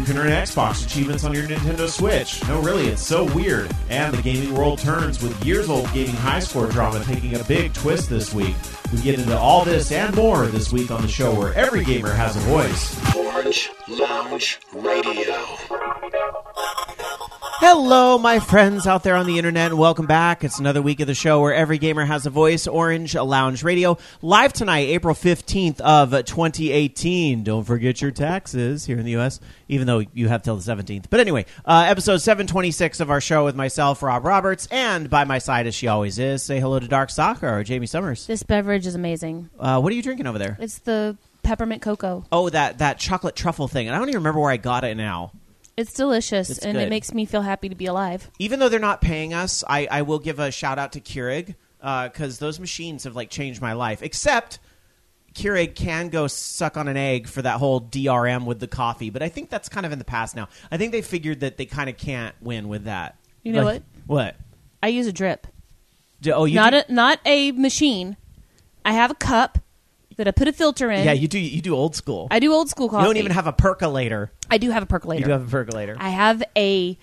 You can earn Xbox achievements on your Nintendo Switch. No, really, it's so weird. And the gaming world turns with years-old gaming high-score drama taking a big twist this week. We get into all this and more this week on the show where every gamer has a voice. Orange Lounge Radio. Hello, my friends out there on the internet, and welcome back. It's another week of the show where every gamer has a voice, Orange Lounge Radio. Live tonight, April 15th of 2018. Don't forget your taxes here in the U.S., even though you have till the 17th. But anyway, episode 726 of our show with myself, Rob Roberts, and by my side, as she always is, say hello to Dark Stalker, or Jamie Summers. This beverage is amazing. What are you drinking over there? It's the peppermint cocoa. Oh, that chocolate truffle thing. And I don't even remember where I got it now. It's delicious, It's and good. it makes me feel happy to be alive. Even though they're not paying us, I will give a shout-out to Keurig, because those machines have, changed my life. Except Keurig can go suck on an egg for that whole DRM with the coffee, but I think that's kind of in the past now. I think they figured that they kind of can't win with that. You know what? What? I use a drip. Not a machine. I have a cup that I put a filter in. Yeah, you do old school. I do old school coffee. You don't even have a percolator. I do have a percolator. You do have a percolator. I have a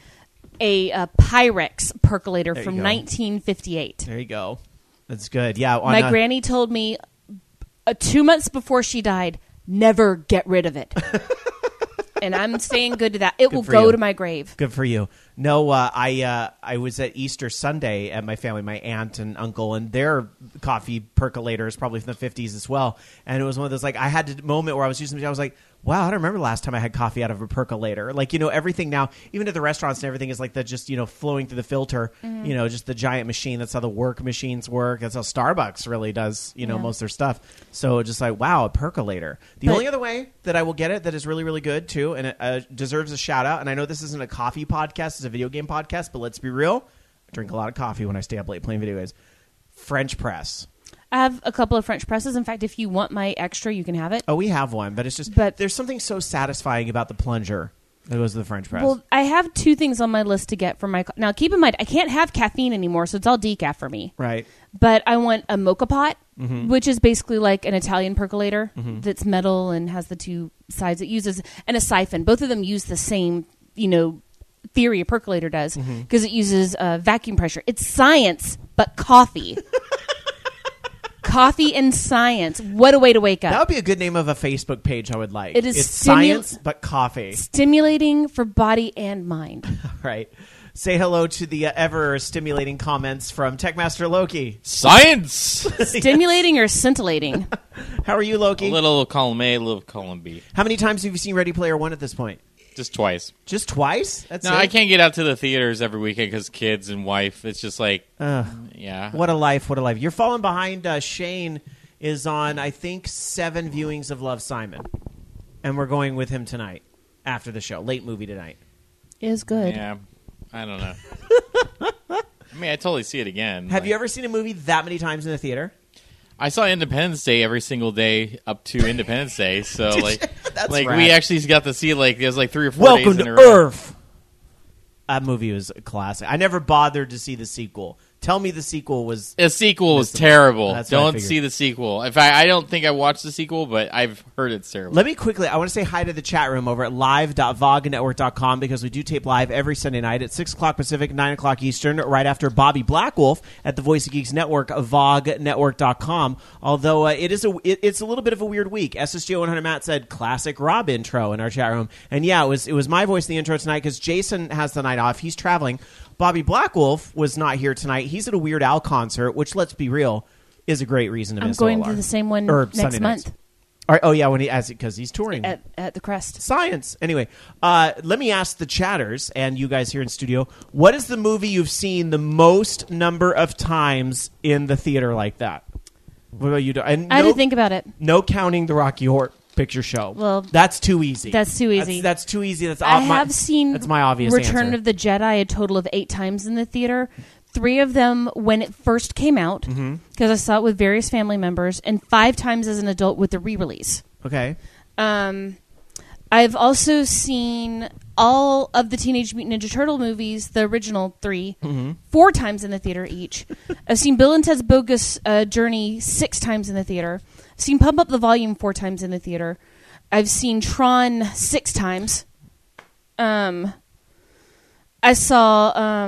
Pyrex percolator There you from go. 1958. There you go. That's good. Yeah. My granny told me 2 months before she died, never get rid of it. And I'm staying good to that. It will go to my grave. Good for you. No, I was at Easter Sunday at my family, my aunt and uncle, and their coffee percolator is probably from the 50s as well. And it was one of those, I had a moment where I was using it. I was like, wow, I don't remember the last time I had coffee out of a percolator. Everything now, even at the restaurants and everything is like that, just, flowing through the filter, just the giant machine. That's how the work machines work. That's how Starbucks really does, most of their stuff. So just wow, a percolator. The only other way that I will get it that is really, really good too, and it deserves a shout out, and I know this isn't a coffee podcast, it's a video game podcast, but let's be real. I drink a lot of coffee when I stay up late playing video games. French press. I have a couple of French presses. In fact, if you want my extra, you can have it. Oh, we have one, but it's just there's something so satisfying about the plunger that goes to the French press. Well, I have two things on my list to get for my... Now, keep in mind, I can't have caffeine anymore, so it's all decaf for me. Right. But I want a mocha pot, which is basically like an Italian percolator that's metal and has the two sides. It uses... And a siphon. Both of them use the same, theory a percolator does, because it uses vacuum pressure. It's science, but coffee. Coffee and science. What a way to wake up. That would be a good name of a Facebook page I would like. It's science, but coffee. Stimulating for body and mind. Right. Say hello to the ever-stimulating comments from Techmaster Loki. Science! Stimulating or scintillating? How are you, Loki? A little column A, a little column B. How many times have you seen Ready Player One at this point? Just twice. Just twice? That's No, it? I can't get out to the theaters every weekend because kids and wife. It's just yeah. What a life, what a life. You're falling behind. Shane is on, I think, 7 viewings of Love, Simon. And we're going with him tonight after the show. Late movie tonight. Is good. Yeah, I don't know. I mean, I totally see it again. Have you ever seen a movie that many times in the theater? I saw Independence Day every single day up to Independence Day, so That's rad. We actually got to see there's 3 or 4 Welcome days in to a row. Earth. That movie was a classic. I never bothered to see the sequel. Tell me the sequel was... The sequel was missable. terrible. That's what I Don't figured. see the sequel. In fact, I don't think I watched the sequel, but I've heard it's terrible. Let me quickly, I want to say hi to the chat room over at live.vognetwork.com because we do tape live every Sunday night at 6 o'clock Pacific, 9 o'clock Eastern, right after Bobby Blackwolf at the Voice of Geeks Network, vognetwork.com. Although it's a little bit of a weird week. SSGO 100 Matt said, classic Rob intro in our chat room. And yeah, it was my voice in the intro tonight because Jason has the night off. He's traveling. Bobby Blackwolf was not here tonight. He's at a Weird Al concert, which, let's be real, is a great reason to I'm miss going OLR. to the same one Or next Sunday month. nights. Oh yeah, because he's touring At the Crest. Science. Anyway, let me ask the chatters and you guys here in studio: what is the movie you've seen the most number of times in the theater like that? What about you? And I had to think about it. No counting the Rocky Horror Picture Show. Well, that's too easy. That's too easy. That's too easy. I have seen that's my obvious Return answer. of the Jedi a total of 8 times in the theater. 3 of them when it first came out, because I saw it with various family members, and 5 times as an adult with the re-release. Okay. I've also seen all of the Teenage Mutant Ninja Turtle movies, the original 3, 4 times in the theater each. I've seen Bill and Ted's Bogus Journey 6 times in the theater. I've seen Pump Up the Volume 4 times in the theater. I've seen Tron 6 times. I saw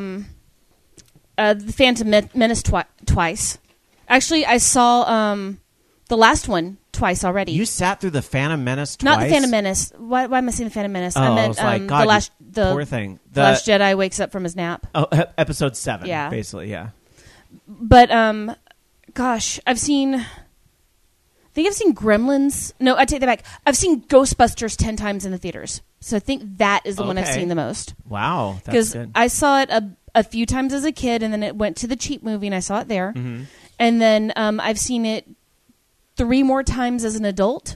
the Phantom Menace twice. Actually, I saw the last one twice already. You sat through the Phantom Menace twice? Not the Phantom Menace. Why am I saying the Phantom Menace? Oh, I I meant was like, God, the poor thing. The Last Jedi wakes up from his nap. Oh, episode 7, Yeah. basically, yeah. But gosh, I think I've seen Gremlins. No, I take that back. I've seen Ghostbusters 10 times in the theaters. So I think that is the one I've Okay. seen the most. Wow, that's Because good. I saw it a few times as a kid, and then it went to the cheap movie, and I saw it there. Mm-hmm. And then I've seen it 3 more times as an adult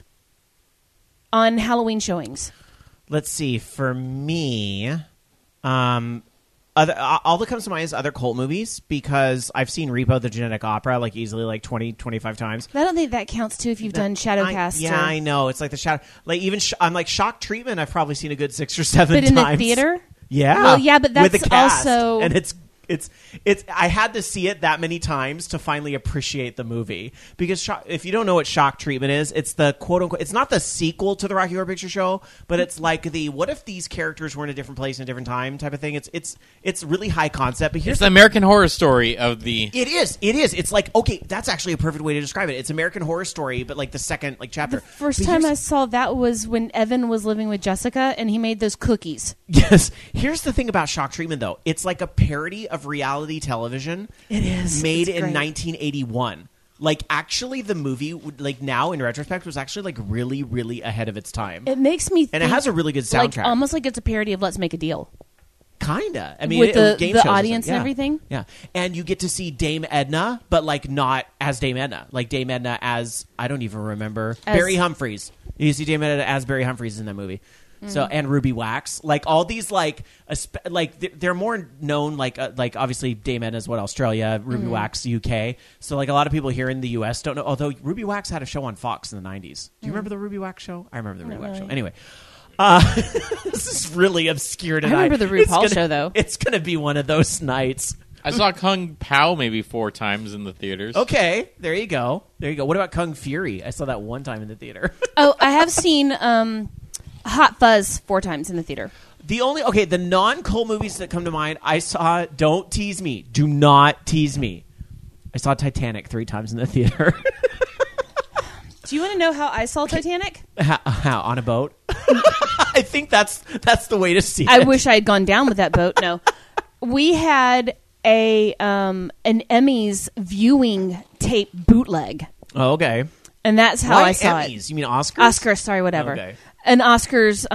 on Halloween showings. Let's see. For me, all that comes to mind is other cult movies, because I've seen Repo the Genetic Opera like easily like 20, 25 times. I don't think that counts, too, if you've done Shadowcast. I know. It's like the shadow. Like even I'm like Shock Treatment. I've probably seen a good 6 or 7 But in times. the theater? Yeah. Well, yeah, but with that's the cast. also... And it's I had to see it that many times to finally appreciate the movie, because if you don't know what Shock Treatment is, it's the quote unquote, it's not the sequel to the Rocky Horror Picture Show, but it's like the what if these characters were in a different place in a different time type of thing. It's really high concept, but here's It's the American Horror Story of the... It is. It's like, okay, that's actually a perfect way to describe it. It's American Horror Story, but like the second like chapter. The first But time I here's- saw that was when Evan was living with Jessica, and he made those cookies. Yes. Here's the thing about Shock Treatment, though. It's like a parody of reality television. It is. Made It's in great. 1981. Like, actually, the movie, like now in retrospect, was actually like really, really ahead of its time. It makes me think... And it has a really good soundtrack. Like, almost like it's a parody of Let's Make a Deal. Kinda. I mean, With the game shows audience and yeah. everything? Yeah. And you get to see Dame Edna, but like not as Dame Edna. Like Dame Edna as, I don't even remember, Barry Humphries. You see Dame Edna as Barry Humphries in that movie. So and Ruby Wax, like all these, like they're more known, like obviously Dame Edna is what, Australia, Ruby Wax UK. So like a lot of people here in the US don't know. Although Ruby Wax had a show on Fox in the 90s. Do you remember the Ruby Wax show? I remember the Ruby Wax show. Anyway, this is really obscure tonight. I remember the RuPaul show, though. It's gonna be one of those nights. I saw Kung Pao maybe 4 times in the theaters. Okay, there you go. What about Kung Fury? I saw that one time in the theater. Oh, I have seen Hot Fuzz 4 times in the theater. The non-cult movies that come to mind, I saw, don't tease me. Do not tease me. I saw Titanic 3 times in the theater. Do you want to know how I saw Titanic? How? On a boat? I think that's the way to see it. I wish I had gone down with that boat. No. We had an Emmys viewing tape bootleg. Oh, okay. And that's how Why I saw Emmys? it. You mean Oscars? Oscars, sorry, whatever. Okay. An Oscars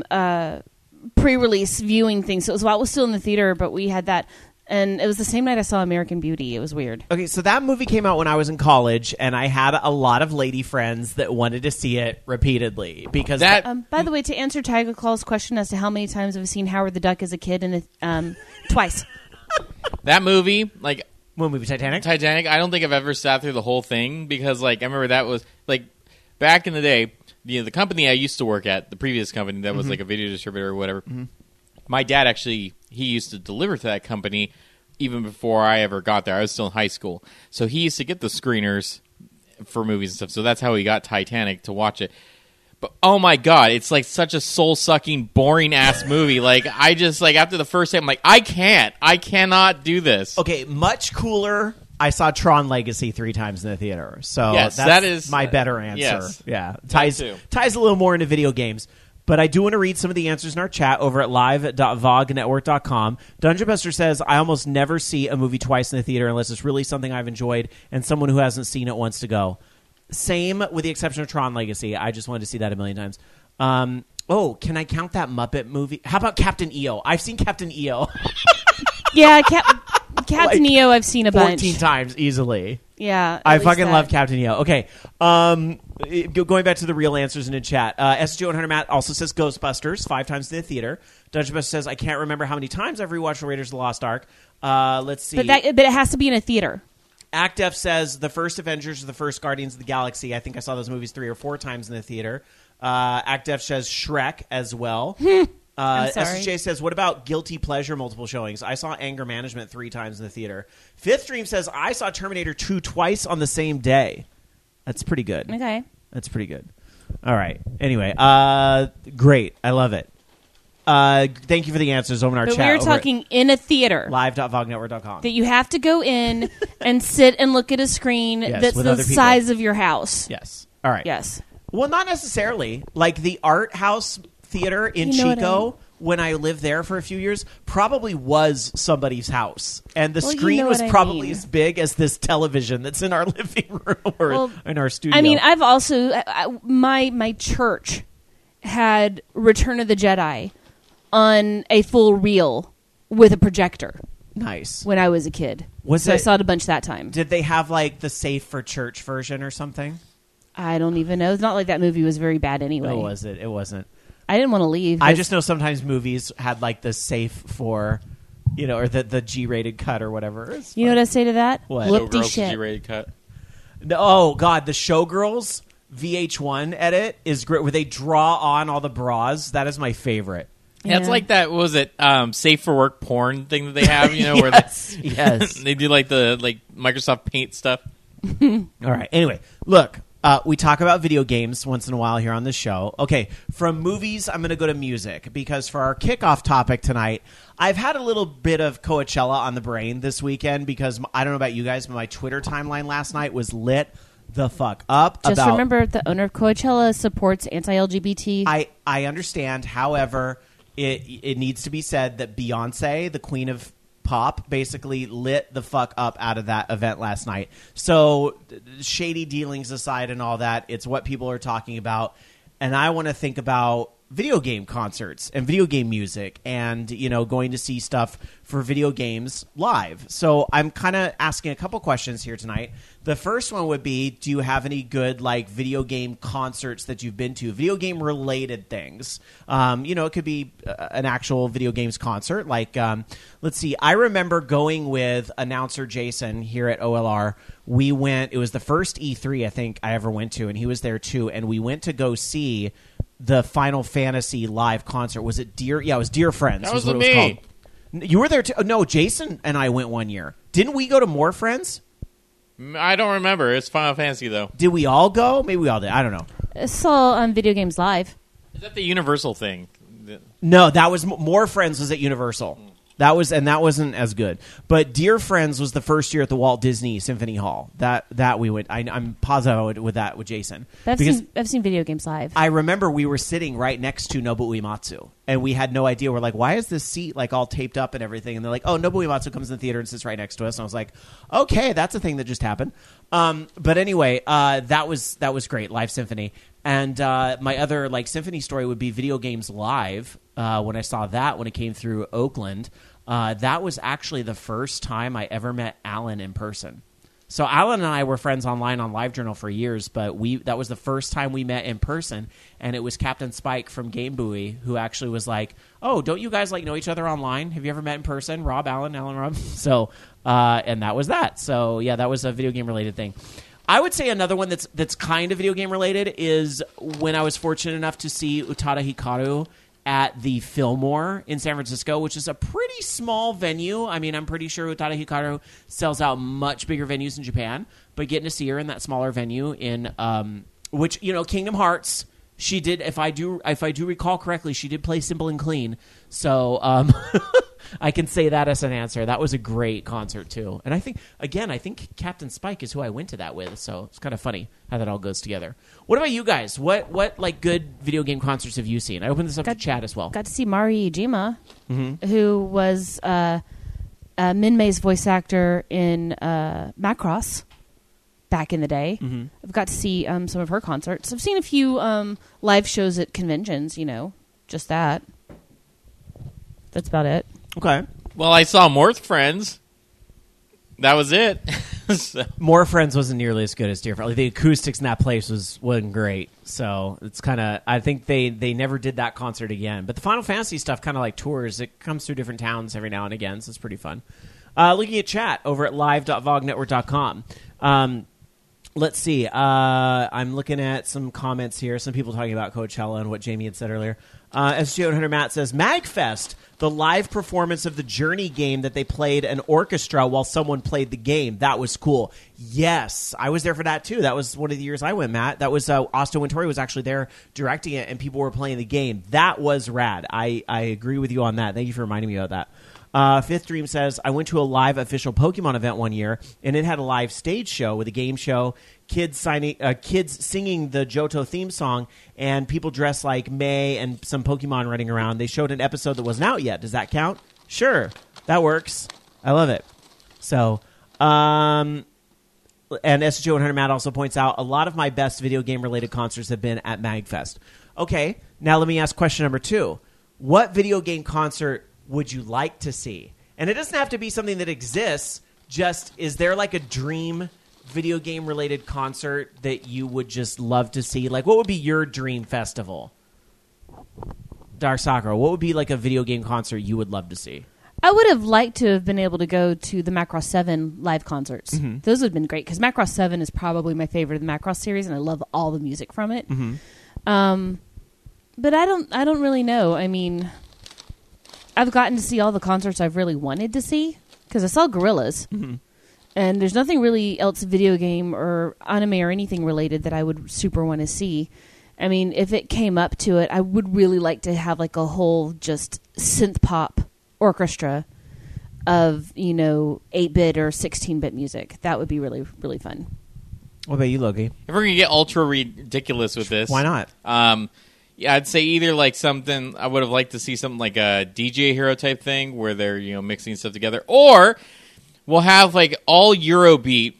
pre-release viewing thing. So it was while it was still in the theater, but we had that. And it was the same night I saw American Beauty. It was weird. Okay, so that movie came out when I was in college, and I had a lot of lady friends that wanted to see it repeatedly because By the way, to answer Tiger Claw's question as to how many times I've seen Howard the Duck as a kid, and twice. That movie, like what movie? Titanic. I don't think I've ever sat through the whole thing because, like, I remember that was like back in the day. The company I used to work at, the previous company that was like a video distributor or whatever. Mm-hmm. My dad actually, he used to deliver to that company even before I ever got there. I was still in high school, so he used to get the screeners for movies and stuff. So that's how he got Titanic to watch it. But oh my god, it's like such a soul-sucking, boring-ass movie. Like, I just, like, after the first time, I'm like, I cannot do this. Okay, much cooler. I saw Tron Legacy 3 times in the theater. So yes, that's that is my better answer. Yes, yeah. Ties too. a little more into video games. But I do want to read some of the answers in our chat over at live.vognetwork.com. Dungeon Buster says, I almost never see a movie twice in the theater unless it's really something I've enjoyed and someone who hasn't seen it wants to go. Same, with the exception of Tron Legacy. I just wanted to see that a million times. Can I count that Muppet movie? How about Captain EO? I've seen Captain EO. Yeah, Captain EO I've seen a 14 bunch. times easily. Yeah. I at least fucking that. love Captain EO. Okay. Going back to the real answers in the chat. SG100 Matt also says Ghostbusters 5 times in the theater. Dungeon Buster says, I can't remember how many times I've rewatched Raiders of the Lost Ark. Let's see. But it has to be in a theater. ActF says the first Avengers or the first Guardians of the Galaxy. I think I saw those movies 3 or 4 times in the theater. ActF says Shrek as well. I'm sorry. SSJ says, what about Guilty Pleasure multiple showings? I saw Anger Management 3 times in the theater. Fifth Dream says, I saw Terminator 2 twice on the same day. That's pretty good. Okay. That's pretty good. All right. Anyway, great. I love it. Thank you for the answers over in our But chat. we were talking in a theater live.vognetwork.com. that you have to go in and sit and look at a screen Yes, that's with the other people. size of your house. Yes. All right. Yes. Well, not necessarily. Like the Art House Theater in You know what I Chico, mean. when I lived there for a few years, probably was somebody's house. And the Well, you screen know was what I probably mean. as big as this television that's in our living room or Well, in our studio. I mean, I've also my church had Return of the Jedi on a full reel with a projector nice. when I was a kid. Was so I it- saw it a bunch that time. Did they have like the Safe for Church version or something? I don't even know. It's not like that movie was very bad anyway. Or was it? It wasn't. I didn't want to leave. I 'cause- just know sometimes movies had like the safe for, or the G-rated cut or whatever. It's You know fun. what I say to that? What? Whoop-de Showgirls shit. G-rated cut. No, oh God, the Showgirls VH1 edit is great, where they draw on all the bras. That is my favorite. Yeah, it's Yeah. like that. What was it? Safe for work porn thing that they have. Where Yes, yes. they do like the Microsoft Paint stuff. All right. Anyway, look, we talk about video games once in a while here on this show. Okay, from movies, I'm going to go to music because for our kickoff topic tonight, I've had a little bit of Coachella on the brain this weekend because I don't know about you guys, but my Twitter timeline last night was lit the fuck up. Just about remember, the owner of Coachella supports anti-LGBT. I understand. However, it needs to be said that Beyonce, the queen of pop, basically lit the fuck up out of that event last night. So shady dealings aside and all that, it's what people are talking about. And I want to think about video game concerts and video game music and, going to see stuff for video games live. So I'm kind of asking a couple questions here tonight. The first one would be, do you have any good video game concerts that you've been to? Video game related things. It could be an actual video games concert. Let's see. I remember going with announcer Jason here at OLR. We went, it was the first E3 I think I ever went to, and he was there too. And we went to go see the Final Fantasy live concert. Was it Dear? Yeah, it was Dear Friends. That was what with it was me. called. You were there too? No, Jason and I went one year. Didn't we go to More Friends? I don't remember. It's Final Fantasy though. Did we all go? Maybe we all did. I don't know. I saw Video Games Live. Is that the Universal thing? No, that was More Friends was at Universal. That wasn't as good. But Dear Friends was the first year at the Walt Disney Symphony Hall. That we went. I'm positive I went with Jason. I've Because seen Video Games Live. I remember we were sitting right next to Nobuo Uematsu, and we had no idea. We're like, why is this seat all taped up and everything? And they're like, oh, Nobuo Uematsu comes in the theater and sits right next to us. And I was like, okay, that's a thing that just happened. But anyway, that was great, Live Symphony. And my other symphony story would be Video Games Live. When I saw that when it came through Oakland, that was actually the first time I ever met Alan in person. So Alan and I were friends online on LiveJournal for years, but that was the first time we met in person, and it was Captain Spike from Game Buoy who actually was like, "Oh, don't you guys know each other online? Have you ever met in person?" Rob, Alan, Rob. So, and that was that. So yeah, that was a video game related thing. I would say another one that's kind of video game related is when I was fortunate enough to see Utada Hikaru at the Fillmore in San Francisco, which is a pretty small venue. I mean, I'm pretty sure Utada Hikaru sells out much bigger venues in Japan, but getting to see her in that smaller venue in which, Kingdom Hearts, she did, if I do recall correctly, she did play Simple and Clean. So I can say that as an answer. That was a great concert too. And I think Captain Spike is who I went to that with. So it's kind of funny how that all goes together. What about you guys? What good video game concerts have you seen? I opened this up to chat as well. Got to see Mari Iijima, who was Min-May's voice actor in Macross back in the day. I've got to see some of her concerts. I've seen a few live shows at conventions, just that. That's about it. Okay. Well, I saw More Friends. That was it. So- More Friends wasn't nearly as good as Dear Friends. The acoustics in that place wasn't great. So it's kind of, I think they never did that concert again. But the Final Fantasy stuff kind of tours. It comes through different towns every now and again, so it's pretty fun. Looking at chat over at live.vognetwork.com. Let's see. I'm looking at some comments here. Some people talking about Coachella and what Jamie had said earlier. SG100 Matt says, MagFest, the live performance of the Journey game that they played an orchestra while someone played the game. That was cool. Yes, I was there for that too. That was one of the years I went, Matt. That was Austin Wintory was actually there directing it, and people were playing the game. That was rad. I agree with you on that. Thank you for reminding me of that. Fifth Dream says, I went to a live official Pokemon event one year, and it had a live stage show with a game show, kids singing the Johto theme song, and people dressed like May and some Pokemon running around. They showed an episode that wasn't out yet. Does that count? Sure. That works. I love it. So, and SG100 Matt also points out, a lot of my best video game-related concerts have been at MagFest. Okay, now let me ask question number 2. What video game concert would you like to see? And it doesn't have to be something that exists. Just, is there like a dream video game related concert that you would just love to see? Like, what would be your dream festival? Dark Sakura, what would be like a video game concert you would love to see? I would have liked to have been able to go to the Macross 7 live concerts. Mm-hmm. Those would have been great because Macross 7 is probably my favorite of the Macross series, and I love all the music from it. Mm-hmm. But I don't really know. I mean, I've gotten to see all the concerts I've really wanted to see because I saw Gorillaz, mm-hmm. and there's nothing really else video game or anime or anything related that I would super want to see. I mean, if it came up to it, I would really like to have like a whole just synth pop orchestra of, 8-bit or 16-bit music. That would be really, really fun. What about you, Loki? If we're going to get ultra ridiculous with this... Why not? Yeah, I'd say either like something... I would have liked to see something like a DJ Hero type thing where they're, mixing stuff together. Or we'll have like all Eurobeat,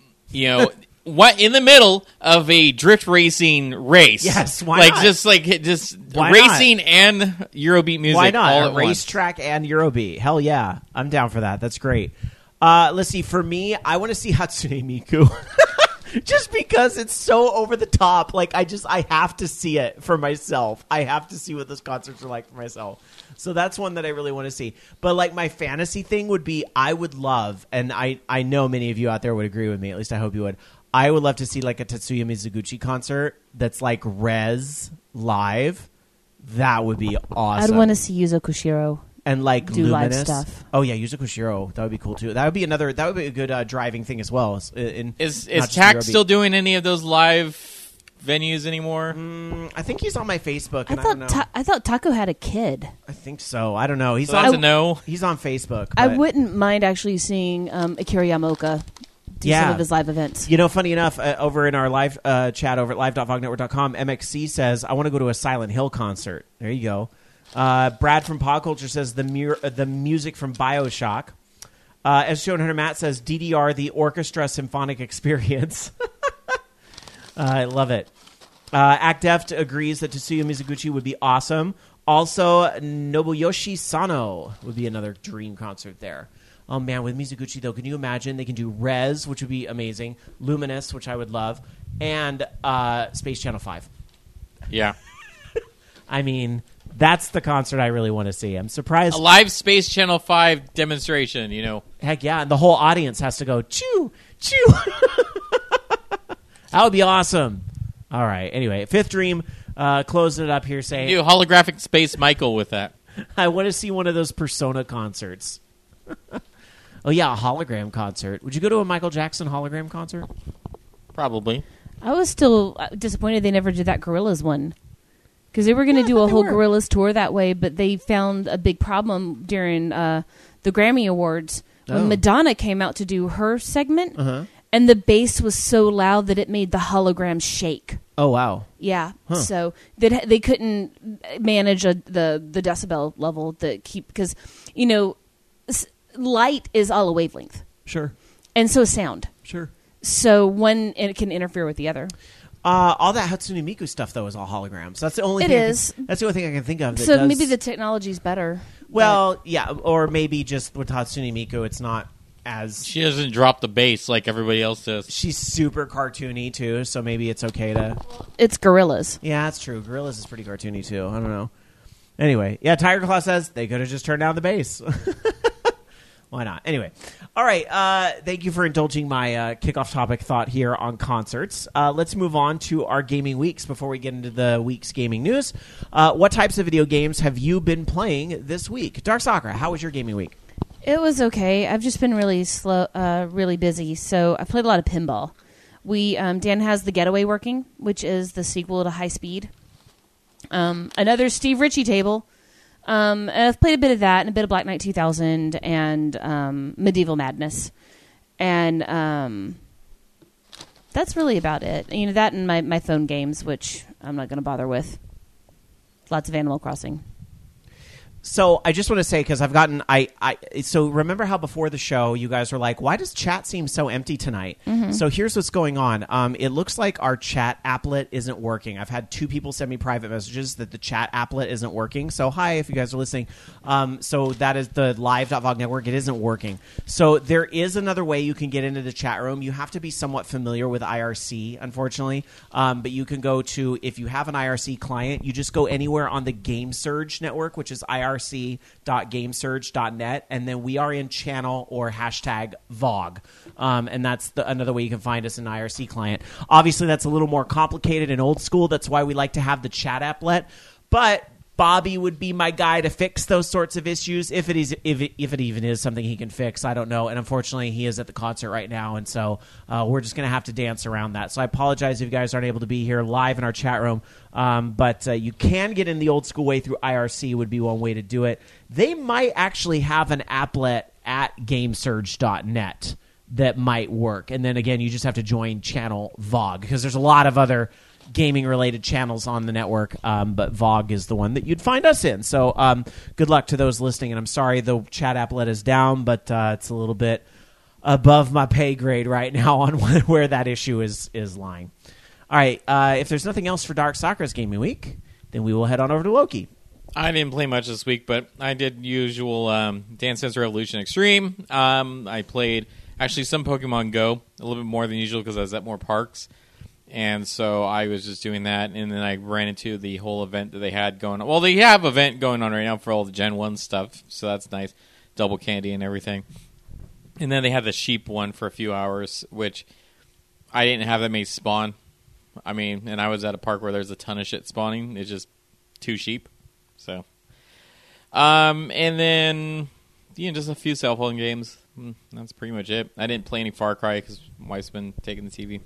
what in the middle of a drift racing race. Yes, why like, not? Just why racing not? And Eurobeat music why not? all at Racetrack and Eurobeat. Hell yeah. I'm down for that. That's great. Let's see. For me, I want to see Hatsune Miku. Just because it's so over the top. Like, I have to see it for myself. I have to see what those concerts are like for myself. So that's one that I really want to see. But, like, my fantasy thing would be, I would love, and I know many of you out there would agree with me, at least I hope you would, I would love to see, like, a Tetsuya Mizuguchi concert that's, like, Rez live. That would be awesome. I'd want to see Yuzo Koshiro. And like do Luminous. Live stuff. Oh yeah, Yuzo Koshiro. That would be cool too. That would be a good driving thing as well. Is TAC still doing any of those live venues anymore? I think he's on my Facebook. I thought Taco had a kid. I think so. I don't know. He's that's a no. He's on Facebook. I wouldn't mind actually seeing Akira Yamaoka do some of his live events. Funny enough, over in our live chat over at live.vognetwork.com, MXC says, I want to go to a Silent Hill concert. There you go. Brad from Pop Culture says the music from BioShock. SG100 Matt says DDR, the Orchestra Symphonic Experience. I love it. ActDeft agrees that Tetsuya Mizuguchi would be awesome. Also, Nobuyoshi Sano would be another dream concert there. Oh, man, with Mizuguchi, though, can you imagine? They can do Rez, which would be amazing, Luminous, which I would love, and Space Channel 5. Yeah. I mean... That's the concert I really want to see. I'm surprised. A live Space Channel 5 demonstration, Heck yeah. And the whole audience has to go, choo, choo. That would be awesome. All right. Anyway, Fifth Dream, closing it up here saying... Do holographic Space Michael with that. I want to see one of those Persona concerts. Oh, yeah, a hologram concert. Would you go to a Michael Jackson hologram concert? Probably. I was still disappointed they never did that Gorillaz one. Because they were going to do a whole Gorillaz tour that way, but they found a big problem during the Grammy Awards when Madonna came out to do her segment, and the bass was so loud that it made the hologram shake. Oh, wow. Yeah. Huh. So they couldn't manage the decibel level to keep... Because, light is all a wavelength. Sure. And so is sound. Sure. So one it can interfere with the other. All that Hatsune Miku stuff, though, is all holograms. That's the only thing. That's the only thing I can think of. So maybe the technology's better. Well, yeah, or maybe just with Hatsune Miku, it's not as... She doesn't drop the bass like everybody else does. She's super cartoony, too, so maybe it's okay to... It's Gorillaz. Yeah, that's true. Gorillaz is pretty cartoony, too. I don't know. Anyway, yeah, Tiger Claw says they could have just turned down the bass. Why not? Anyway. All right. Thank you for indulging my kickoff topic thought here on concerts. Let's move on to our gaming weeks before we get into the week's gaming news. What types of video games have you been playing this week? Dark Sakura, how was your gaming week? It was okay. I've just been really slow, really busy. So I played a lot of pinball. Dan has The Getaway working, which is the sequel to High Speed. Another Steve Ritchie table. And I've played a bit of that and a bit of Black Knight 2000 and Medieval Madness. And that's really about it. You know, that and my phone games, which I'm not going to bother with. Lots of Animal Crossing. So I just want to say, because I've gotten, so remember how before the show you guys were like, why does chat seem so empty tonight? Mm-hmm. So here's what's going on. It looks like our chat applet isn't working. I've had 2 people send me private messages that the chat applet isn't working. So hi, if you guys are listening. So that is the live.vog network. It isn't working. So there is another way you can get into the chat room. You have to be somewhat familiar with IRC, unfortunately. But you can go to, if you have an IRC client, you just go anywhere on the GameSurge network, which is irc.gamesurge.net, and then we are in channel or hashtag VOG. And that's another way you can find us in IRC client. Obviously, that's a little more complicated and old school. That's why we like to have the chat applet. But Bobby would be my guy to fix those sorts of issues if it even is something he can fix. I don't know. And unfortunately, he is at the concert right now, and so we're just going to have to dance around that. So I apologize if you guys aren't able to be here live in our chat room. But you can get in the old school way through IRC would be one way to do it. They might actually have an applet at gamesurge.net that might work. And then again, you just have to join channel VOG because there's a lot of other gaming-related channels on the network, but VOG is the one that you'd find us in. So good luck to those listening, and I'm sorry the chat applet is down, but it's a little bit above my pay grade right now on where that issue is lying. All right, if there's nothing else for Dark Sakura's Gaming Week, then we will head on over to Loki. I didn't play much this week, but I did usual Dance Dance Revolution Extreme. I played actually some Pokemon Go, a little bit more than usual because I was at more parks. And so I was just doing that, and then I ran into the whole event that they had going on. Well, they have an event going on right now for all the Gen 1 stuff, so that's nice. Double candy and everything. And then they had the sheep one for a few hours, which I didn't have that many spawn. I mean, and I was at a park where there's a ton of shit spawning. It's just 2 sheep. So, and then, just a few cell phone games. That's pretty much it. I didn't play any Far Cry because my wife's been taking the TV.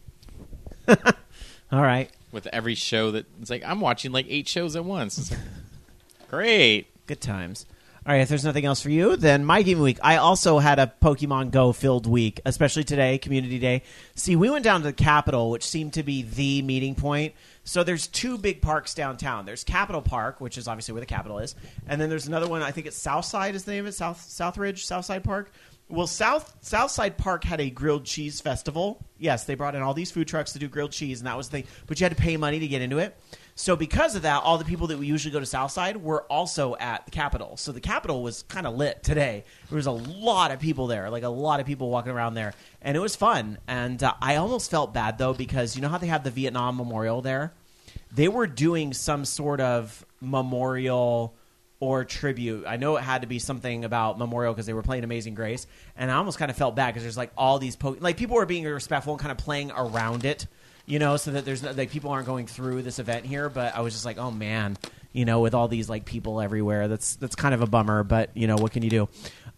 All right. With every show that it's like I'm watching like 8 shows at once. It's like, great. Good times. All right, if there's nothing else for you, then my gaming week. I also had a Pokemon Go filled week, especially today, Community Day. See, we went down to the Capitol, which seemed to be the meeting point. So there's 2 big parks downtown. There's Capitol Park, which is obviously where the Capitol is, and then there's another one. I think it's Southside is the name of it. Southridge, Southside Park. Well, Southside Park had a grilled cheese festival. Yes, they brought in all these food trucks to do grilled cheese, and that was the thing. But you had to pay money to get into it. So because of that, all the people that we usually go to Southside were also at the Capitol. So the Capitol was kind of lit today. There was a lot of people there, like a lot of people walking around there. And it was fun. And I almost felt bad, though, because you know how they have the Vietnam Memorial there? They were doing some sort of memorial or tribute. I know it had to be something about Memorial because they were playing Amazing Grace, and I almost kind of felt bad because there's like all these people were being respectful and kind of playing around it, so that there's like people aren't going through this event here. But I was just like, oh man, with all these like people everywhere, that's kind of a bummer. But what can you do?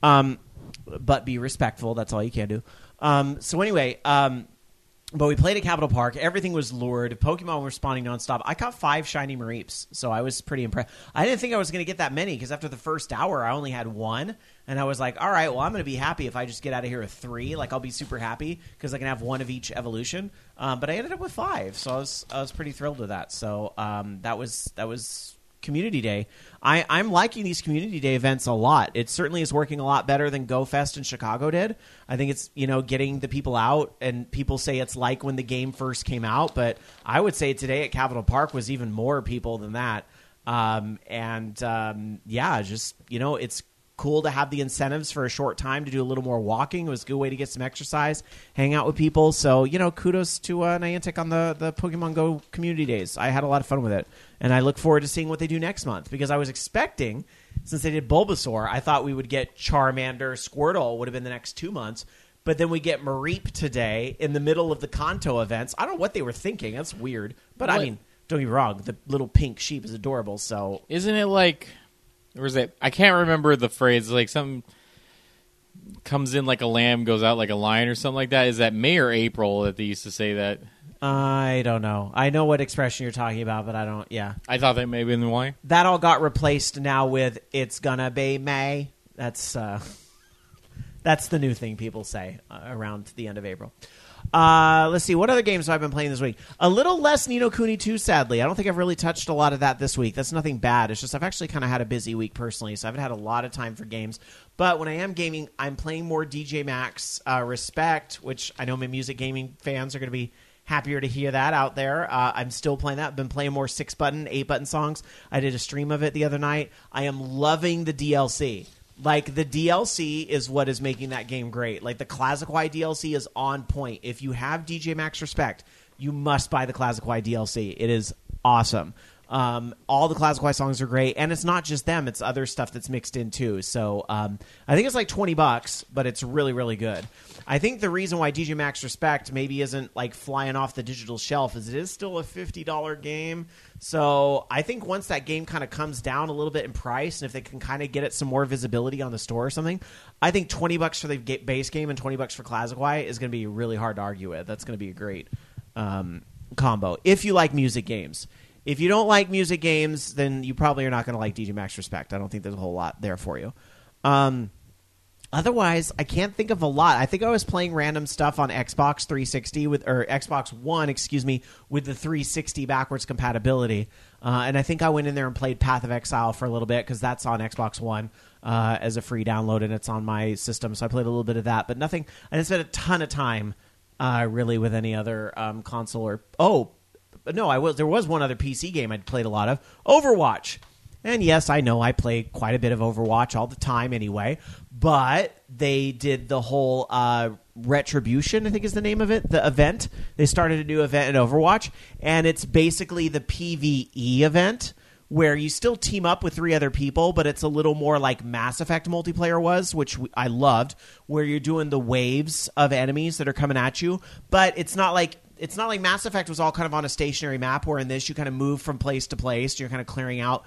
But be respectful. That's all you can do. So anyway. But we played at Capitol Park. Everything was lured. Pokemon were spawning nonstop. I caught 5 shiny Mareeps, so I was pretty impressed. I didn't think I was going to get that many because after the first hour, I only had 1. And I was like, all right, well, I'm going to be happy if I just get out of here with 3. Like, I'll be super happy because I can have 1 of each evolution. But I ended up with 5, so I was pretty thrilled with that. So that was Community Day. I'm liking these Community Day events a lot. It certainly is working a lot better than GoFest in Chicago did. I think it's, getting the people out, and people say it's like when the game first came out, but I would say today at Capitol Park was even more people than that. It's cool to have the incentives for a short time to do a little more walking. It was a good way to get some exercise, hang out with people. So, kudos to Niantic on the Pokemon Go Community Days. I had a lot of fun with it, and I look forward to seeing what they do next month because I was expecting since they did Bulbasaur, I thought we would get Charmander, Squirtle would have been the next 2 months. But then we get Mareep today in the middle of the Kanto events. I don't know what they were thinking. That's weird. But I mean, don't get me wrong. The little pink sheep is adorable. So isn't it like, or is it? I can't remember the phrase. Like some comes in like a lamb, goes out like a lion, or something like that. Is that May or April that they used to say that? I don't know. I know what expression you're talking about, but I don't. Yeah, I thought that may have been why. That all got replaced now with "It's gonna be May." That's the new thing people say around the end of April. Let's see. What other games have I been playing this week? A little less Ni no Kuni 2, sadly. I don't think I've really touched a lot of that this week. That's nothing bad. It's just I've actually kind of had a busy week personally, so I haven't had a lot of time for games. But when I am gaming, I'm playing more DJ Max Respect, which I know my music gaming fans are going to be happier to hear that out there. I'm still playing that. I've been playing more 6-button, 8-button songs. I did a stream of it the other night. I am loving the DLC. Like, the DLC is what is making that game great. Like, the Classic Y DLC is on point. If you have DJ Max Respect, you must buy the Classic Y DLC. It is awesome. All the Classic Y songs are great, and it's not just them. It's other stuff that's mixed in, too. So I think it's like $20, but it's really, really good. I think the reason why DJ Max Respect maybe isn't, like, flying off the digital shelf is it is still a $50 game. So I think once that game kind of comes down a little bit in price, and if they can kind of get it some more visibility on the store or something, I think $20 for the base game and $20 for Classic Y is going to be really hard to argue with. That's going to be a great combo if you like music games. If you don't like music games, then you probably are not going to like DJ Max Respect. I don't think there's a whole lot there for you. Otherwise, I can't think of a lot. I think I was playing random stuff on Xbox 360 or Xbox One, with the 360 backwards compatibility. And I think I went in there and played Path of Exile for a little bit because that's on Xbox One as a free download, and it's on my system. So I played a little bit of that, but nothing. I didn't spend a ton of time really with any other console or no. There was one other PC game I'd played a lot of, Overwatch. And yes, I know I play quite a bit of Overwatch all the time anyway, but they did the whole Retribution, I think is the name of it, the event. They started a new event in Overwatch, and it's basically the PvE event where you still team up with 3 other people, but it's a little more like Mass Effect multiplayer was, which I loved, where you're doing the waves of enemies that are coming at you, but it's not like Mass Effect was all kind of on a stationary map, where in this you kind of move from place to place. You're kind of clearing out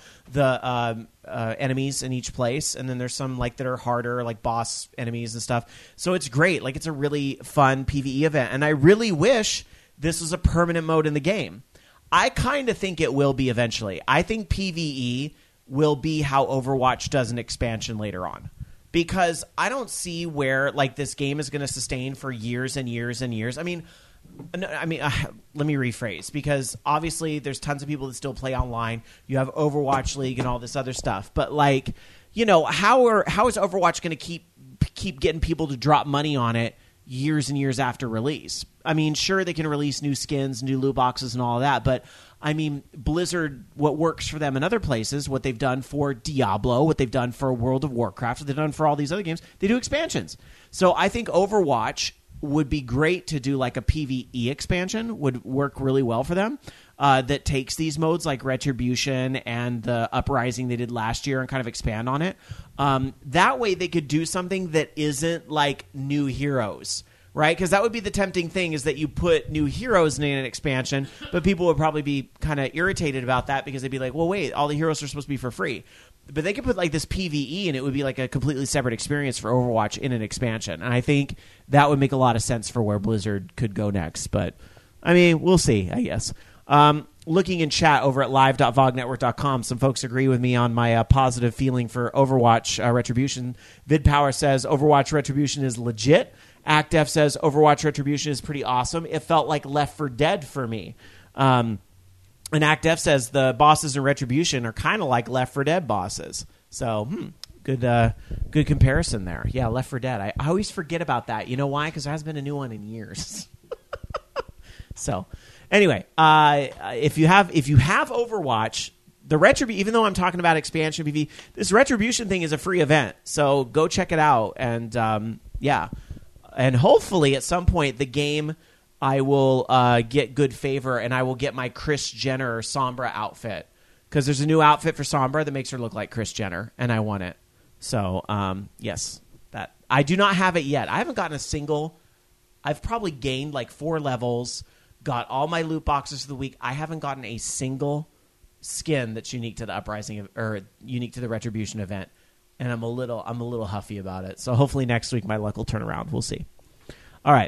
the enemies in each place, and then there's some like that are harder, like boss enemies and stuff. So it's great. Like, it's a really fun PvE event, and I really wish this was a permanent mode in the game. I kind of think it will be eventually. I think PvE will be how Overwatch does an expansion later on. Because I don't see where like this game is going to sustain for years and years and years. I mean, let me rephrase, because obviously there's tons of people that still play online. You have Overwatch League and all this other stuff. But like, you know, how is Overwatch going to keep getting people to drop money on it years and years after release? I mean, sure, they can release new skins, new loot boxes and all of that, but I mean, Blizzard, what works for them in other places, what they've done for Diablo, what they've done for World of Warcraft, what they've done for all these other games, they do expansions. So I think Overwatch would be great to do like a PvE expansion, would work really well for them, that takes these modes like Retribution and the Uprising they did last year and kind of expand on it. That way they could do something that isn't like new heroes, right? Because that would be the tempting thing, is that you put new heroes in an expansion, but people would probably be kind of irritated about that because they'd be like, well, wait, all the heroes are supposed to be for free. But they could put like this PvE, and it would be like a completely separate experience for Overwatch in an expansion. And I think that would make a lot of sense for where Blizzard could go next. But, I mean, we'll see, I guess. Looking in chat over at live.vognetwork.com, some folks agree with me on my positive feeling for Overwatch Retribution. VidPower says Overwatch Retribution is legit. ActF says Overwatch Retribution is pretty awesome. It felt like Left 4 Dead for me. And ActF says the bosses in Retribution are kind of like Left 4 Dead bosses. So, good comparison there. Yeah, Left 4 Dead. I always forget about that. You know why? Because there hasn't been a new one in years. So, anyway, if you have Overwatch, the even though I'm talking about expansion PvP, this Retribution thing is a free event. So go check it out, and yeah. And hopefully at some point the game, I will get good favor, and I will get my Kris Jenner Sombra outfit, because there's a new outfit for Sombra that makes her look like Kris Jenner, and I want it. So, yes, that I do not have it yet. I haven't gotten a single. I've probably gained like 4 levels, got all my loot boxes of the week. I haven't gotten a single skin that's unique to the Uprising or unique to the Retribution event, and I'm a little huffy about it. So hopefully next week my luck will turn around. We'll see. All right.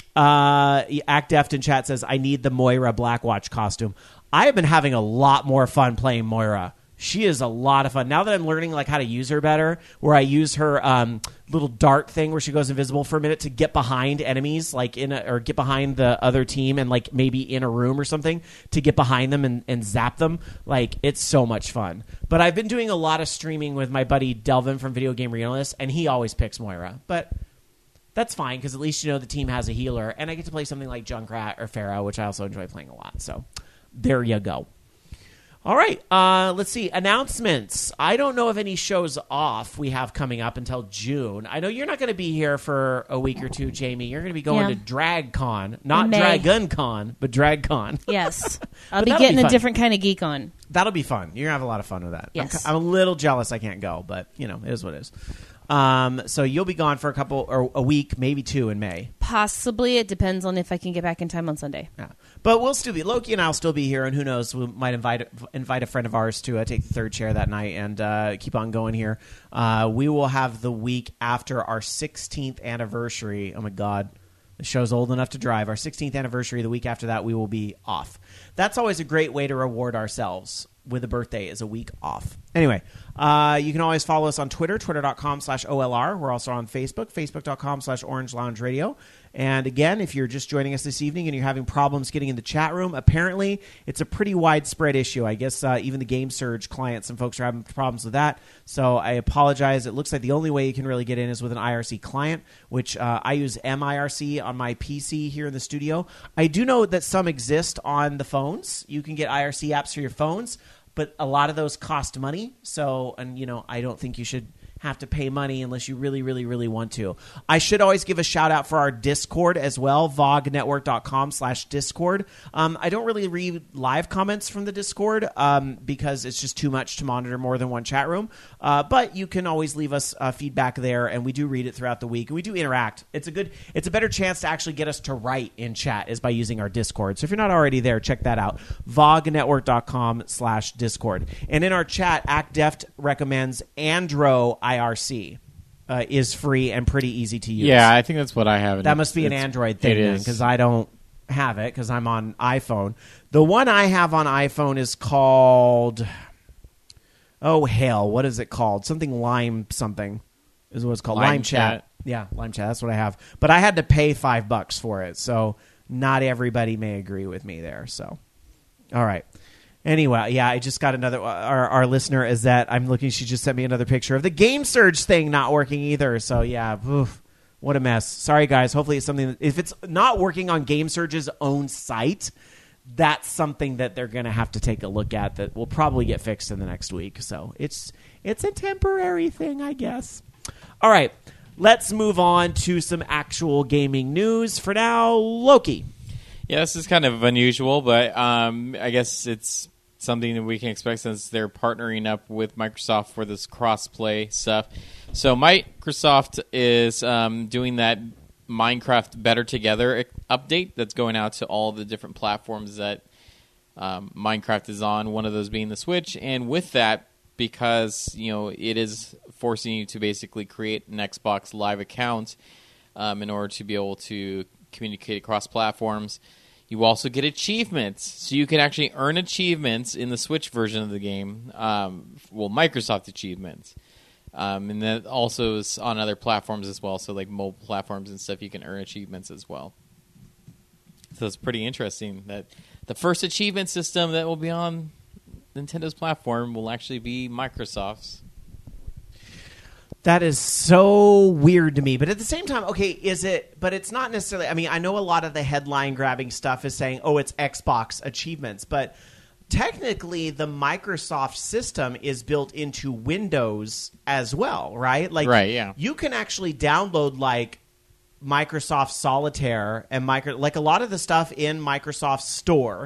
Act Deft in chat says, I need the Moira Blackwatch costume. I have been having a lot more fun playing Moira. She is a lot of fun. Now that I'm learning like how to use her better, where I use her little dart thing where she goes invisible for a minute to get behind enemies, like or get behind the other team and like maybe in a room or something to get behind them and zap them. Like, it's so much fun. But I've been doing a lot of streaming with my buddy Delvin from Video Game Realist, and he always picks Moira. But that's fine, because at least you know the team has a healer, and I get to play something like Junkrat or Pharah, which I also enjoy playing a lot. So there you go. All right, let's see. Announcements. I don't know of any shows off we have coming up until June. I know you're not going to be here for a week or two, Jamie. You're going to be going to DragCon. Not DragonCon, but DragCon. Yes. I'll be getting a different kind of geek on. That'll be fun. You're going to have a lot of fun with that. Yes. I'm a little jealous I can't go, but, you know, it is what it is. So you'll be gone for a week, maybe 2 in May. Possibly. It depends on if I can get back in time on Sunday. Yeah. But we'll still be, Loki and I'll still be here, and who knows, we might invite a friend of ours to take the third chair that night and keep on going here. We will have the week after our 16th anniversary. Oh my God. The show's old enough to drive. Our 16th anniversary, the week after that, we will be off. That's always a great way to reward ourselves with a birthday, is a week off. Anyway, you can always follow us on Twitter, twitter.com/OLR. We're also on Facebook, facebook.com/Orange Lounge Radio. And again, if you're just joining us this evening and you're having problems getting in the chat room, apparently it's a pretty widespread issue. I guess even the Game Surge clients and folks are having problems with that. So I apologize. It looks like the only way you can really get in is with an IRC client, which I use MIRC on my PC here in the studio. I do know that some exist on the phones. You can get IRC apps for your phones, but a lot of those cost money. So, and you know, I don't think you should have to pay money unless you really, really, really want to. I should always give a shout out for our Discord as well, vognetwork.com/Discord. I don't really read live comments from the Discord because it's just too much to monitor more than one chat room. But you can always leave us feedback there, and we do read it throughout the week, and we do interact. It's a better chance to actually get us to write in chat is by using our Discord. So if you're not already there, check that out, vognetwork.com/Discord. And in our chat, ActDeft recommends Andro IRC is free and pretty easy to use. Yeah, I think that's what I have. That must be an Android thing then, because I don't have it because I'm on iPhone. The one I have on iPhone is called, oh hell, what is it called? Something Lime something is what it's called. Lime Chat. Yeah, Lime Chat. That's what I have. But I had to pay $5 for it, so not everybody may agree with me there. So, all right. Anyway, yeah, I just got another. Our listener is that I'm looking. She just sent me another picture of the Game Surge thing not working either. So yeah, oof, what a mess. Sorry guys. Hopefully it's something. If it's not working on Game Surge's own site, that's something that they're going to have to take a look at. That will probably get fixed in the next week. So it's a temporary thing, I guess. All right, let's move on to some actual gaming news. For now, Loki. Yeah, this is kind of unusual, but I guess it's something that we can expect since they're partnering up with Microsoft for this cross-play stuff. So Microsoft is doing that Minecraft Better Together update that's going out to all the different platforms that Minecraft is on, one of those being the Switch. And with that, because it is forcing you to basically create an Xbox Live account in order to be able to communicate across platforms. You also get achievements, so you can actually earn achievements in the Switch version of the game. Microsoft achievements, and that also is on other platforms as well. So like mobile platforms and stuff, you can earn achievements as well. So it's pretty interesting that the first achievement system that will be on Nintendo's platform will actually be Microsoft's. That is so weird to me. But at the same time, okay, is it... But it's not necessarily... I mean, I know a lot of the headline-grabbing stuff is saying, oh, it's Xbox achievements. But technically, the Microsoft system is built into Windows as well, right? Like, right, yeah. You can actually download, like, Microsoft Solitaire and like a lot of the stuff in Microsoft Store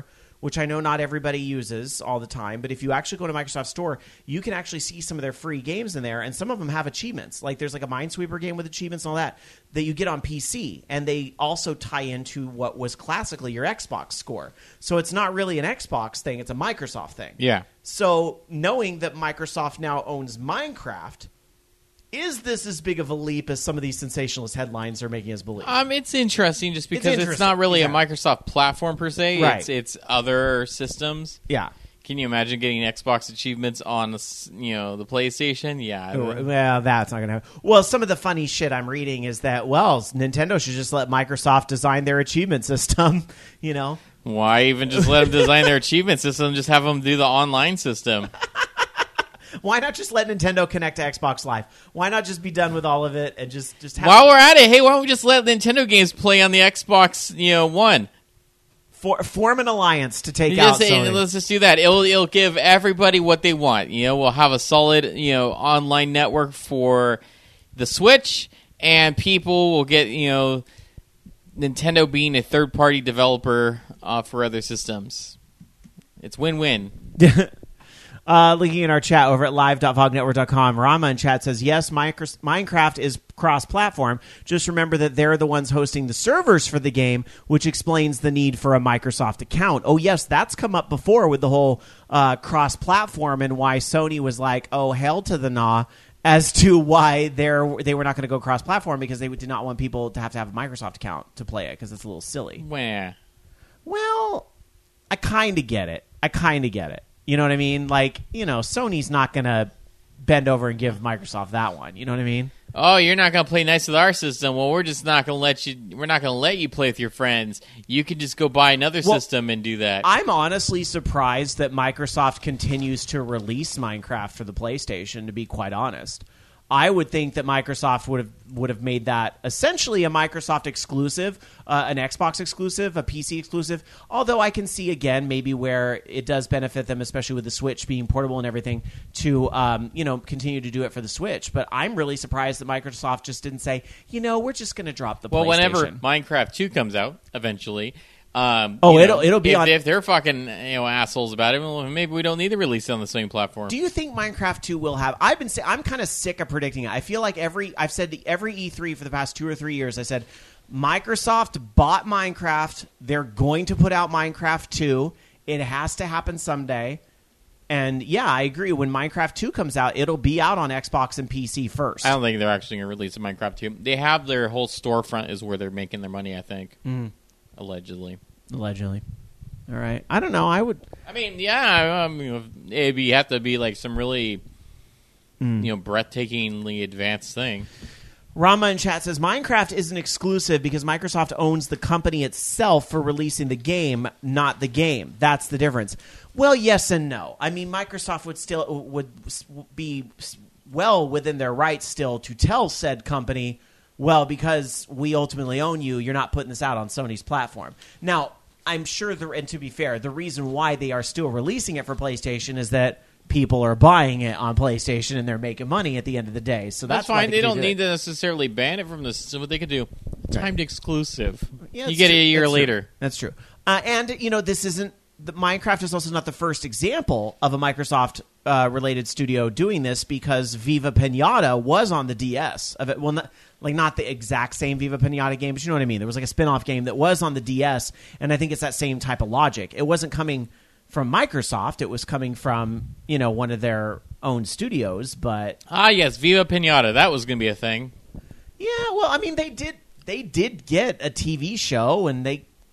which I know not everybody uses all the time, but if you actually go to Microsoft Store, you can actually see some of their free games in there, and some of them have achievements. Like there's like a Minesweeper game with achievements and all that you get on PC, and they also tie into what was classically your Xbox score. So it's not really an Xbox thing, it's a Microsoft thing. Yeah. So knowing that Microsoft now owns Minecraft, is this as big of a leap as some of these sensationalist headlines are making us believe? It's interesting just because it's interesting. not really Yeah. a Microsoft platform per se. Right. It's other systems. Yeah. Can you imagine getting Xbox achievements on the PlayStation? Yeah. Well, that's not going to happen. Well, some of the funny shit I'm reading is that, Nintendo should just let Microsoft design their achievement system, Why even just let them design their achievement system? Just have them do the online system. Why not just let Nintendo connect to Xbox Live? Why not just be done with all of it and just have... While we're at it, hey, why don't we just let Nintendo games play on the Xbox, One? Form an alliance to take out Sony. Let's just do that. It'll give everybody what they want. We'll have a solid, online network for the Switch, and people will get, Nintendo being a third-party developer for other systems. It's win-win. Linking in our chat over at live.vognetwork.com, Rama in chat says, yes, Minecraft is cross-platform. Just remember that they're the ones hosting the servers for the game, which explains the need for a Microsoft account. Oh, yes, that's come up before with the whole cross-platform and why Sony was like, oh, hell to the nah, as to why they were not going to go cross-platform because they did not want people to have a Microsoft account to play it because it's a little silly. Well, I kind of get it. You know what I mean? Like, Sony's not going to bend over and give Microsoft that one. You know what I mean? Oh, you're not going to play nice with our system. Well, we're just not going to let you. We're not going to let you play with your friends. You can just go buy another system and do that. I'm honestly surprised that Microsoft continues to release Minecraft for the PlayStation, to be quite honest. I would think that Microsoft would have made that essentially a Microsoft exclusive, an Xbox exclusive, a PC exclusive. Although I can see again maybe where it does benefit them, especially with the Switch being portable and everything, to continue to do it for the Switch. But I'm really surprised that Microsoft just didn't say, we're just going to drop the PlayStation. Well, whenever Minecraft 2 comes out eventually. It'll be on. If they're fucking assholes about it, well, maybe we don't need to release it on the same platform. Do you think Minecraft 2 will have? I'm kind of sick of predicting it. I feel like I've said every E3 for the past 2 or 3 years. I said Microsoft bought Minecraft. They're going to put out Minecraft 2. It has to happen someday. And yeah, I agree. When Minecraft 2 comes out, it'll be out on Xbox and PC first. I don't think they're actually going to release a Minecraft 2. They have their whole storefront is where they're making their money, I think. Allegedly. All right. I don't know. I would. I mean, yeah. It'd have to be like some really, breathtakingly advanced thing. Rama in chat says Minecraft isn't exclusive because Microsoft owns the company itself for releasing the game, not the game. That's the difference. Well, yes and no. I mean, Microsoft would be well within their rights still to tell said company, well, because we ultimately own you, you're not putting this out on Sony's platform. Now, I'm sure, and to be fair, the reason why they are still releasing it for PlayStation is that people are buying it on PlayStation and they're making money at the end of the day. So that's fine. Why they don't need to necessarily ban it from the system. What they could do, timed exclusive. Yeah, you get it a year later. True. That's true. And, this isn't... Minecraft is also not the first example of a Microsoft related studio doing this because Viva Pinata was on the DS. Well, not the exact same Viva Pinata game, but you know what I mean. There was like a spin-off game that was on the DS, and I think it's that same type of logic. It wasn't coming from Microsoft. It was coming from, one of their own studios, but... yes, Viva Pinata. That was going to be a thing. Yeah, well, I mean, they did get a TV show, and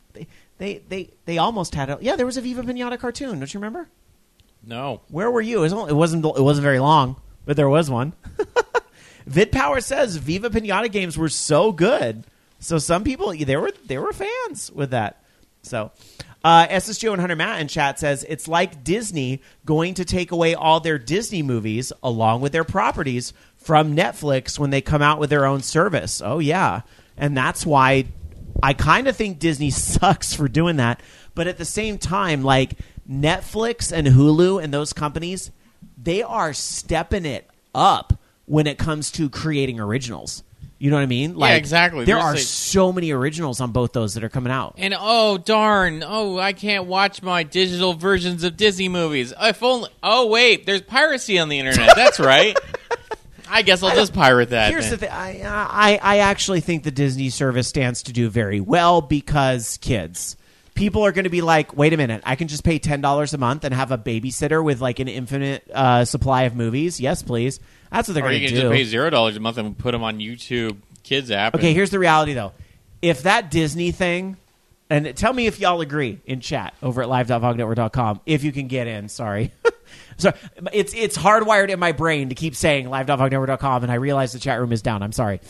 they almost had there was a Viva Pinata cartoon. Don't you remember? No. Where were you? It wasn't very long, but there was one. VidPower says Viva Pinata games were so good. So some people they were fans with that. So SSGO and Hunter Matt in chat says it's like Disney going to take away all their Disney movies along with their properties from Netflix when they come out with their own service. Oh yeah. And that's why I kind of think Disney sucks for doing that. But at the same time, like Netflix and Hulu and those companies, they are stepping it up when it comes to creating originals. You know what I mean? Like, Yeah, exactly. There There's, are like- so many originals on both those that are coming out. And oh darn! Oh, I can't watch my digital versions of Disney movies. If only. Oh wait, there's piracy on the internet. That's right. I guess I'll just pirate that. Here's then. the thing. I actually think the Disney service stands to do very well because kids. People are going to be like, wait a minute, I can just pay $10 a month and have a babysitter with like an infinite supply of movies? Yes, please. That's what they're Or going you to can do. just pay $0 a month and put them on YouTube Kids app. Okay, and- here's the reality, though. If that Disney thing, and tell me if y'all agree in chat over at live.vognetwork.com, if you can get in, sorry. Sorry, it's hardwired in my brain to keep saying live.vognetwork.com, and I realize the chat room is down. I'm sorry.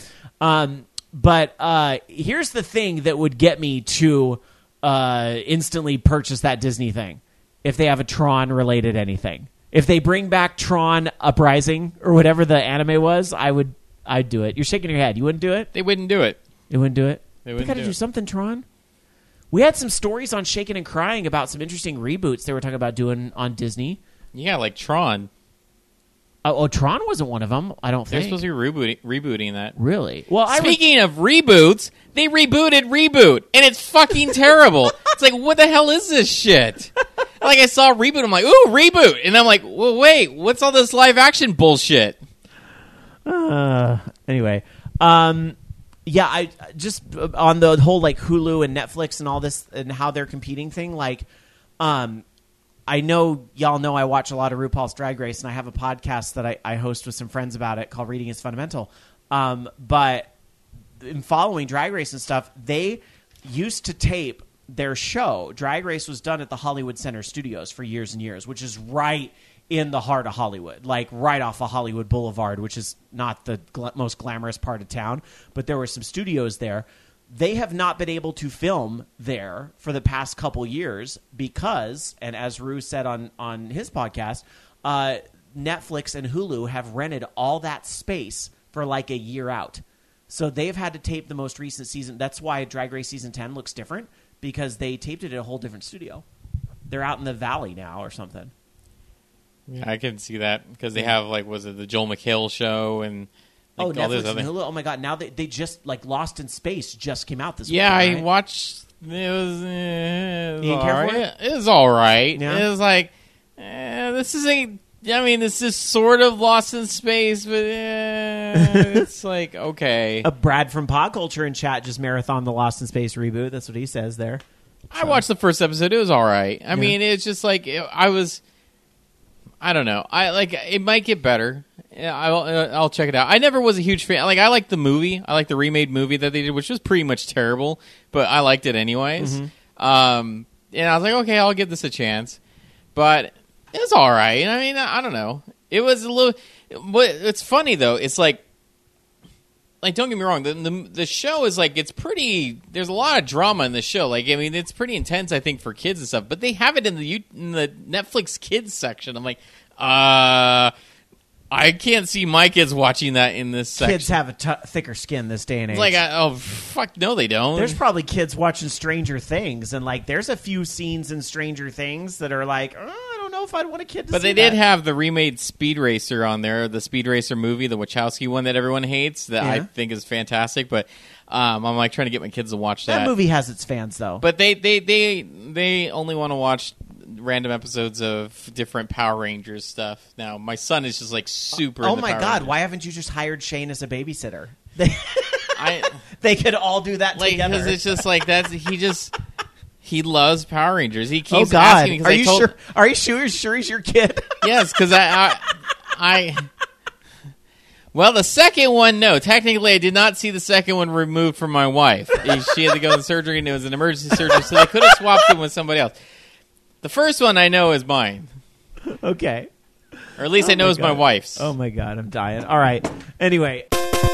But here's the thing that would get me to instantly purchase that Disney thing. If they have a Tron-related anything. If they bring back Tron Uprising or whatever the anime was, I'd do it. You're shaking your head. You wouldn't do it? They wouldn't do it. They wouldn't do it? They We wouldn't got to do do it. something, Tron. We had some stories on Shaking and Crying about some interesting reboots they were talking about doing on Disney. Yeah, like Tron. Oh, Tron wasn't one of them, I don't They're think. supposed to be rebooting that. Really? Well, Speaking of reboots, they rebooted Reboot, and it's fucking terrible. It's like, what the hell is this shit? Like, I saw Reboot, I'm like, ooh, Reboot. And I'm like, well, wait, what's all this live action bullshit? Anyway, yeah, I just on the whole like Hulu and Netflix and all this and how they're competing thing. Like, I know y'all know I watch a lot of RuPaul's Drag Race, and I have a podcast that I host with some friends about it called Reading is Fundamental. But in following Drag Race and stuff, they used to tape their show. Drag Race was done at the Hollywood Center Studios for years and years, which is right in the heart of Hollywood, like right off of Hollywood Boulevard, which is not the most glamorous part of town, but there were some studios there. They have not been able to film there for the past couple years because, and as Rue said on his podcast, Netflix and Hulu have rented all that space for like a year out. So they've had to tape the most recent season. That's why Drag Race Season 10 looks different, because they taped it at a whole different studio. They're out in the valley now or something. Yeah, I can see that because they have, like, was it the Joel McHale show and like, all Netflix those and other. Hulu. Oh my God! Now they just like Lost in Space just came out this week. Yeah, right? I watched. It was. It was You didn't care all for right. It was all right. Yeah. It was like, this is a. I mean, this is sort of Lost in Space, but it's like okay. Brad from Pod Culture in chat just marathon the Lost in Space reboot. That's what he says there. I watched the first episode. It was all right. I mean, it's just like I was. I don't know. I like it might get better. Yeah, I'll check it out. I never was a huge fan. Like I liked the movie. I liked the remade movie that they did, which was pretty much terrible, but I liked it anyways. And I was like, okay, I'll give this a chance. But it was all right. I mean, I don't know. It was a little. But it's funny though. It's like don't get me wrong. The show is like it's pretty. There's a lot of drama in the show. Like I mean, it's pretty intense. I think for kids and stuff. But they have it in the Netflix kids section. I'm like, I can't see my kids watching that in this section. Kids have a thicker skin this day and age. It's like, oh fuck, no, they don't. There's probably kids watching Stranger Things, and like there's a few scenes in Stranger Things that are like, I don't know if I'd want a kid to see But they that. did have the remade Speed Racer on there, the Speed Racer movie, the Wachowski one that everyone hates, that I Yeah. think is fantastic. But I'm like trying to get my kids to watch That movie has its fans though. But they only want to watch random episodes of different Power Rangers stuff. Now my son is just like super. oh into my Power God! Rangers. Why haven't you just hired Shane as a babysitter? They could all do that like together. because it's just like he loves Power Rangers. He Oh keeps God! asking me 'cause Are I you told- sure? Are you sure he's your kid? Yes, because I. Well, the second one, no. Technically, I did not see the second one removed from my wife. She had to go to surgery, and it was an emergency surgery, so they could have swapped it with somebody else. The first one I know is mine, Okay. or at least I know is my God. wife's. Oh my God! I'm dying. All right. Anyway.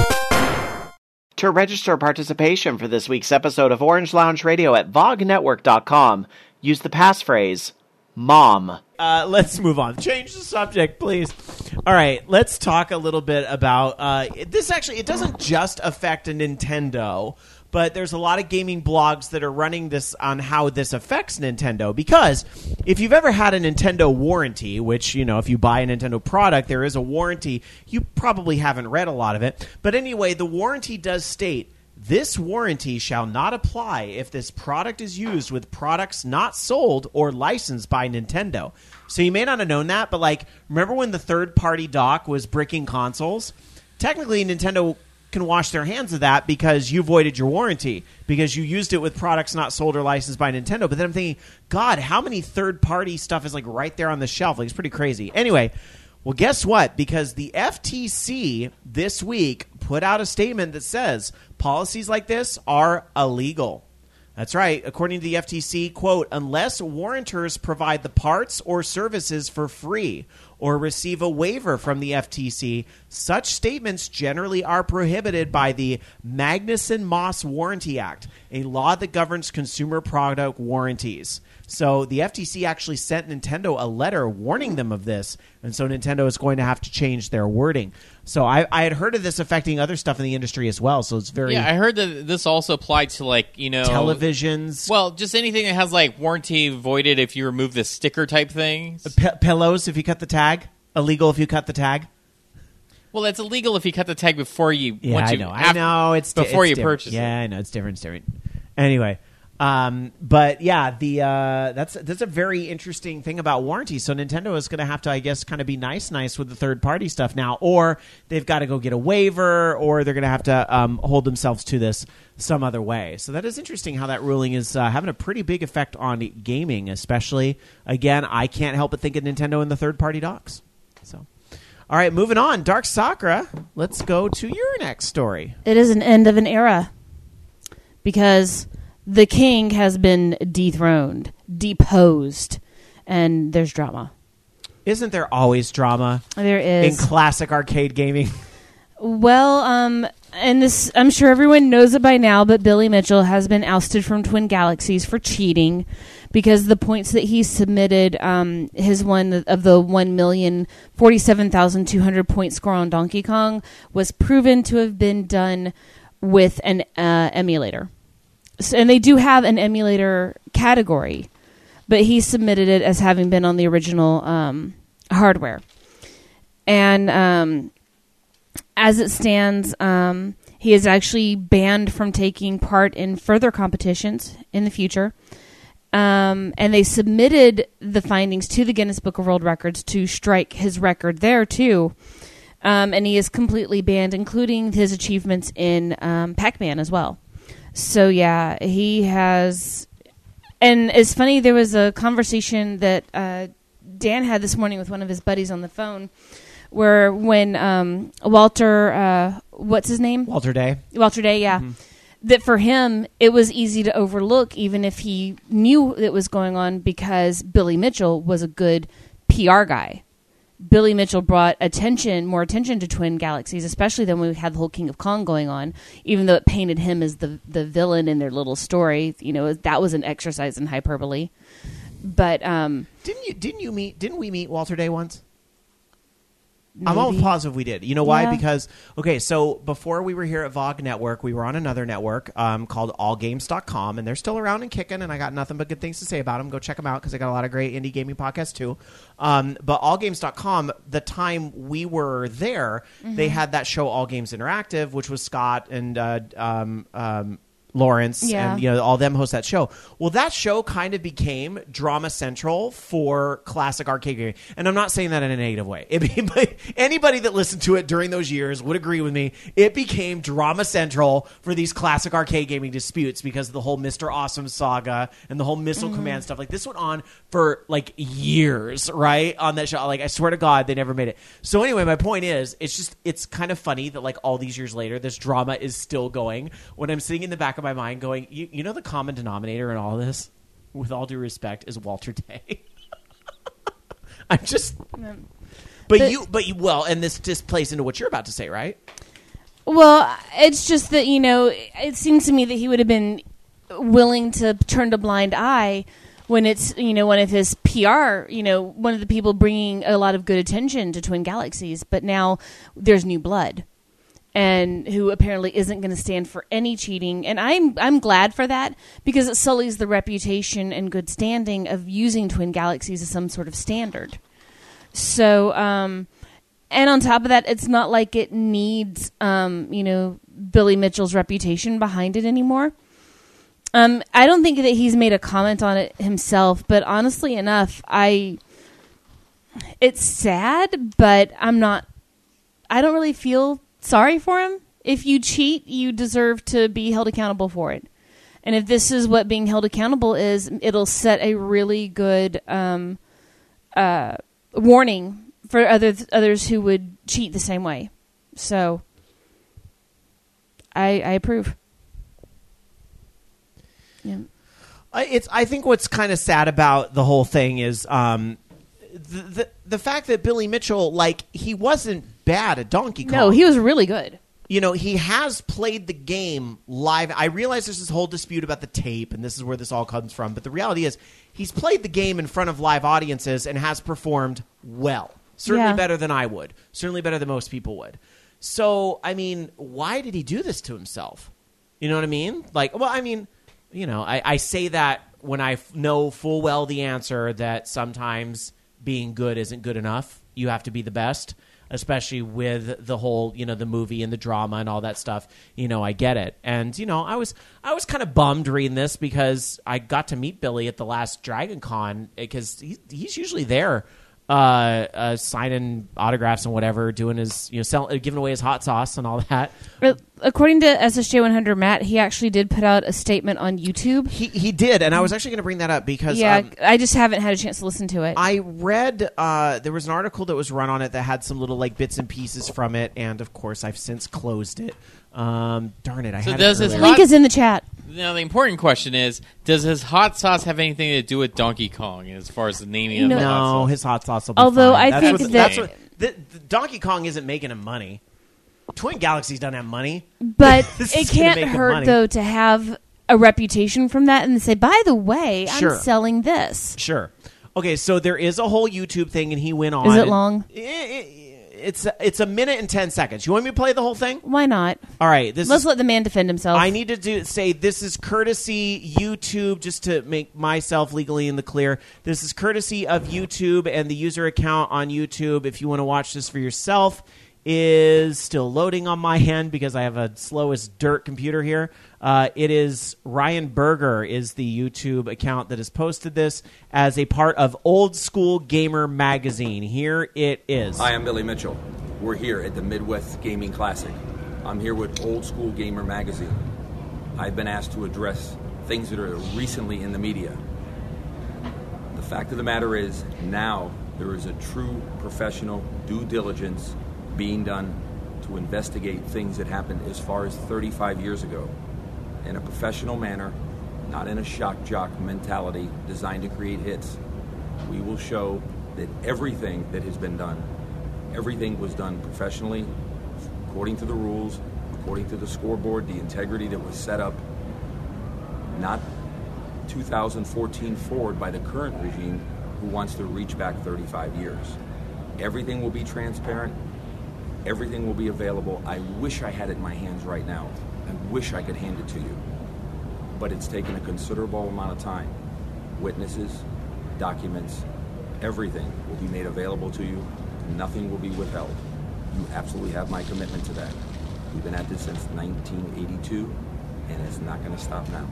To register participation for this week's episode of Orange Lounge Radio at vognetwork.com, use the passphrase MOM. Let's move on. Change the subject, please. All right, let's talk a little bit about this. Actually, it doesn't just affect a Nintendo, but there's a lot of gaming blogs that are running this on how this affects Nintendo, because if you've ever had a Nintendo warranty, which, if you buy a Nintendo product, there is a warranty, you probably haven't read a lot of it. But anyway, the warranty does state, this warranty shall not apply if this product is used with products not sold or licensed by Nintendo. So you may not have known that, but remember when the third-party dock was bricking consoles? Technically, Nintendo can wash their hands of that because you voided your warranty because you used it with products not sold or licensed by Nintendo. But then I'm thinking, God, how many third-party stuff is right there on the shelf? It's pretty crazy. Anyway, well, guess what? Because the FTC this week put out a statement that says policies like this are illegal. That's right. According to the FTC, quote, unless warrantors provide the parts or services for free or receive a waiver from the FTC, such statements generally are prohibited by the Magnuson-Moss Warranty Act, a law that governs consumer product warranties. So the FTC actually sent Nintendo a letter warning them of this, and so Nintendo is going to have to change their wording. So I had heard of this affecting other stuff in the industry as well, so it's very... Yeah, I heard that this also applied to, televisions. Well, just anything that has, warranty voided if you remove the sticker type thing. Pillows, if you cut the tag. Illegal if you cut the tag. Well, it's illegal if you cut the tag before you... Yeah, I know. It's before it's you different. purchase it. Yeah, I know. It's different. Anyway... but yeah, that's a very interesting thing about warranty. So Nintendo is going to have to, I guess, kind of be nice with the third party stuff now, or they've got to go get a waiver, or they're going to have to hold themselves to this some other way. So that is interesting how that ruling is having a pretty big effect on gaming, especially. Again, I can't help but think of Nintendo and the third party docks. So. All right, moving on. Dark Sakura, let's go to your next story. It is an end of an era because the king has been dethroned, deposed, and there's drama. Isn't there always drama? There is. In classic arcade gaming. Well, and this, I'm sure everyone knows it by now, but Billy Mitchell has been ousted from Twin Galaxies for cheating because the points that he submitted, his one of the 1,047,200 point score on Donkey Kong was proven to have been done with an emulator. So, and they do have an emulator category, but he submitted it as having been on the original hardware. And as it stands, he is actually banned from taking part in further competitions in the future. And they submitted the findings to the Guinness Book of World Records to strike his record there, too. And he is completely banned, including his achievements in Pac-Man as well. So, yeah, he has... And it's funny, there was a conversation that Dan had this morning with one of his buddies on the phone where when Walter... what's his name? Walter Day. Walter Day, yeah. Mm-hmm. That for him, it was easy to overlook, even if he knew it was going on, because Billy Mitchell was a good PR guy. Billy Mitchell brought more attention to Twin Galaxies, especially then when we had the whole King of Kong going on, even though it painted him as the villain in their little story. You know, that was an exercise in hyperbole. But didn't we meet Walter Day once? Maybe. I'm almost positive we did. You know why? Yeah. Because, okay, so before we were here at VOG Network, we were on another network called allgames.com, and they're still around and kicking, and I got nothing but good things to say about them. Go check them out because they got a lot of great indie gaming podcasts, too. But allgames.com, the time we were there, they had that show All Games Interactive, which was Scott and Lawrence and all them host that show. Well, that show kind of became Drama Central for classic arcade gaming. And I'm not saying that in a negative way. Anybody that listened to it during those years would agree with me. It became Drama Central for these classic arcade gaming disputes because of the whole Mr. Awesome saga and the whole Missile Command stuff. Like, this went on for years, right? On that show. Like, I swear to God, they never made it. So anyway, my point is, it's kind of funny that all these years later, this drama is still going. When I'm sitting in the back of my mind going, you know, the common denominator in all of this, with all due respect, is Walter Day. I'm just, and this just plays into what you're about to say, right? Well, it's just that, you know, it seems to me that he would have been willing to turn a blind eye when it's, you know, one of his PR, you know, one of the people bringing a lot of good attention to Twin Galaxies, but now there's new blood. and who apparently isn't going to stand for any cheating. And I'm glad for that, because it sullies the reputation and good standing of using Twin Galaxies as some sort of standard. So, and on top of that, it's not like it needs, Billy Mitchell's reputation behind it anymore. I don't think that he's made a comment on it himself, but honestly enough, it's sad, but I don't really feel sorry for him. If you cheat, you deserve to be held accountable for it. And if this is what being held accountable is, it'll set a really good warning for others who would cheat the same way. So I approve. Yeah. I think what's kind of sad about the whole thing is the fact that Billy Mitchell, like, he wasn't bad at Donkey Kong. No, he was really good. He has played the game live. I realize there's this whole dispute about the tape, and this is where this all comes from. But the reality is he's played the game in front of live audiences and has performed well. Certainly better than I would. Certainly better than most people would. So, I mean, why did he do this to himself? You know what I mean? Like, well, I mean, I say that when I know full well the answer that sometimes being good isn't good enough. You have to be the best, especially with the whole, the movie and the drama and all that stuff. I get it. And, I was kind of bummed reading this because I got to meet Billy at the last Dragon Con because he's usually there signing autographs and whatever, doing his, giving away his hot sauce and all that. According to SSJ 100 Matt, he actually did put out a statement on YouTube. He did, and I was actually going to bring that up because I just haven't had a chance to listen to it. I read there was an article that was run on it that had some little like bits and pieces from it, and of course I've since closed it. Darn it! I had it earlier. Link is in the chat. Now the important question is: does his hot sauce have anything to do with Donkey Kong as far as the naming of the hot sauce? No, his hot sauce will be Although fine. I think the Donkey Kong isn't making him money. Twin Galaxies doesn't have money, but This it is gonna can't make him hurt money. though to have a reputation from that and say, by the way, Sure. I'm selling this. Sure. Okay, so there is a whole YouTube thing, and he went on. Is it and- long? It's a minute and 10 seconds. You want me to play the whole thing? Why not? All right. Let's let the man defend himself. I need to say this is courtesy YouTube, just to make myself legally in the clear. This is courtesy of YouTube, and the user account on YouTube, if you want to watch this for yourself, is still loading on my end because I have a slow as dirt computer here. It is Ryan Berger is the YouTube account that has posted this as a part of Old School Gamer Magazine. Here it is. Hi, I'm Billy Mitchell. We're here at the Midwest Gaming Classic. I'm here with Old School Gamer Magazine. I've been asked to address things that are recently in the media. The fact of the matter is, now there is a true professional due diligence being done to investigate things that happened as far as 35 years ago in a professional manner, not in a shock jock mentality designed to create hits. We will show that everything that has been done, everything was done professionally, according to the rules, according to the scoreboard, the integrity that was set up, not 2014 forward by the current regime who wants to reach back 35 years. Everything will be transparent. Everything will be available. I wish I had it in my hands right now. I wish I could hand it to you. But it's taken a considerable amount of time. Witnesses, documents, everything will be made available to you. Nothing will be withheld. You absolutely have my commitment to that. We've been at this since 1982, and it's not going to stop now.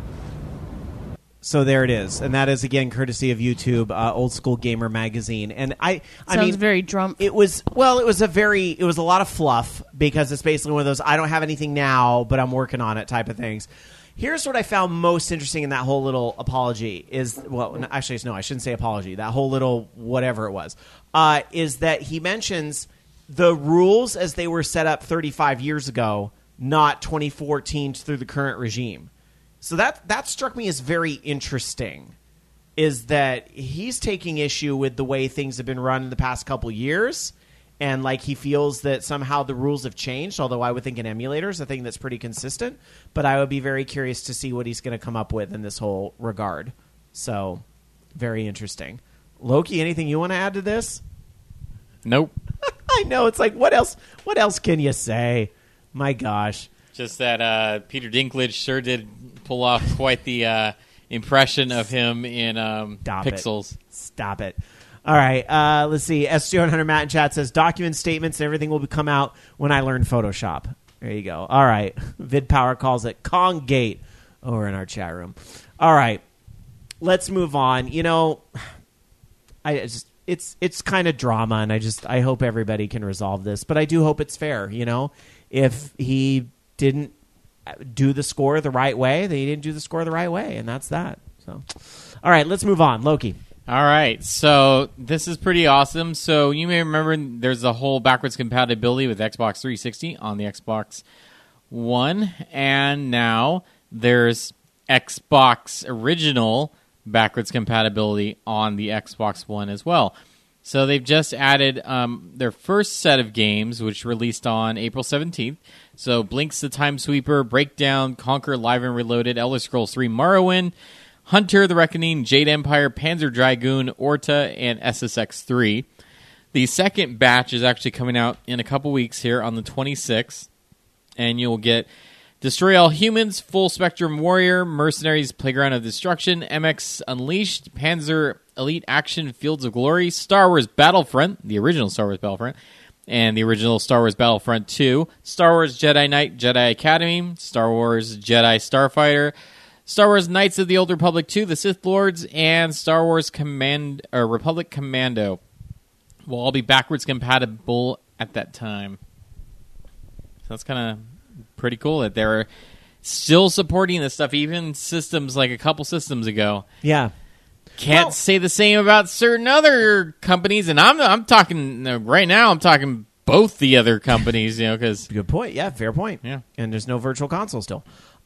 So there it is, and that is again courtesy of YouTube, Old School Gamer Magazine. And I mean, very Trump. It was a lot of fluff because it's basically one of those I don't have anything now, but I'm working on it type of things. Here's what I found most interesting in that whole little apology is, well, actually, no, I shouldn't say apology. That whole little whatever it was, is that he mentions the rules as they were set up 35 years ago, not 2014 through the current regime. So that struck me as very interesting, is that he's taking issue with the way things have been run in the past couple years, and like he feels that somehow the rules have changed, although I would think an emulator is a thing that's pretty consistent. But I would be very curious to see what he's going to come up with in this whole regard. So, very interesting. Loki, anything you want to add to this? Nope. I know, it's like, what else can you say? My gosh. Just that Peter Dinklage sure did pull off quite the impression of him in Pixels. Stop it. All right, let's see. S2100 Matt in chat says, document statements and everything will come out when I learn Photoshop. There you go. All right. VidPower calls it Konggate over in our chat room. All right. Let's move on. You know, it's kind of drama, and I hope everybody can resolve this, but I do hope it's fair. You know, if he didn't do the score the right way, then he didn't do the score the right way, and that's that. So, all right, let's move on. Loki. All right, so this is pretty awesome. So you may remember there's a whole backwards compatibility with Xbox 360 on the Xbox One, and now there's Xbox original backwards compatibility on the Xbox One as well. So they've just added their first set of games, which released on April 17th. So Blinks the Time Sweeper, Breakdown, Conquer Live and Reloaded, Elder Scrolls 3 Morrowind, Hunter, The Reckoning, Jade Empire, Panzer Dragoon, Orta, and SSX 3. The second batch is actually coming out in a couple weeks here on the 26th, and you'll get Destroy All Humans, Full Spectrum Warrior, Mercenaries, Playground of Destruction, MX Unleashed, Panzer Elite Action, Fields of Glory, Star Wars Battlefront, the original Star Wars Battlefront, and the original Star Wars Battlefront 2, Star Wars Jedi Knight, Jedi Academy, Star Wars Jedi Starfighter, Star Wars Knights of the Old Republic 2, The Sith Lords, and Star Wars Republic Commando will all be backwards compatible at that time. So that's kind of pretty cool that they're still supporting this stuff, even systems like a couple systems ago. Yeah. Can't say the same about certain other companies, and I'm talking right now. I'm talking both the other companies, because good point. Yeah, fair point. Yeah, and there's no Virtual Console still.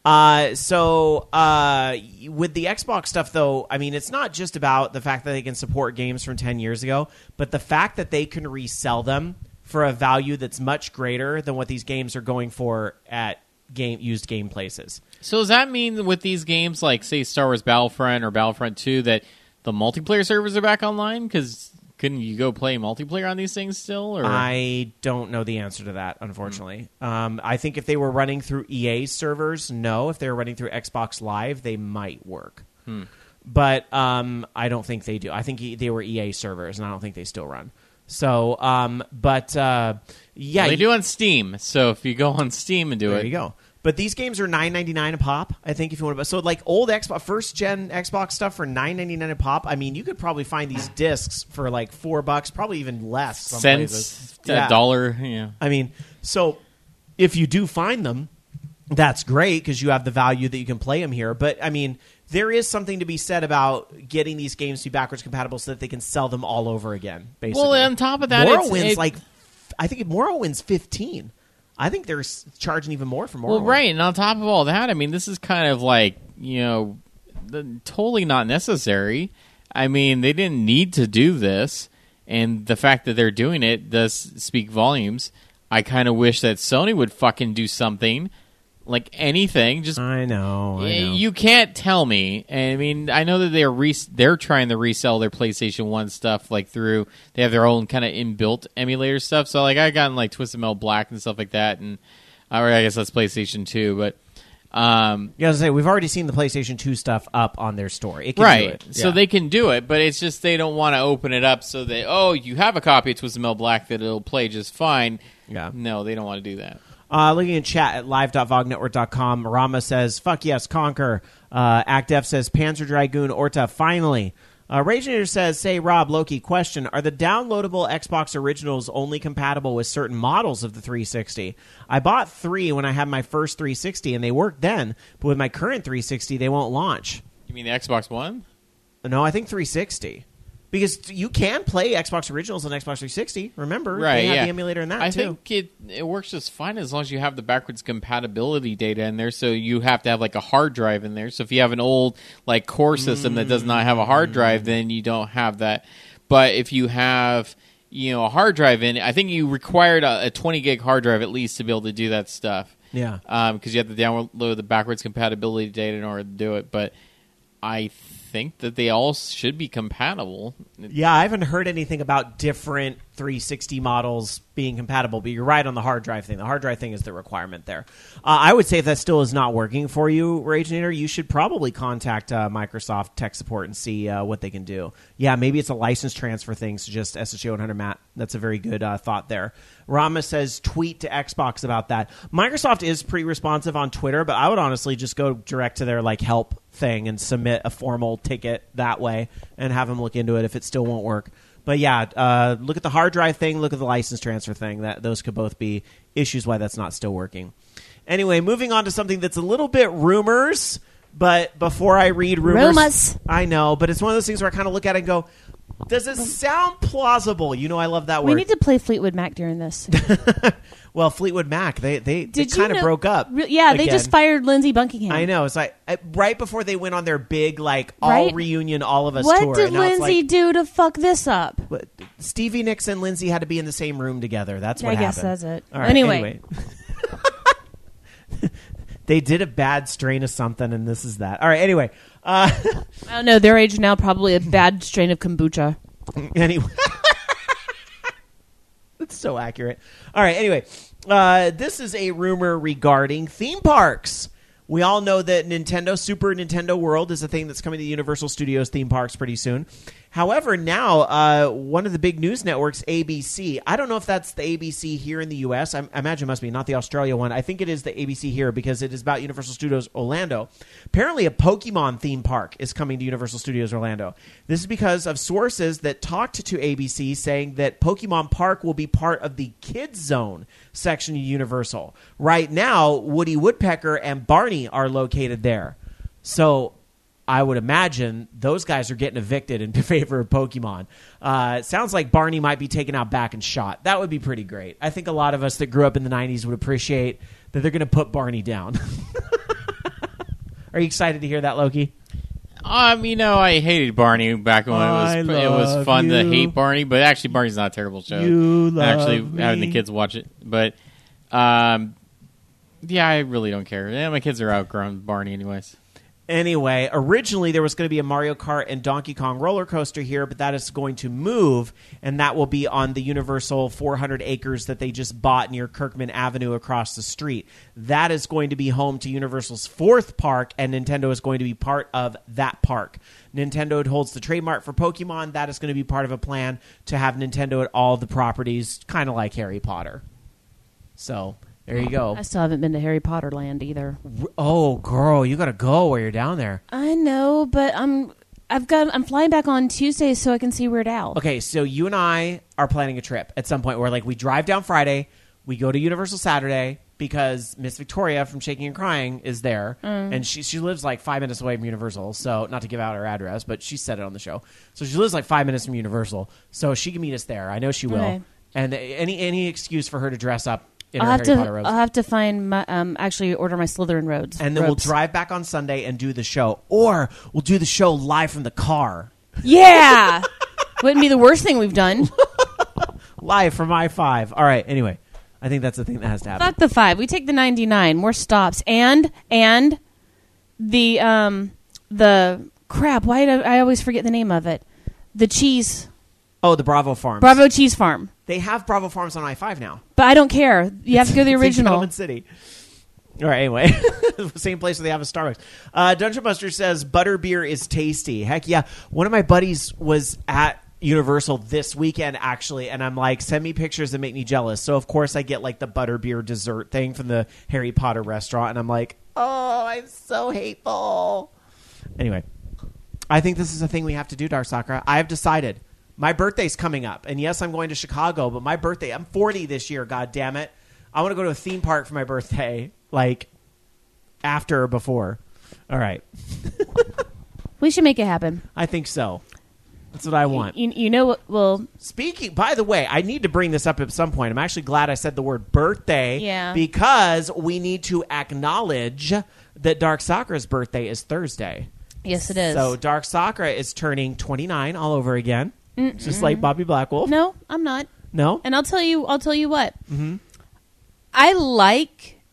So with the Xbox stuff, though, I mean, it's not just about the fact that they can support games from 10 years ago, but the fact that they can resell them for a value that's much greater than what these games are going for at used game places. So does that mean with these games, like, say, Star Wars Battlefront or Battlefront 2, that the multiplayer servers are back online? Because couldn't you go play multiplayer on these things still? Or? I don't know the answer to that, unfortunately. I think if they were running through EA servers, no. If they were running through Xbox Live, they might work. But I don't think they do. I think they were EA servers, and I don't think they still run. So, yeah. Well, they do on Steam. So if you go on Steam and do it. There you go. But these games are $9.99 a pop, I think, if you want to. So, like old Xbox, first-gen Xbox stuff for $9.99 a pop. I mean, you could probably find these discs for like $4, probably even less. Cents, $1. Yeah. I mean, so if you do find them, that's great because you have the value that you can play them here. But I mean, there is something to be said about getting these games to be backwards compatible so that they can sell them all over again. Basically, well, on top of that, Morrowind's I think Morrowind's $15. I think they're charging even more for Morrowind. Well, right, and on top of all that, I mean, this is kind of like, totally not necessary. I mean, they didn't need to do this, and the fact that they're doing it does speak volumes. I kind of wish that Sony would fucking do something, like anything. Just I know. You can't tell me. I mean, I know that they're trying to resell their PlayStation 1 stuff, like through they have their own kind of inbuilt emulator stuff. So like I gotten like Twisted Metal Black and stuff like that, and or I guess that's PlayStation 2. But I was gonna say we've already seen the PlayStation 2 stuff up on their store. It can right, do it. So they can do it, but it's just they don't want to open it up so that you have a copy of Twisted Metal Black that it'll play just fine. Yeah, no, they don't want to do that. Looking in chat at live.vognetwork.com, Rama says, fuck yes, Conquer. ActF says, Panzer Dragoon, Orta, finally. Ragenator says, say, Rob, Loki, question, are the downloadable Xbox originals only compatible with certain models of the 360? I bought 3 when I had my first 360, and they worked then, but with my current 360, they won't launch. You mean the Xbox One? No, I think 360. Because you can play Xbox Originals on Xbox 360. Remember, right? They have the emulator in that too. I think it works just fine as long as you have the backwards compatibility data in there. So you have to have like a hard drive in there. So if you have an old like core system that does not have a hard drive, then you don't have that. But if you have a hard drive in, I think you required a 20 gig hard drive at least to be able to do that stuff. Yeah, because you have to download the backwards compatibility data in order to do it. But I think that they all should be compatible. Yeah, I haven't heard anything about different 360 models being compatible, but you're right on the hard drive thing. The hard drive thing is the requirement there. I would say if that still is not working for you, Ragenator, you should probably contact Microsoft tech support and see what they can do. Yeah, maybe it's a license transfer thing, so just SSJ100 Matt. That's a very good thought there. Rama says tweet to Xbox about that. Microsoft is pretty responsive on Twitter, but I would honestly just go direct to their help thing and submit a formal ticket that way and have them look into it if it still won't work. But yeah, look at the hard drive thing, look at the license transfer thing. Those could both be issues why that's not still working. Anyway, moving on to something that's a little bit rumors, but before I read rumors. I know, but it's one of those things where I kind of look at it and go, does it sound plausible? You know, I love that word. We need to play Fleetwood Mac during this. Well, Fleetwood Mac, they kind of broke up. Yeah, they just fired Lindsey Buckingham. I know. It's like right before they went on their big all reunion, all of us tour. What did Lindsey do to fuck this up? Stevie Nicks and Lindsey had to be in the same room together. That's what happened. I guess that's it. All right, anyway. They did a bad strain of something, and this is that. All right, anyway. I don't know. Their age now, probably a bad strain of kombucha. Anyway. That's so accurate. All right, anyway. This is a rumor regarding theme parks. We all know that Super Nintendo World is a thing that's coming to Universal Studios theme parks pretty soon. However, now one of the big news networks, ABC, I don't know if that's the ABC here in the U.S. I imagine it must be, not the Australia one. I think it is the ABC here because it is about Universal Studios Orlando. Apparently, a Pokemon theme park is coming to Universal Studios Orlando. This is because of sources that talked to ABC saying that Pokemon Park will be part of the Kids Zone section of Universal. Right now, Woody Woodpecker and Barney are located there. So I would imagine those guys are getting evicted in favor of Pokemon. It sounds like Barney might be taken out back and shot. That would be pretty great. I think a lot of us that grew up in the 90s would appreciate that they're going to put Barney down. Are you excited to hear that, Loki? I hated Barney back when it was fun to hate Barney, but actually Barney's not a terrible show. Having the kids watch it. But, yeah, I really don't care. Yeah, my kids are outgrown Barney anyways. Anyway, originally there was going to be a Mario Kart and Donkey Kong roller coaster here, but that is going to move, and that will be on the Universal 400 acres that they just bought near Kirkman Avenue across the street. That is going to be home to Universal's fourth park, and Nintendo is going to be part of that park. Nintendo holds the trademark for Pokemon. That is going to be part of a plan to have Nintendo at all the properties, kind of like Harry Potter. So there you go. I still haven't been to Harry Potter Land either. Oh, girl, you got to go while you're down there. I know, but I'm flying back on Tuesday so I can see Weird Al. Okay, so you and I are planning a trip at some point where we drive down Friday, we go to Universal Saturday because Miss Victoria from Shaking and Crying is there, and she lives 5 minutes away from Universal. So not to give out her address, but she said it on the show. So she lives 5 minutes from Universal, so she can meet us there. I know she will. Okay. And any excuse for her to dress up. I'll have to find my actually order my Slytherin robes. And then we'll drive back on Sunday and do the show. Or we'll do the show live from the car. Yeah. Wouldn't be the worst thing we've done. Live from I-5. All right, anyway. I think that's the thing that has to happen. Fuck the 5. We take the 99. More stops. And the crap, why do I always forget the name of it? The cheese. Oh, the Bravo Farms. Bravo Cheese Farm. They have Bravo Farms on I-5 now. But I don't care. You have to go to the original. It's in City. All right, anyway. Same place where they have a Starbucks. Dungeon Buster says, butterbeer is tasty. Heck yeah. One of my buddies was at Universal this weekend, actually, and I'm like, send me pictures that make me jealous. So, of course, I get the butterbeer dessert thing from the Harry Potter restaurant, and I'm like, oh, I'm so hateful. Anyway, I think this is a thing we have to do, Dark Sakura. I have decided. My birthday's coming up, and yes, I'm going to Chicago, but my birthday, I'm 40 this year, God damn it. I want to go to a theme park for my birthday, after or before. All right. We should make it happen. I think so. That's what I want. You know what? Well, speaking, by the way, I need to bring this up at some point. I'm actually glad I said the word birthday. Yeah. Because we need to acknowledge that Dark Sakura's birthday is Thursday. Yes, it is. So Dark Sakura is turning 29 all over again. Just like Bobby Blackwolf. No, I'm not. No? And I'll tell you what. Mm-hmm. I like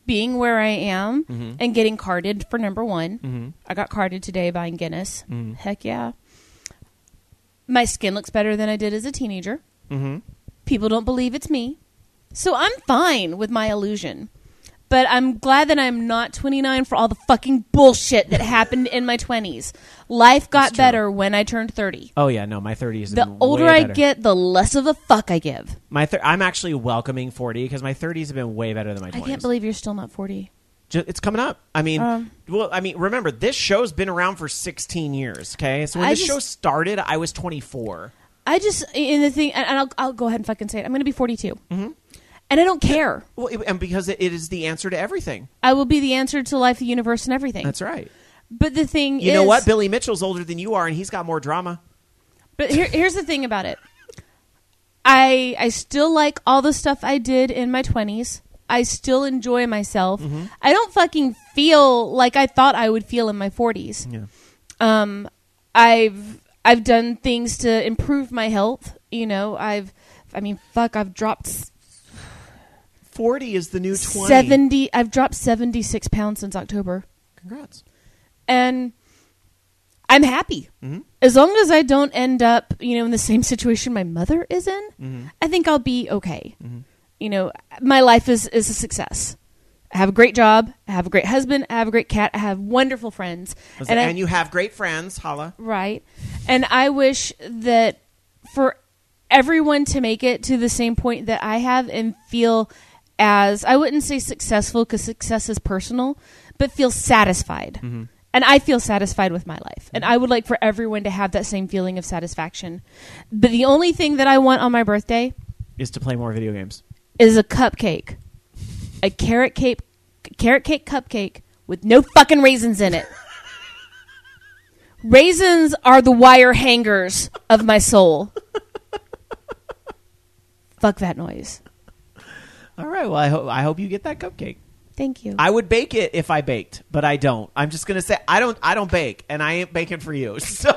being where I am and getting carded for number one. I got carded today buying Guinness. Heck yeah. My skin looks better than I did as a teenager. People don't believe it's me. So I'm fine with my illusion. But I'm glad that I'm not 29 for all the fucking bullshit that happened in my 20s. Life got better when I turned 30. Oh, yeah. No, my 30s. The older I get, the less of a fuck I give. I'm actually welcoming 40 because my 30s have been way better than my 20s. I can't believe you're still not 40. It's coming up. I mean, remember, this show's been around for 16 years, okay? So when this show started, I was 24. I'll go ahead and fucking say it. I'm going to be 42. And I don't care. Well, and because it is the answer to everything. I will be the answer to life, the universe, and everything. That's right. But the thing is... You know what? Billy Mitchell's older than you are, and he's got more drama. But here's the thing about it. I still like all the stuff I did in my 20s. I still enjoy myself. I don't fucking feel like I thought I would feel in my 40s. Yeah. I've done things to improve my health. You know, I've dropped... 40 is the new 20. I've dropped 76 pounds since October. Congrats. And I'm happy. As long as I don't end up, in the same situation my mother is in, I think I'll be okay. My life is a success. I have a great job. I have a great husband. I have a great cat. I have wonderful friends. And you have great friends, holla. Right. And I wish that for everyone to make it to the same point that I have and feel as, I wouldn't say successful because success is personal, but feel satisfied. And I feel satisfied with my life. And I would like for everyone to have that same feeling of satisfaction. But the only thing that I want on my birthday is to play more video games. Is a cupcake. A carrot cake cupcake with no fucking raisins in it. Raisins are the wire hangers of my soul. Fuck that noise. All right. Well, I hope you get that cupcake. Thank you. I would bake it if I baked, but I don't. I'm just gonna say I don't bake, and I ain't baking for you. So,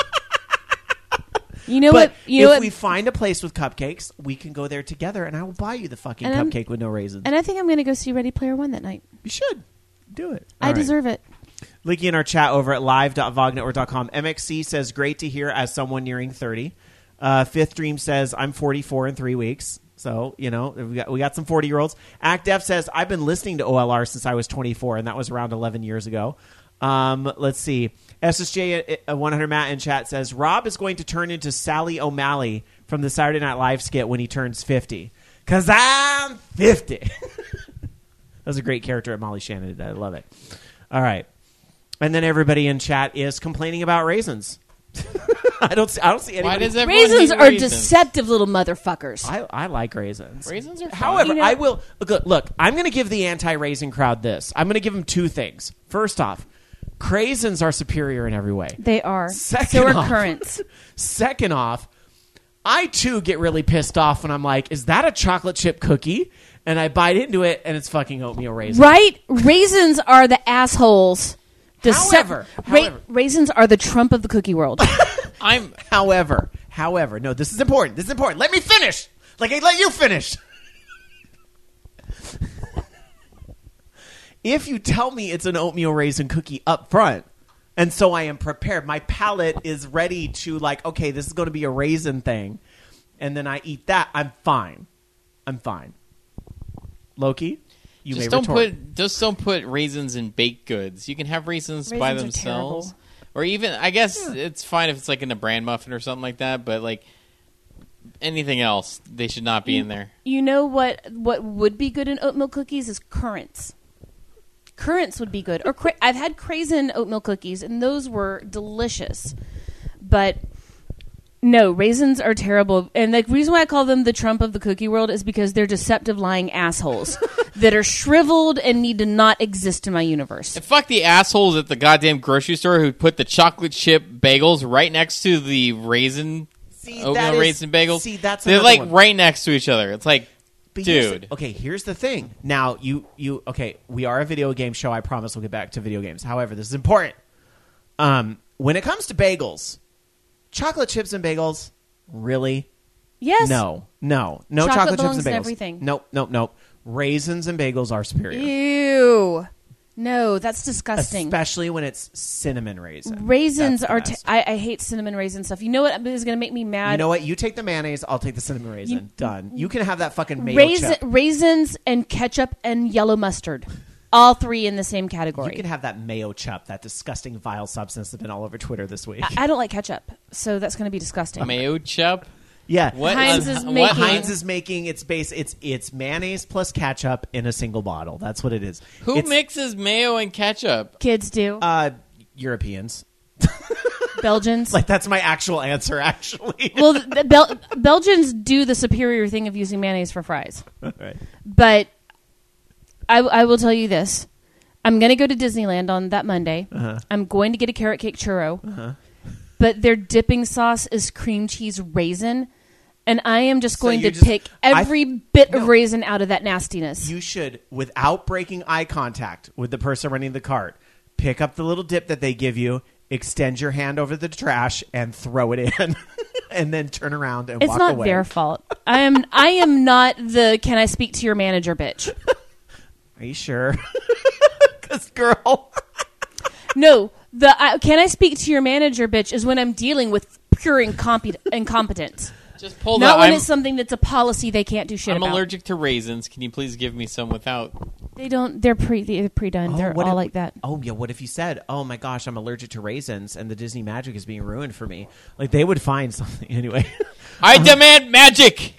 if we find a place with cupcakes, we can go there together, and I will buy you the fucking cupcake with no raisins. And I think I'm gonna go see Ready Player One that night. You should do it. I deserve it. Linking in our chat over at live.vognetwork.com. MXC says, "Great to hear as someone nearing 30." Fifth Dream says, "I'm 44 in 3 weeks." So, we got some 40-year-olds. ActF says, "I've been listening to OLR since I was 24, and that was around 11 years ago." Let's see. SSJ 100 Matt in chat says, "Rob is going to turn into Sally O'Malley from the Saturday Night Live skit when he turns 50. 'Cause I'm 50. That was a great character at Molly Shannon did that. I love it. All right. And then everybody in chat is complaining about raisins. I don't see anybody. Why does everyone raisins hate are raisins? Deceptive little motherfuckers. I like raisins. Raisins are fine. However, I will look. I'm going to give the anti-raisin crowd this. I'm going to give them two things. First off, craisins are superior in every way. They are. Second so off, are currants. Second off, I too get really pissed off when I'm like, "Is that a chocolate chip cookie?" And I bite into it, and it's fucking oatmeal raisin. Right? Raisins are the assholes. However, raisins are the Trump of the cookie world. However, no, this is important. Let me finish. Like I let you finish. If you tell me it's an oatmeal raisin cookie up front, and so I am prepared, my palate is ready to okay, this is going to be a raisin thing, and then I eat that, I'm fine. Loki? Just don't put raisins in baked goods. You can have raisins by themselves, or even I guess it's fine if it's in a bran muffin or something like that. But anything else, they should not be in there. You know what would be good in oatmeal cookies is currants. Currants would be good. Or I've had craisin oatmeal cookies, and those were delicious. But no, raisins are terrible. And the reason why I call them the Trump of the cookie world is because they're deceptive, lying assholes that are shriveled and need to not exist in my universe. And fuck the assholes at the goddamn grocery store who put the chocolate chip bagels right next to the raisin bagels. See, that's they're one. Right next to each other. It's dude. Here's the thing. Now, we are a video game show. I promise we'll get back to video games. However, this is important. When it comes to bagels, chocolate chips and bagels, really? Yes. No chocolate chips and bagels. Everything. Nope. Raisins and bagels are superior. Ew. No, that's disgusting. Especially when it's cinnamon raisin. Raisins That's the are. best. I hate cinnamon raisin stuff. You know what is going to make me mad? You know what? You take the mayonnaise, I'll take the cinnamon raisin. Done. You can have that fucking mayo chip. Raisins and ketchup and yellow mustard. All three in the same category. You can have that mayo chup, that disgusting vile substance that's been all over Twitter this week. I don't like ketchup, so that's going to be disgusting. Mayo chup. Yeah, What Heinz is making- Heinz is making it's mayonnaise plus ketchup in a single bottle. That's what it is. Who It's, mixes mayo and ketchup? Kids do. Europeans? Belgians. Like that's my actual answer. Actually, Well, Belgians do the superior thing of using mayonnaise for fries. right. But I will tell you this. I'm going to go to Disneyland on that Monday. Uh-huh. I'm going to get a carrot cake churro. But their dipping sauce is cream cheese raisin. And I am just going to pick every bit of raisin out of that nastiness. You should, without breaking eye contact with the person running the cart, pick up the little dip that they give you, extend your hand over the trash, and throw it in, and then turn around and It's walk not away. their fault. I am not the can I speak to your manager bitch. Are you sure? Because, girl. No, the can I speak to your manager bitch is when I'm dealing with pure incompetence. Just pull Not that. when it's something that's a policy they can't do shit I'm about. allergic to raisins. Can you please give me some without? They don't. They're pre-done. They're what all if- like that. Oh, yeah. What if you said, oh, my gosh, I'm allergic to raisins, and the Disney magic is being ruined for me? Like, they would find something. Anyway. I demand magic.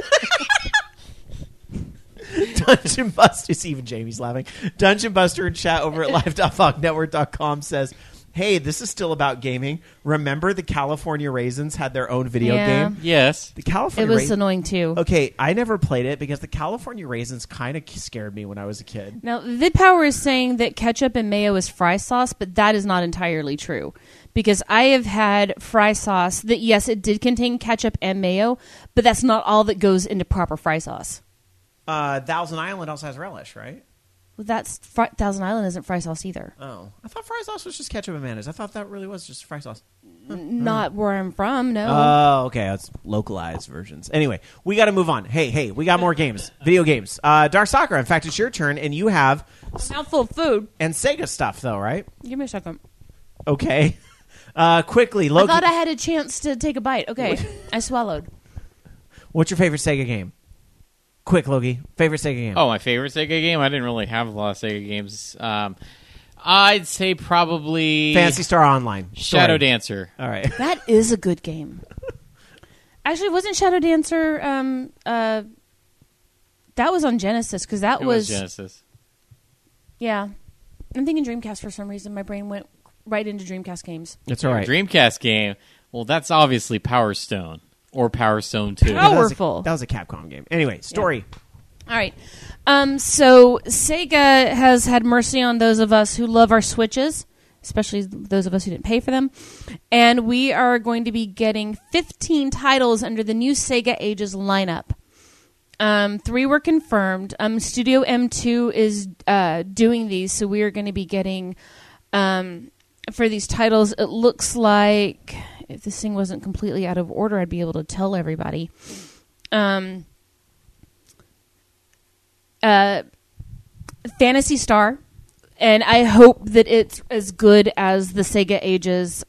Dungeon Buster, even Jamie's laughing. Dungeon Buster in chat over at live.fognetwork.com says, hey, this is still about gaming. Remember the California Raisins had their own video Yeah. game? Yes. The It California was Raisins. annoying too. Okay, I never played it because the California Raisins kind of scared me when I was a kid. Now, VidPower is saying that ketchup and mayo is fry sauce, but that is not entirely true. Because I have had fry sauce that, yes, it did contain ketchup and mayo, but that's not all that goes into proper fry sauce. Thousand Island also has relish, right? Well, Thousand Island isn't fry sauce either. Oh, I thought fry sauce was just ketchup and mayonnaise. I thought that really was just fry sauce. Not where I'm from, no. Oh, okay. That's localized versions. Anyway, we got to move on. Hey, we got more games. Video games. Dark Soccer, in fact, it's your turn, and you have... Mouthful of food. And Sega stuff, though, right? Give me a second. Okay. Quickly, Loki. I thought I had a chance to take a bite. Okay, I swallowed. What's your favorite Sega game? Quick, Loki. Favorite Sega game? Oh, my favorite Sega game? I didn't really have a lot of Sega games. I'd say probably Phantasy Star Online. Shadow Story. Dancer. All right. That is a good game. Actually, wasn't Shadow Dancer? That was on Genesis because that It was Genesis. Yeah, I'm thinking Dreamcast for some reason. My brain went right into Dreamcast games. That's all right. Dreamcast game. Well, that's obviously Power Stone or Power Stone 2. Power- That was a- Powerful. That was a Capcom game. Anyway, story. All right. So Sega has had mercy on those of us who love our Switches, especially those of us who didn't pay for them. And we are going to be getting 15 titles under the new Sega Ages lineup. 3 were confirmed. Studio M2 is doing these, so we are going to be getting, for these titles, it looks like, if this thing wasn't completely out of order, I'd be able to tell everybody. Phantasy Star, and I hope that it's as good as the Sega Ages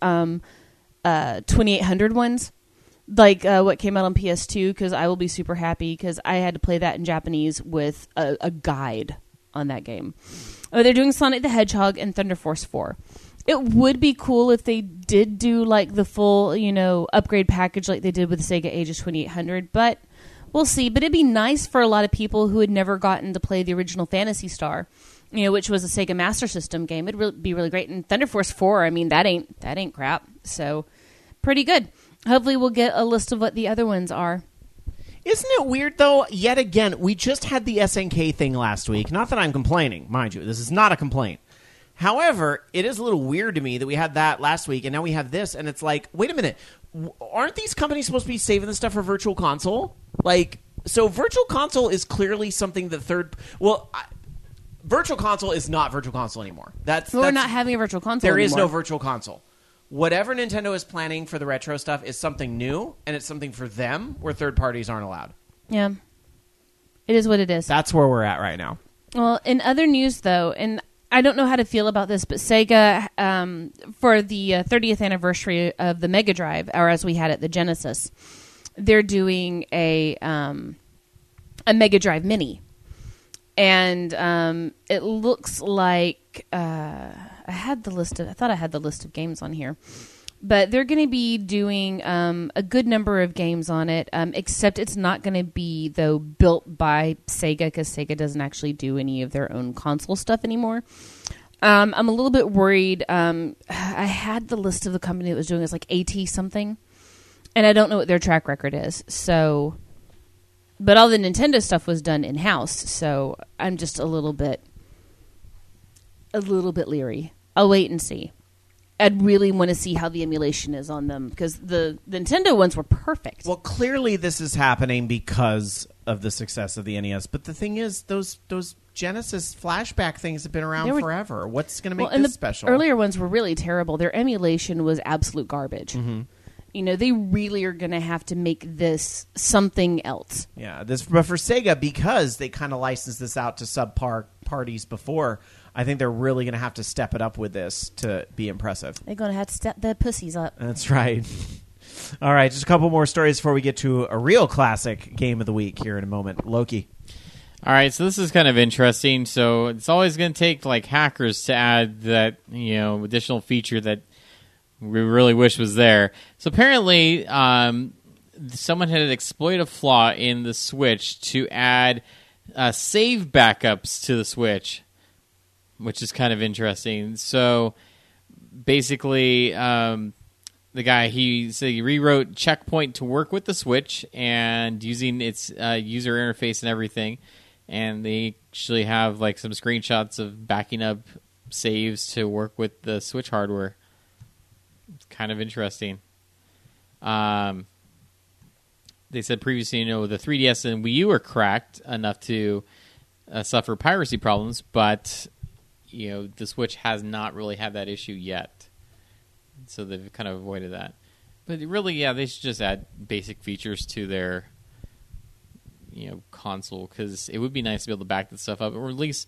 2800 ones, like what came out on PS2, because I will be super happy because I had to play that in Japanese with a guide on that game. They're doing Sonic the Hedgehog and Thunder Force 4. It would be cool if they did do like the full, upgrade package like they did with the Sega Ages 2800, but we'll see. But it'd be nice for a lot of people who had never gotten to play the original Phantasy Star, which was a Sega Master System game. It'd be really great. And Thunder Force 4, I mean, that ain't crap. So pretty good. Hopefully we'll get a list of what the other ones are. Isn't it weird, though? Yet again, we just had the SNK thing last week. Not that I'm complaining, mind you. This is not a complaint. However, it is a little weird to me that we had that last week, and now we have this, and it's like, wait a minute. Aren't these companies supposed to be saving this stuff for Virtual Console? So Virtual Console is clearly something that Virtual Console is not Virtual Console anymore. We're not having a Virtual Console There is anymore. no Virtual Console. Whatever Nintendo is planning for the retro stuff is something new, and it's something for them where third parties aren't allowed. Yeah. It is what it is. That's where we're at right now. Well, in other news, though, and I don't know how to feel about this, but Sega, for the 30th anniversary of the Mega Drive, or as we had it, the Genesis, they're doing a Mega Drive Mini. And it looks like I thought I had the list of games on here. But they're going to be doing a good number of games on it, except it's not going to be, though, built by Sega, because Sega doesn't actually do any of their own console stuff anymore. I'm a little bit worried. I had the list of the company that was doing it. It's like AT something, and I don't know what their track record is. So, but all the Nintendo stuff was done in-house, so I'm just a little bit leery. I'll wait and see. I'd really want to see how the emulation is on them, because the Nintendo ones were perfect. Well, clearly this is happening because of the success of the NES. But the thing is, those Genesis flashback things have been around forever. What's going to make this special? Earlier ones were really terrible. Their emulation was absolute garbage. Mm-hmm. You know, they really are going to have to make this something else. Yeah, but for Sega, because they kind of licensed this out to subpar parties before, I think they're really going to have to step it up with this to be impressive. They're going to have to step their pussies up. That's right. All right, just a couple more stories before we get to a real classic game of the week here in a moment. Loki. All right, so this is kind of interesting. So it's always going to take like hackers to add that, you know, additional feature that we really wish was there. So apparently, someone had exploited a flaw in the Switch to add save backups to the Switch, which is kind of interesting. So basically, the guy, he rewrote Checkpoint to work with the Switch and using its user interface and everything. And they actually have like some screenshots of backing up saves to work with the Switch hardware. It's kind of interesting. They said previously, you know, the 3DS and Wii U are cracked enough to suffer piracy problems, but you know, the Switch has not really had that issue yet. So they've kind of avoided that. But really, yeah, they should just add basic features to their, you know, console, because it would be nice to be able to back that stuff up, or at least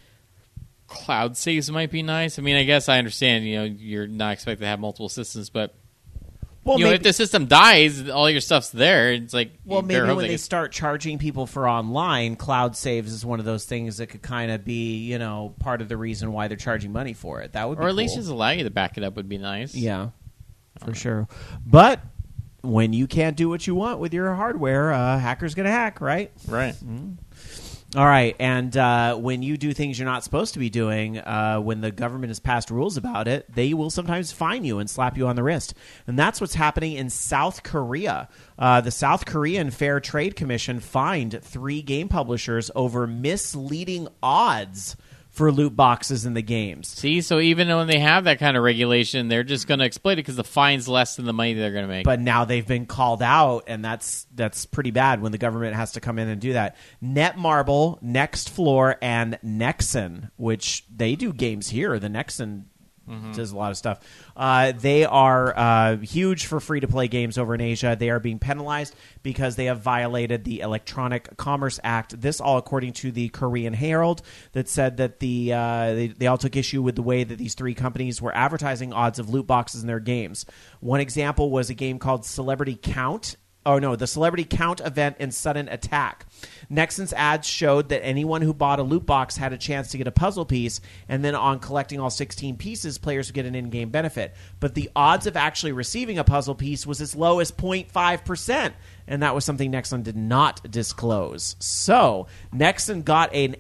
cloud saves might be nice. I mean, I guess I understand, you know, you're not expected to have multiple systems, but you know, if the system dies, all your stuff's there. It's like, well, maybe when they start charging people for online, cloud saves is one of those things that could kind of be, you know, part of the reason why they're charging money for it. That would, or at least just allow you to back it up would be nice. Yeah, for sure. But when you can't do what you want with your hardware, hacker's gonna hack, right? Right. Mm-hmm. All right, and when you do things you're not supposed to be doing, when the government has passed rules about it, they will sometimes fine you and slap you on the wrist. And that's what's happening in South Korea. The South Korean Fair Trade Commission fined 3 game publishers over misleading odds for loot boxes in the games. See, so even when they have that kind of regulation, they're just going to exploit it because the fine's less than the money they're going to make. But now they've been called out, and that's pretty bad when the government has to come in and do that. Netmarble, Next Floor, and Nexon, which they do games here. The Nexon does a lot of stuff. They are huge for free-to-play games over in Asia. They are being penalized because they have violated the Electronic Commerce Act. This all according to the Korean Herald, that said that they all took issue with the way that these 3 companies were advertising odds of loot boxes in their games. One example was a game called Celebrity Count. Oh, no, the Celebrity Count event in Sudden Attack. Nexon's ads showed that anyone who bought a loot box had a chance to get a puzzle piece, and then on collecting all 16 pieces, players would get an in-game benefit. But the odds of actually receiving a puzzle piece was as low as 0.5%, and that was something Nexon did not disclose. So, Nexon got an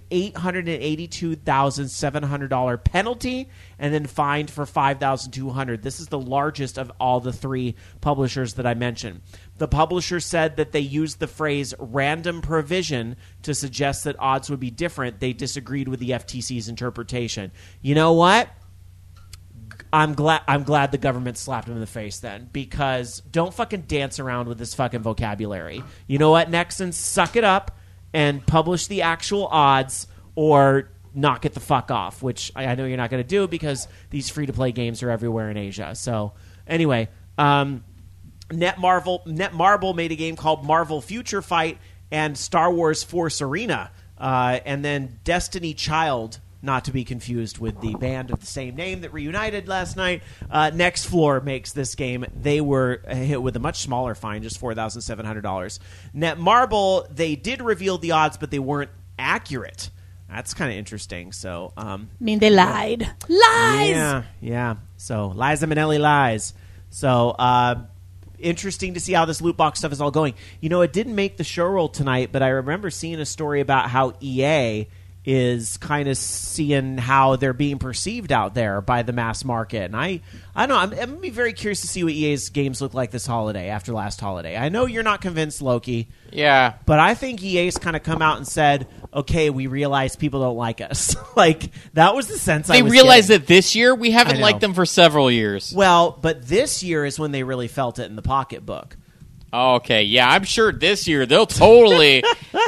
$882,700 penalty and then fined for $5,200. This is the largest of all the 3 publishers that I mentioned. The publisher said that they used the phrase random provision to suggest that odds would be different. They disagreed with the FTC's interpretation. You know what? I'm glad the government slapped him in the face then, because don't fucking dance around with this fucking vocabulary. You know what, Nexon? Suck it up and publish the actual odds, or knock it the fuck off, which I know you're not going to do because these free-to-play games are everywhere in Asia. So anyway, Netmarble made a game called Marvel Future Fight, and Star Wars Force Arena, and then Destiny Child, not to be confused with the band of the same name that reunited last night. Next Floor makes this game. They were hit with a much smaller fine, just $4,700. Netmarble, they did reveal the odds, but they weren't accurate. That's kind of interesting. So, I mean, they lied. Lies! Yeah. So, Liza Minnelli lies. So, interesting to see how this loot box stuff is all going. You know, it didn't make the show roll tonight, but I remember seeing a story about how EA is kind of seeing how they're being perceived out there by the mass market. And I don't know, I'm going to be very curious to see what EA's games look like this holiday, after last holiday. I know you're not convinced, Loki. Yeah. But I think EA's kind of come out and said, okay, we realize people don't like us. Like, that was the sense I was realized getting. that this year we haven't liked them for several years. Well, but this year is when they really felt it in the pocketbook. Okay, yeah, I'm sure this year they'll totally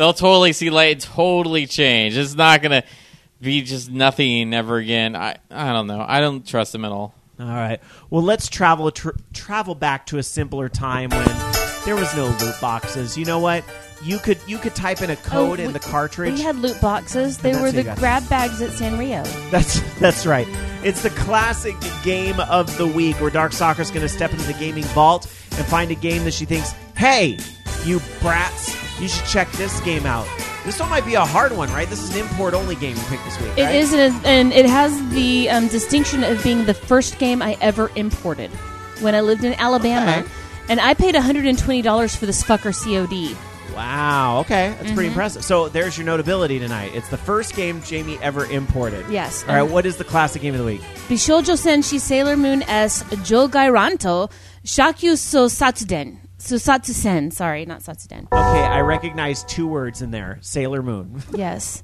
see light, totally change. It's not gonna be just nothing ever again. I don't know. I don't trust them at all. All right. Well, let's travel back to a simpler time when there was no loot boxes. You know what? You could type in a code in the cartridge. We had loot boxes. They were the grab bags at Sanrio. That's right. It's the classic game of the week where Dark Soccer's going to step into the gaming vault and find a game that she thinks, hey, you brats, you should check this game out. This one might be a hard one, right? This is an import-only game you picked this week, right? It is, and it has the distinction of being the first game I ever imported when I lived in Alabama. Okay. And I paid $120 for this fucker COD. Wow, okay. That's pretty impressive. So there's your notability tonight. It's the first game Jamie ever imported. Yes. All right, what is the classic game of the week? Bishoujo Senshi Sailor Moon S Jogairanto Shakyu Sosatsuden. Susatsusen. Sorry, not Satsuden. Okay, I recognize two words in there. Sailor Moon. Yes.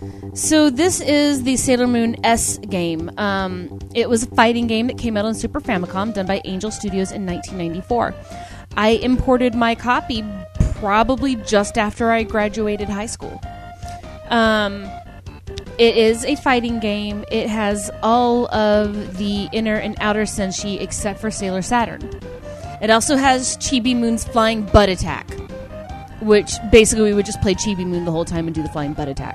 So this is the Sailor Moon S game. It was a fighting game that came out on Super Famicom, done by Angel Studios in 1994. I imported my copy probably just after I graduated high school. It is a fighting game. It has all of the inner and outer senshi except for Sailor Saturn. It also has Chibi Moon's flying butt attack, which basically we would just play Chibi Moon the whole time and do the flying butt attack.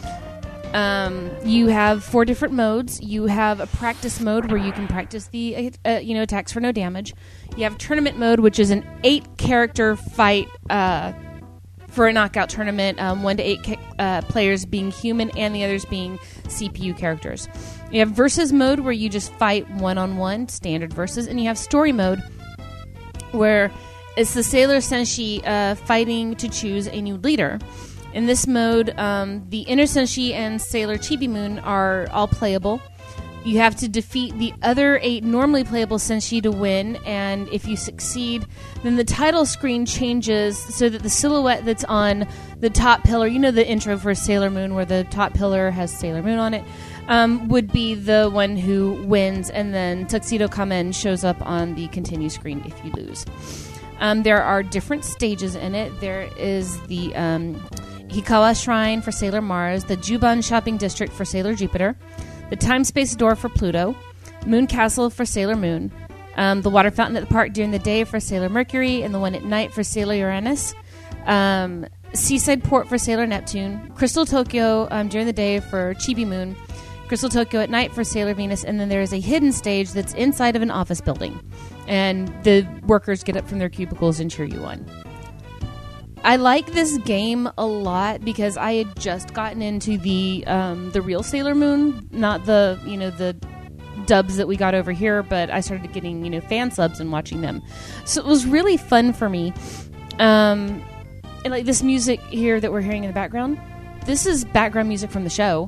You have 4 different modes. You have a practice mode where you can practice the attacks for no damage. You have tournament mode, which is an 8-character fight for a knockout tournament, 1 to 8 players being human and the others being CPU characters. You have versus mode where you just fight one-on-one, standard versus, and you have story mode where it's the Sailor Senshi fighting to choose a new leader. In this mode, the Inner Senshi and Sailor Chibi Moon are all playable. You have to defeat the other 8 normally playable Senshi to win, and if you succeed, then the title screen changes so that the silhouette that's on the top pillar, you know the intro for Sailor Moon where the top pillar has Sailor Moon on it, would be the one who wins, and then Tuxedo Kamen shows up on the continue screen if you lose. There are different stages in it. There is the Hikawa Shrine for Sailor Mars, the Juban Shopping District for Sailor Jupiter, the Time Space Door for Pluto, Moon Castle for Sailor Moon, the water fountain at the park during the day for Sailor Mercury, and the one at night for Sailor Uranus, Seaside Port for Sailor Neptune, Crystal Tokyo during the day for Chibi Moon, Crystal Tokyo at night for Sailor Venus, and then there is a hidden stage that's inside of an office building, and the workers get up from their cubicles and cheer you on. I like this game a lot because I had just gotten into the real Sailor Moon, not the the dubs that we got over here, but I started getting fan subs and watching them, so it was really fun for me. And like this music here that we're hearing in the background, this is background music from the show.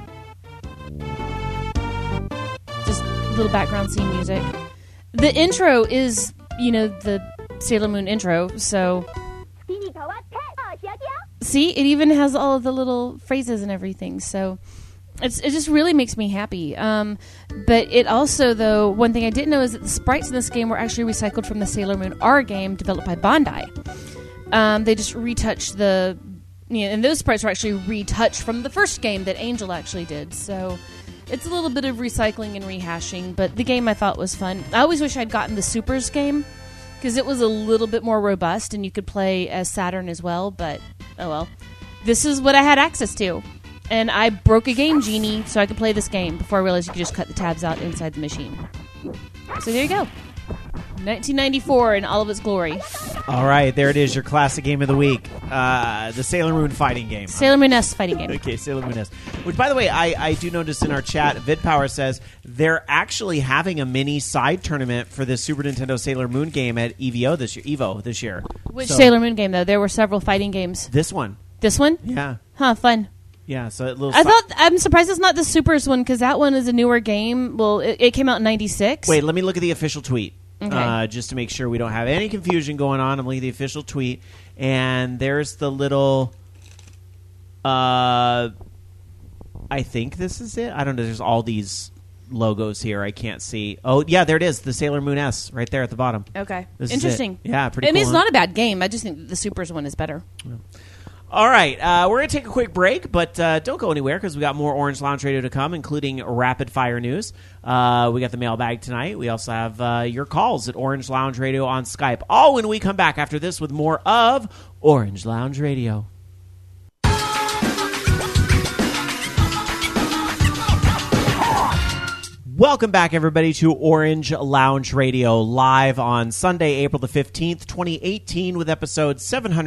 Just little background scene music. The intro is the Sailor Moon intro, so. See, it even has all of the little phrases and everything, so it just really makes me happy. But it also, though, one thing I didn't know is that the sprites in this game were actually recycled from the Sailor Moon R game developed by Bandai. They just retouched and those sprites were actually retouched from the first game that Angel actually did, so it's a little bit of recycling and rehashing, but the game I thought was fun. I always wish I'd gotten the Supers game, because it was a little bit more robust, and you could play as Saturn as well, but Oh well. This is what I had access to. And I broke a Game Genie so I could play this game before I realized you could just cut the tabs out inside the machine. So there you go. 1994 in all of its glory. All right, there it is, your classic game of the week. The Sailor Moon fighting game. Sailor Moon S fighting game. Okay, Sailor Moon S. Which, by the way, I do notice in our chat, VidPower says they're actually having a mini side tournament for this Super Nintendo Sailor Moon game at EVO this year. Which So- Sailor Moon game, though? There were several fighting games. This one. This one? Yeah. Huh, fun. Yeah, so a little I'm surprised it's not the Supers one, because that one is a newer game. Well, it came out in 96. Wait, let me look at the official tweet. Okay. Just to make sure we don't have any confusion going on. I'm looking at the official tweet, and there's the little. I think this is it. I don't know. There's all these logos here. I can't see. Oh, yeah, there it is. The Sailor Moon S right there at the bottom. Okay. This is Interesting. it. Yeah, pretty I mean, cool, it's huh? not a bad game. I just think the Supers one is better. All right, we're going to take a quick break, but don't go anywhere because we got more Orange Lounge Radio to come, including rapid fire news. We got the mailbag tonight. We also have your calls at Orange Lounge Radio on Skype. All when we come back after this with more of Orange Lounge Radio. Welcome back, everybody, to Orange Lounge Radio, live on Sunday, April the 15th, 2018, with episode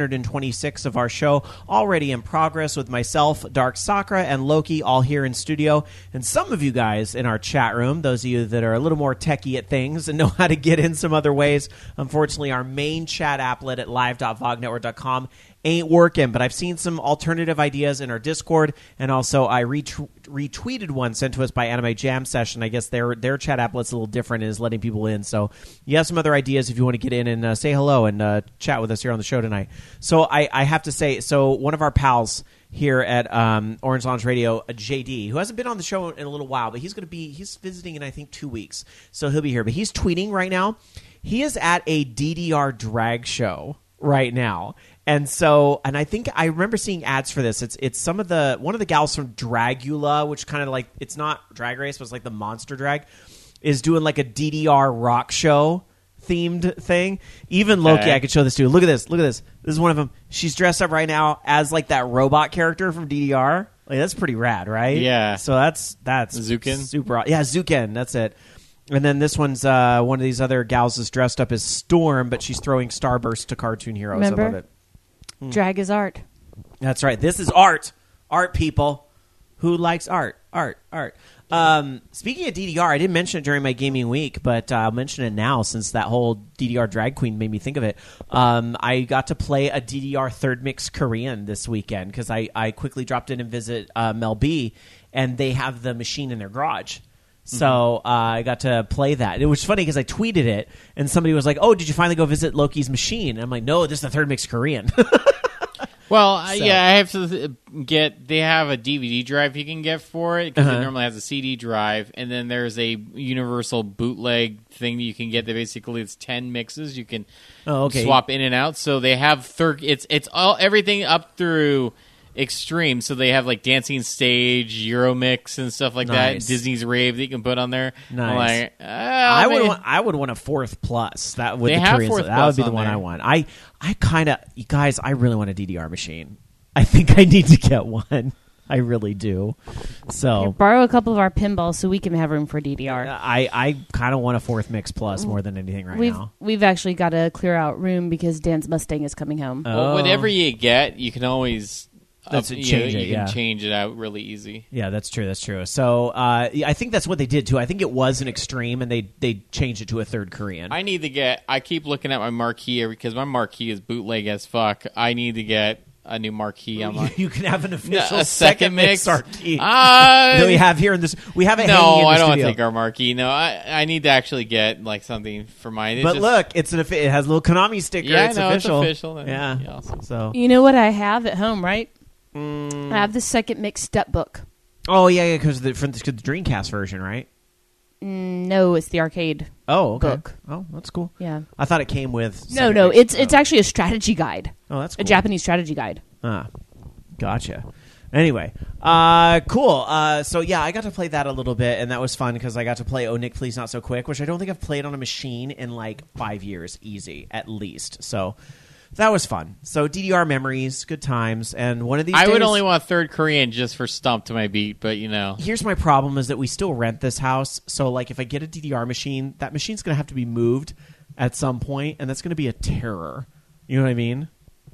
726 of our show already in progress with myself, Dark Sakura, and Loki all here in studio. And some of you guys in our chat room, those of you that are a little more techie at things and know how to get in some other ways, unfortunately, our main chat applet at live.vognetwork.com ain't working, but I've seen some alternative ideas in our Discord, and also I retweeted one sent to us by Anime Jam Session. I guess their chat applet's a little different and is letting people in, so you have some other ideas if you want to get in and say hello and chat with us here on the show tonight. So I have to say, so one of our pals here at Orange Lounge Radio, JD, who hasn't been on the show in a little while, but he's visiting in I think 2 weeks, so he'll be here. But he's tweeting right now. He is at a DDR drag show right now. And so, and I think I remember seeing ads for this. It's one of the gals from Dragula, which kind of like, it's not Drag Race, but it's like the Monster Drag, is doing like a DDR rock show themed thing. Even Loki, Okay. I could show this to. Look at this. This is one of them. She's dressed up right now as like that robot character from DDR. Like, that's pretty rad, right? Yeah. So that's Zukin? super. Yeah, Zukin. That's it. And then this one's one of these other gals is dressed up as Storm, but she's throwing Starburst to cartoon heroes. Remember? I love it. Drag is art. That's right. This is art. Art, people. Who likes art? Art. Speaking of DDR, I didn't mention it during my gaming week, but I'll mention it now since that whole DDR drag queen made me think of it. I got to play a DDR third mix Korean this weekend because I quickly dropped in and visit Mel B, and they have the machine in their garage. So I got to play that. It was funny because I tweeted it, and somebody was like, "Oh, did you finally go visit Loki's machine?" And I'm like, "No, this is the third mix Korean." Well, So- yeah, I have to get. They have a DVD drive you can get for it because it normally has a CD drive, and then there's a universal bootleg thing that you can get. That basically it's 10 mixes you can swap in and out. So they have it's all everything up through Extreme. So they have like Dancing Stage, Euromix, and stuff like Nice. that. Disney's Rave that you can put on there. Nice. I'm like, I would want a fourth plus. That would They the have Koreans, fourth that would plus be the on one there. I want. I kind of, you guys, I really want a DDR machine. I think I need to get one. I really do. So Borrow a couple of our pinballs so we can have room for DDR. I kind of want a fourth mix plus more than anything right now. We've actually got to clear out room because Dan's Mustang is coming home. Well, whatever you get, you can always change it, You yeah. can change it out really easy. Yeah, that's true. So I think that's what they did too. I think it was an Extreme, and they changed it to a third Korean. I need to get. I keep looking at my marquee because my marquee is bootleg as fuck. I need to get a new marquee. I'm like, You can have an official a second second mix mix marquee. Uh, that we have here in this. We have it hanging in No, the I don't studio. think our marquee. No, I need to actually get like something for mine. It's But just- look, it has a little Konami sticker. Yeah, it's I know, it's official. official. Then, Yeah. awesome. So. You know what I have at home, right? I have the second mix step book. Oh yeah, because the Dreamcast version, right? No, it's the arcade. Oh, okay. Book. Oh, that's cool. Yeah. I thought it came with. No, second no, mix. it's actually a strategy guide. Oh, that's cool. A Japanese strategy guide. Ah, gotcha. Anyway, cool. So yeah, I got to play that a little bit, and that was fun because I got to play Oh Nick Please Not So Quick, which I don't think I've played on a machine in like 5 years, easy at least. So that was fun. So DDR memories, good times, and one of these I days, would only want a third Korean just for Stump to my beat, but Here's my problem is that we still rent this house, so like if I get a DDR machine, that machine's going to have to be moved at some point, and that's going to be a terror. You know what I mean?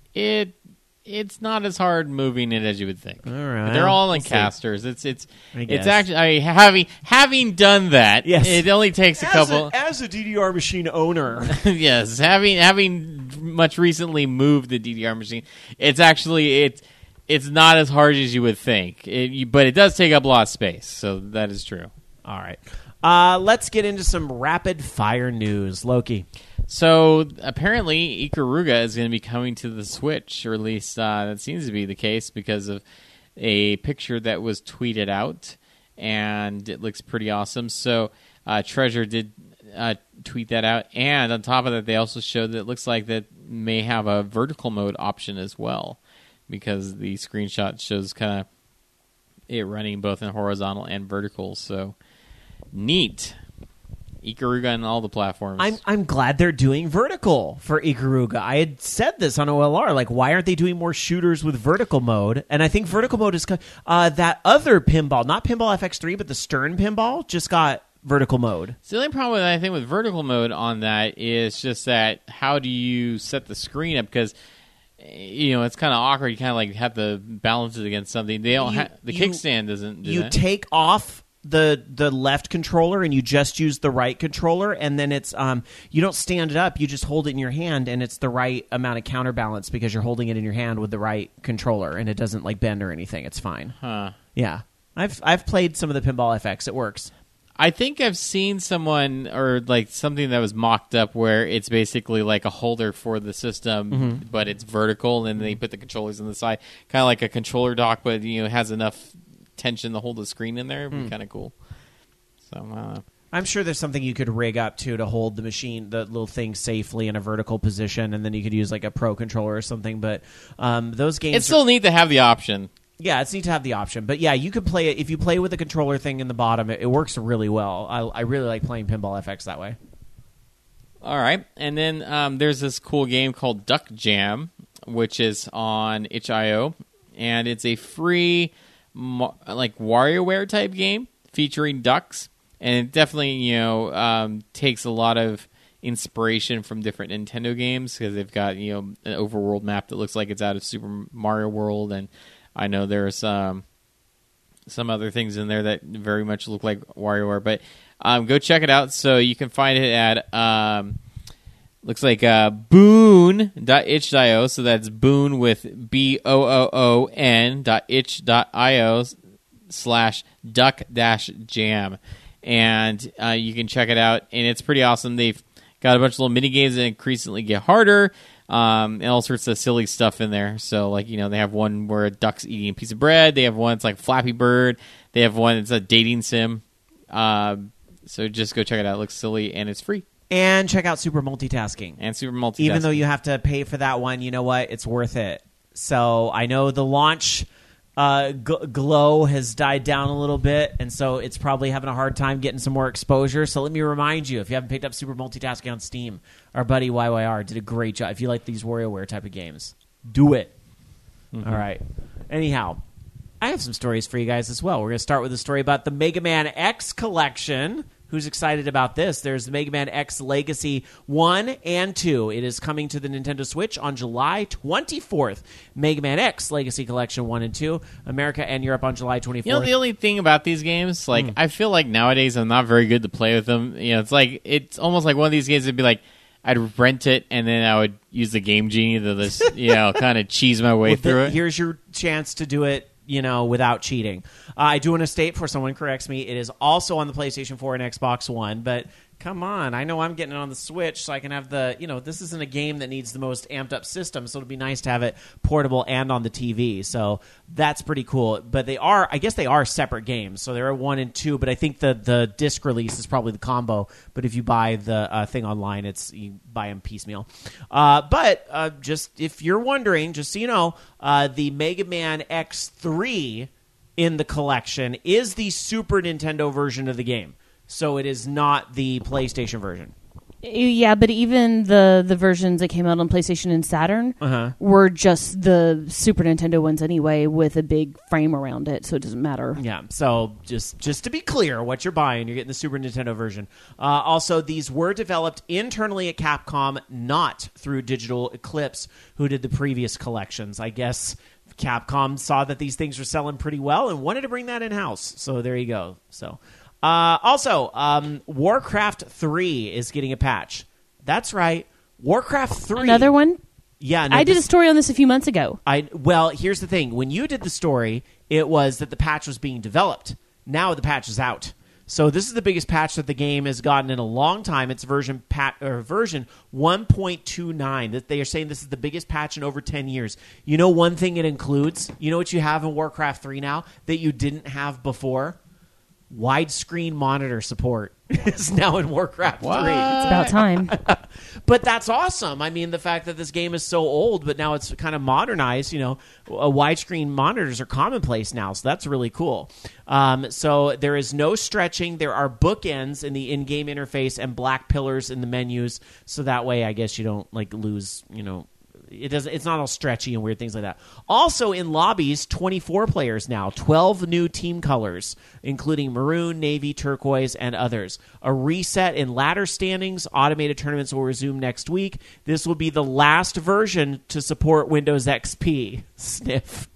It's not as hard moving it as you would think. All right. They're all in We'll see. casters. It's I guess. actually having done that. Yes. It only takes a couple. As a DDR machine owner. Yes, having much recently moved the DDR machine, it's actually it's not as hard as you would think. But it does take up a lot of space, so that is true. All right. Let's get into some rapid fire news. Loki. So apparently, Ikaruga is going to be coming to the Switch, or at least that seems to be the case because of a picture that was tweeted out, and it looks pretty awesome. So Treasure did tweet that out, and on top of that, they also showed that it looks like that may have a vertical mode option as well, because the screenshot shows kind of it running both in horizontal and vertical. So neat. Ikaruga on all the platforms. I'm glad they're doing vertical for Ikaruga. I had said this on OLR, like, why aren't they doing more shooters with vertical mode? And I think vertical mode is that other pinball, not Pinball FX3, but the Stern pinball, just got vertical mode. So the only problem I think with vertical mode on that is just that how do you set the screen up? Because it's kind of awkward. You kind of like have to balance it against something. They don't the kickstand doesn't do that. Take off the left controller and you just use the right controller, and then it's you don't stand it up, you just hold it in your hand, and it's the right amount of counterbalance because you're holding it in your hand with the right controller, and it doesn't like bend or anything. It's fine. Yeah, I've played some of the Pinball FX. It works. I think I've seen someone or like something that was mocked up where it's basically like a holder for the system, but it's vertical, and then they put the controllers on the side, kind of like a controller dock, but it has enough tension to hold the screen in there. It'd be kind of cool. So I'm sure there's something you could rig up to hold the machine, the little thing, safely in a vertical position, and then you could use like a pro controller or something. But those games, it's still neat to have the option. Yeah, it's neat to have the option. But yeah, you could play it if you play with the controller thing in the bottom. It works really well. I really like playing Pinball FX that way. All right, and then there's this cool game called Duck Jam, which is on itch.io, and it's a free like WarioWare type game featuring ducks, and it definitely takes a lot of inspiration from different Nintendo games because they've got an overworld map that looks like it's out of Super Mario World, and I know there's some other things in there that very much look like WarioWare, but go check it out. So you can find it at looks like boon.itch.io. So that's boon with boon.itch.io/duck-jam. And you can check it out, and it's pretty awesome. They've got a bunch of little mini games that increasingly get harder, and all sorts of silly stuff in there. So, like, they have one where a duck's eating a piece of bread. They have one that's like Flappy Bird. They have one that's a dating sim. So just go check it out. It looks silly, and it's free. And check out Super Multitasking. Even though you have to pay for that one, you know what? It's worth it. So I know the launch glow has died down a little bit, and so it's probably having a hard time getting some more exposure. So let me remind you, if you haven't picked up Super Multitasking on Steam, our buddy YYR did a great job. If you like these WarioWare type of games, do it. All right. Anyhow, I have some stories for you guys as well. We're going to start with a story about the Mega Man X collection. Who's excited about this? There's Mega Man X Legacy 1 and 2. It is coming to the Nintendo Switch on July 24th. Mega Man X Legacy Collection 1 and 2. America and Europe on July 24th. The only thing about these games, like, I feel like nowadays I'm not very good to play with them. It's like, it's almost like one of these games that'd be like, I'd rent it, and then I would use the Game Genie to this, kind of cheese my way through it. Here's your chance to do it, without cheating. I do want to state, before someone corrects me, it is also on the PlayStation 4 and Xbox One, but come on, I know I'm getting it on the Switch, so I can have this isn't a game that needs the most amped up system, so it'd be nice to have it portable and on the TV, so that's pretty cool. But I guess they are separate games, so there are 1 and 2, but I think the disc release is probably the combo, but if you buy the thing online, you buy them piecemeal. But just if you're wondering, just so you know, the Mega Man X3 in the collection is the Super Nintendo version of the game. So it is not the PlayStation version. Yeah, but even the versions that came out on PlayStation and Saturn were just the Super Nintendo ones anyway, with a big frame around it, so it doesn't matter. Yeah, so just to be clear, what you're buying, you're getting the Super Nintendo version. Also, these were developed internally at Capcom, not through Digital Eclipse, who did the previous collections. I guess Capcom saw that these things were selling pretty well and wanted to bring that in-house. So there you go. So also, Warcraft 3 is getting a patch. That's right. Warcraft 3. Another one? Yeah. No, I did a story on this a few months ago. Well, here's the thing. When you did the story, it was that the patch was being developed. Now the patch is out. So this is the biggest patch that the game has gotten in a long time. It's version 1.29. That they are saying this is the biggest patch in over 10 years. You know one thing it includes? You know what you have in Warcraft 3 now that you didn't have before? Widescreen monitor support is now in Warcraft 3. It's about time. But that's awesome. I mean, the fact that this game is so old, but now it's kind of modernized, widescreen monitors are commonplace now, so that's really cool. So there is no stretching. There are bookends in the in-game interface and black pillars in the menus, so that way I guess you don't lose, it's not all stretchy and weird things like that. Also in lobbies, 24 players now, 12 new team colors, including maroon, navy, turquoise, and others. A reset in ladder standings. Automated tournaments will resume next week. This will be the last version to support Windows XP. Sniff.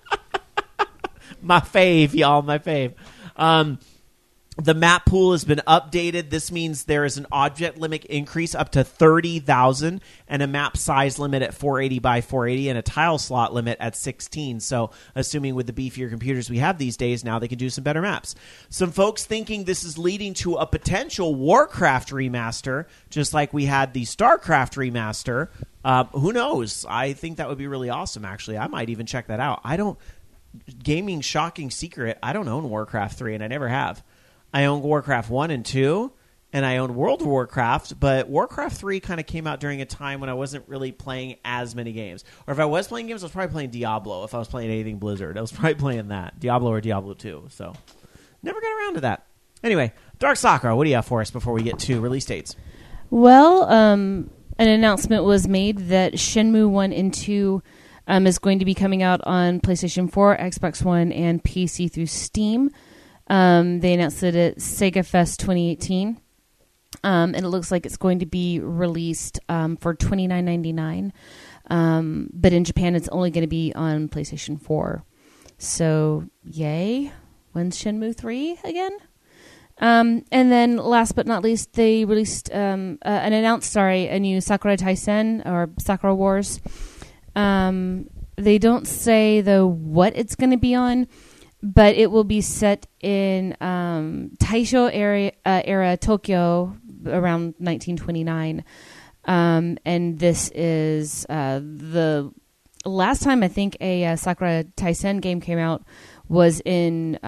My fave, y'all, my fave. The map pool has been updated. This means there is an object limit increase up to 30,000 and a map size limit at 480 by 480 and a tile slot limit at 16. So assuming with the beefier computers we have these days, now they can do some better maps. Some folks thinking this is leading to a potential Warcraft remaster, just like we had the StarCraft remaster. Who knows? I think that would be really awesome, actually. I might even check that out. Gaming shocking secret, I don't own Warcraft 3, and I never have. I own Warcraft 1 and 2, and I own World of Warcraft, but Warcraft 3 kind of came out during a time when I wasn't really playing as many games. Or if I was playing games, I was probably playing Diablo. If I was playing anything Blizzard, I was probably playing that. Diablo or Diablo 2. So, never got around to that. Anyway, Dark Sakura, what do you have for us before we get to release dates? Well, an announcement was made that Shenmue 1 and 2 is going to be coming out on PlayStation 4, Xbox One, and PC through Steam. They announced it at Sega Fest 2018, and it looks like it's going to be released for $29.99. But in Japan, it's only going to be on PlayStation 4. So, yay! When's Shenmue 3 again? And then, last but not least, they released announced a new Sakura Taisen or Sakura Wars. They don't say though what it's going to be on. But it will be set in Taisho era Tokyo around 1929. And this is the last time I think a Sakura Taisen game came out was in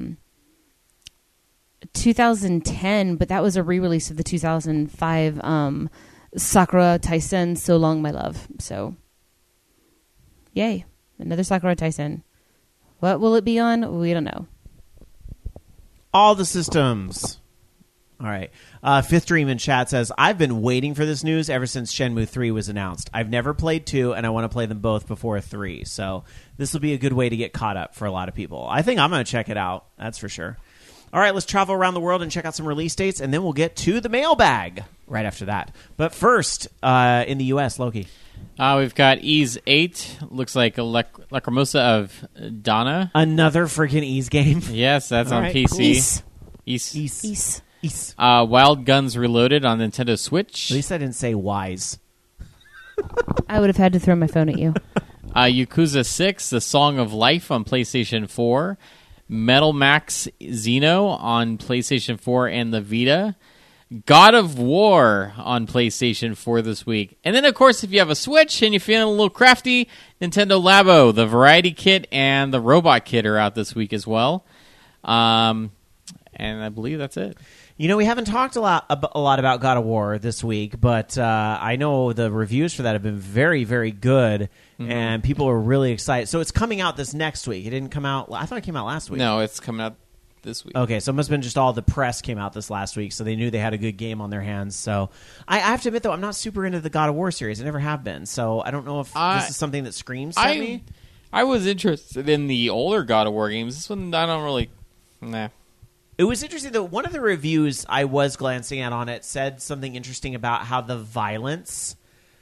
2010, but that was a re-release of the 2005 Sakura Taisen So Long My Love. So, yay, another Sakura Taisen. What will it be on? We don't know. All the systems. All right. Fifth Dream in chat says, I've been waiting for this news ever since Shenmue 3 was announced. I've never played 2, and I want to play them both before 3. So this will be a good way to get caught up for a lot of people. I think I'm going to check it out. That's for sure. All right, let's travel around the world and check out some release dates, and then we'll get to the mailbag right after that. But first, in the U.S., Loki. We've got Ys 8. Looks like a Lacrimosa of Donna. Another freaking Ys game. Yes, that's All on right, PC. cool. Ys. Wild Guns Reloaded on Nintendo Switch. At least I didn't say wise. I would have had to throw my phone at you. Yakuza 6, The Song of Life on PlayStation 4. Metal Max Xeno on PlayStation 4 and the Vita. God of War on PlayStation 4 this week. And then, of course, if you have a Switch and you're feeling a little crafty, Nintendo Labo, the Variety Kit, and the Robot Kit are out this week as well. And I believe that's it. You know, we haven't talked a lot about God of War this week, but I know the reviews for that have been very, very good, and people are really excited. So it's coming out this next week. It didn't come out... I thought it came out last week. No, it's coming out this week. Okay, so it must have been just all the press came out this last week, so they knew they had a good game on their hands. So I have to admit, though, I'm not super into the God of War series. I never have been. So I don't know if this is something that screams at me. I was interested in the older God of War games. This one, I don't really... Nah. It was interesting, though. One of the reviews I was glancing at on it said something interesting about how the violence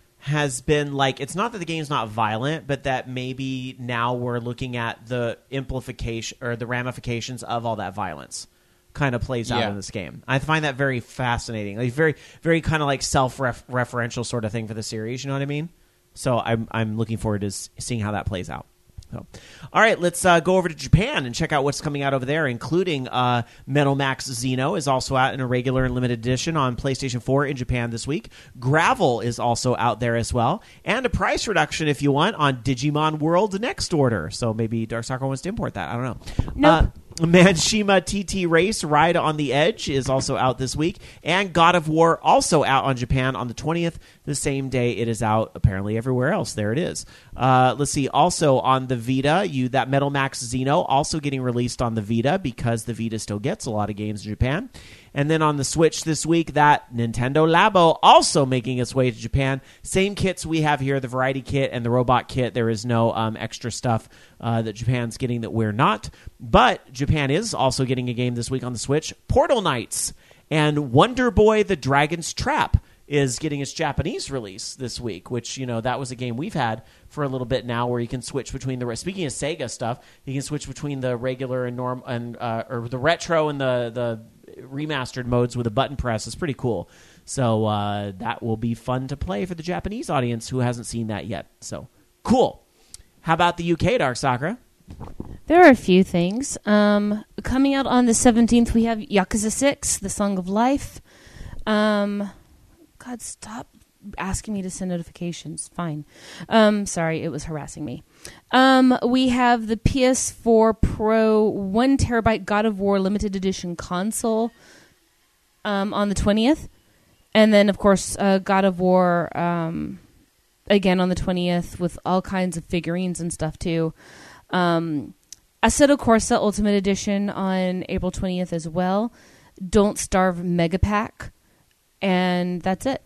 has been like, it's not that the game's not violent, but that maybe now we're looking at the implication or the ramifications of all that violence kind of plays out in this game. I find that very fascinating, like very, very kind of like self-referential sort of thing for the series. You know what I mean? So I'm looking forward to seeing how that plays out. So, all right, let's go over to Japan and check out what's coming out over there, including Metal Max Xeno is also out in a regular and limited edition on PlayStation 4 in Japan this week. Gravel is also out there as well, and a price reduction, if you want, on Digimon World Next Order. So maybe Dark Sakura wants to import that. I don't know. Nope. Manshima TT Race Ride on the Edge is also out this week, and God of War also out on Japan on the 20th, the same day it is out apparently everywhere else. There it is. Let's see, also on the Vita, that Metal Max Xeno also getting released on the Vita because the Vita still gets a lot of games in Japan. And then on the Switch this week, that Nintendo Labo also making its way to Japan. Same kits we have here, the Variety Kit and the Robot Kit. There is no extra stuff that Japan's getting that we're not. But Japan is also getting a game this week on the Switch, Portal Knights. And Wonder Boy the Dragon's Trap is getting its Japanese release this week, which, that was a game we've had for a little bit now where you can switch between speaking of Sega stuff, you can switch between the regular and or the retro and the remastered modes with a button press. Is pretty cool. So that will be fun to play for the Japanese audience who hasn't seen that yet. So cool. How about the UK, Dark Sakura? There are a few things. Coming out on the 17th, we have Yakuza 6, The Song of Life. God, stop asking me to send notifications. Fine. Sorry, it was harassing me. We have the PS4 Pro 1TB God of War Limited Edition console on the 20th. And then, of course, God of War again on the 20th with all kinds of figurines and stuff, too. Assetto Corsa Ultimate Edition on April 20th as well. Don't Starve Mega Pack. And that's it.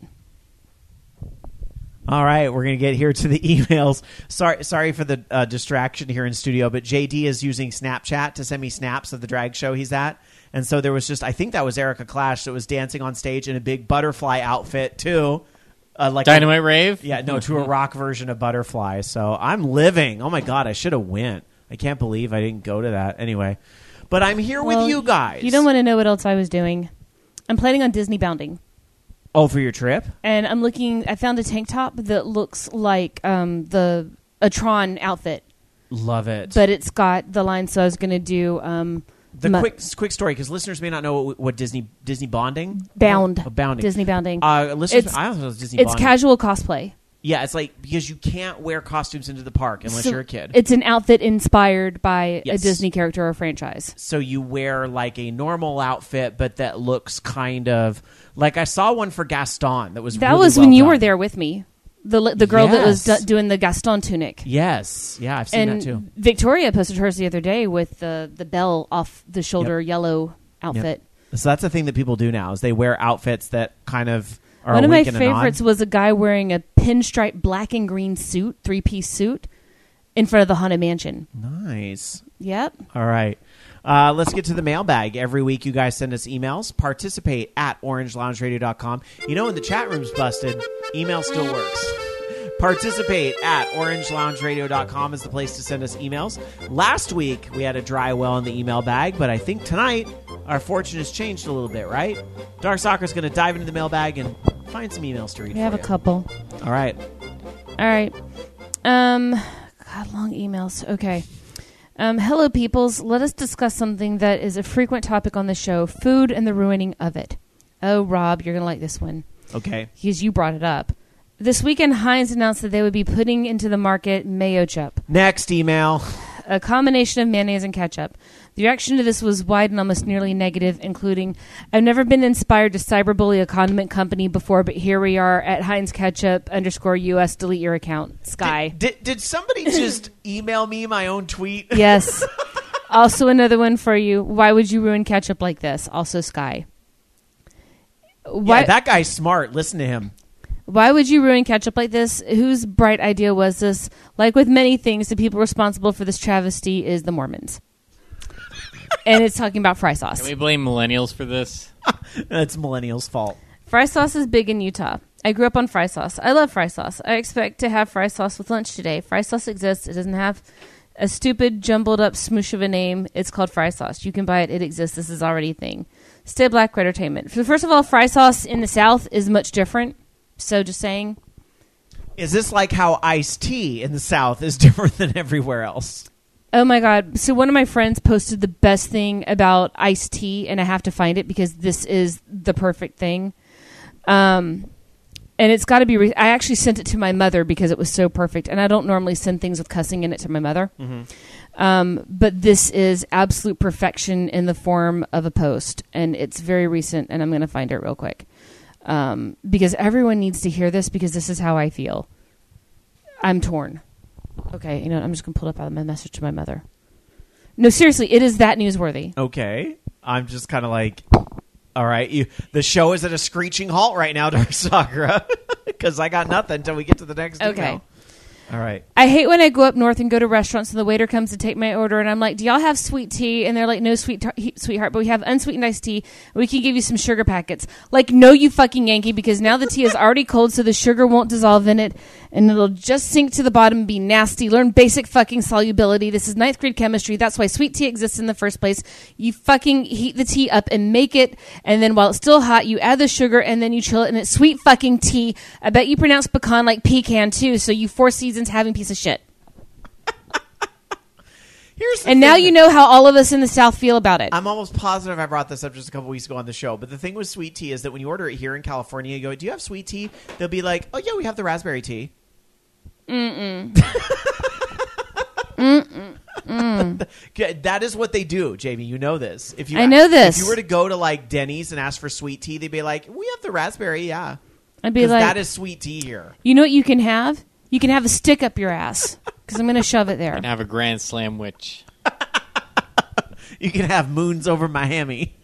All right, we're going to get here to the emails. Sorry for the distraction here in studio, but JD is using Snapchat to send me snaps of the drag show he's at. And so there was I think that was Erica Clash that was dancing on stage in a big butterfly outfit, too. Like Dynamite Rave? Yeah, no, to a rock version of Butterfly. So I'm living. Oh, my God, I should have went. I can't believe I didn't go to that. Anyway, but I'm here with you guys. You don't want to know what else I was doing. I'm planning on Disney bounding. Oh, for your trip? And I found a tank top that looks like a Tron outfit. Love it. But it's got the line, so I was going to do... quick story, because listeners may not know what Disney bonding? Bounding. Disney bounding. Listeners, I don't know Disney bonding. It's casual cosplay. Yeah, it's like, because you can't wear costumes into the park unless you're a kid. It's an outfit inspired by a Disney character or franchise. So you wear like a normal outfit, but that looks kind of like, I saw one for Gaston that was really was well when you done. were there with me. The girl that was doing the Gaston tunic. Yes. Yeah, I've seen that too. Victoria posted hers the other day with the bell off the shoulder yellow outfit. Yep. So that's the thing that people do now, is they wear outfits that kind of are one a of my wink and a nod. favorites was a guy wearing a pinstripe black and green suit, 3-piece suit, in front of the Haunted Mansion. Nice. Yep. All right. Let's get to the mailbag. Every week you guys send us emails. Participate at orangeloungeradio.com. You know, when the chat room's busted, email still works. Participate at orangeloungeradio.com is the place to send us emails. Last week, we had a dry well in the email bag, but I think tonight our fortune has changed a little bit, right? Dark Sakura's going to dive into the mailbag and find some emails to read. We have a couple. All right. God, long emails. Okay. Hello, peoples. Let us discuss something that is a frequent topic on the show, food and the ruining of it. Oh, Rob, you're going to like this one. Okay. Because you brought it up. This weekend, Heinz announced that they would be putting into the market Mayo Chup. Next email. A combination of mayonnaise and ketchup. The reaction to this was wide and almost nearly negative, including, I've never been inspired to cyberbully a condiment company before, but here we are at Heinz Ketchup _US, delete your account. Sky. Did somebody just email me my own tweet? Yes. Also, another one for you. Why would you ruin ketchup like this? Also, Sky. Yeah, that guy's smart. Listen to him. Why would you ruin ketchup like this? Whose bright idea was this? Like with many things, the people responsible for this travesty is the Mormons. And it's talking about fry sauce. Can we blame millennials for this? That's millennials' fault. Fry sauce is big in Utah. I grew up on fry sauce. I love fry sauce. I expect to have fry sauce with lunch today. Fry sauce exists. It doesn't have a stupid, jumbled up smoosh of a name. It's called fry sauce. You can buy it. It exists. This is already a thing. Stay Black Entertainment. First of all, fry sauce in the South is much different. So just saying. Is this like how iced tea in the South is different than everywhere else? Oh my God. So one of my friends posted the best thing about iced tea, and I have to find it because this is the perfect thing. And it's got to be... I actually sent it to my mother because it was so perfect. And I don't normally send things with cussing in it to my mother. Mm-hmm. But this is absolute perfection in the form of a post. And it's very recent, and I'm going to find it real quick. Because everyone needs to hear this because this is how I feel. I'm torn. Okay, you know what? I'm just going to pull it up out of my message to my mother. No, seriously, it is that newsworthy. Okay. I'm just kind of like... All right, the show is at a screeching halt right now, Dark Sakura, because I got nothing until we get to the next email. All right. I hate when I go up north and go to restaurants and the waiter comes to take my order and I'm like, do y'all have sweet tea? And they're like, no, sweetheart, but we have unsweetened iced tea. We can give you some sugar packets. Like, no, you fucking Yankee, because now the tea is already cold so the sugar won't dissolve in it and it'll just sink to the bottom and be nasty. Learn basic fucking solubility. This is 9th grade chemistry. That's why sweet tea exists in the first place. You fucking heat the tea up and make it, and then while it's still hot, you add the sugar and then you chill it, and it's sweet fucking tea. I bet you pronounce pecan like pecan too, so you Four Seasons having piece of shit. And now you know how all of us in the South feel about it. I'm almost positive I brought this up just a couple weeks ago on the show. But the thing with sweet tea is that when you order it here in California, you go, do you have sweet tea? They'll be like, oh, yeah, we have the raspberry tea. Mm-mm. That is what they do, Jamie. You know this. I know this. If you were to go to like Denny's and ask for sweet tea, they'd be like, we have the raspberry, yeah. I'd be like, that is sweet tea here. You know what you can have? You can have a stick up your ass because I'm going to shove it there. And have a Grand Slam witch. You can have moons over Miami.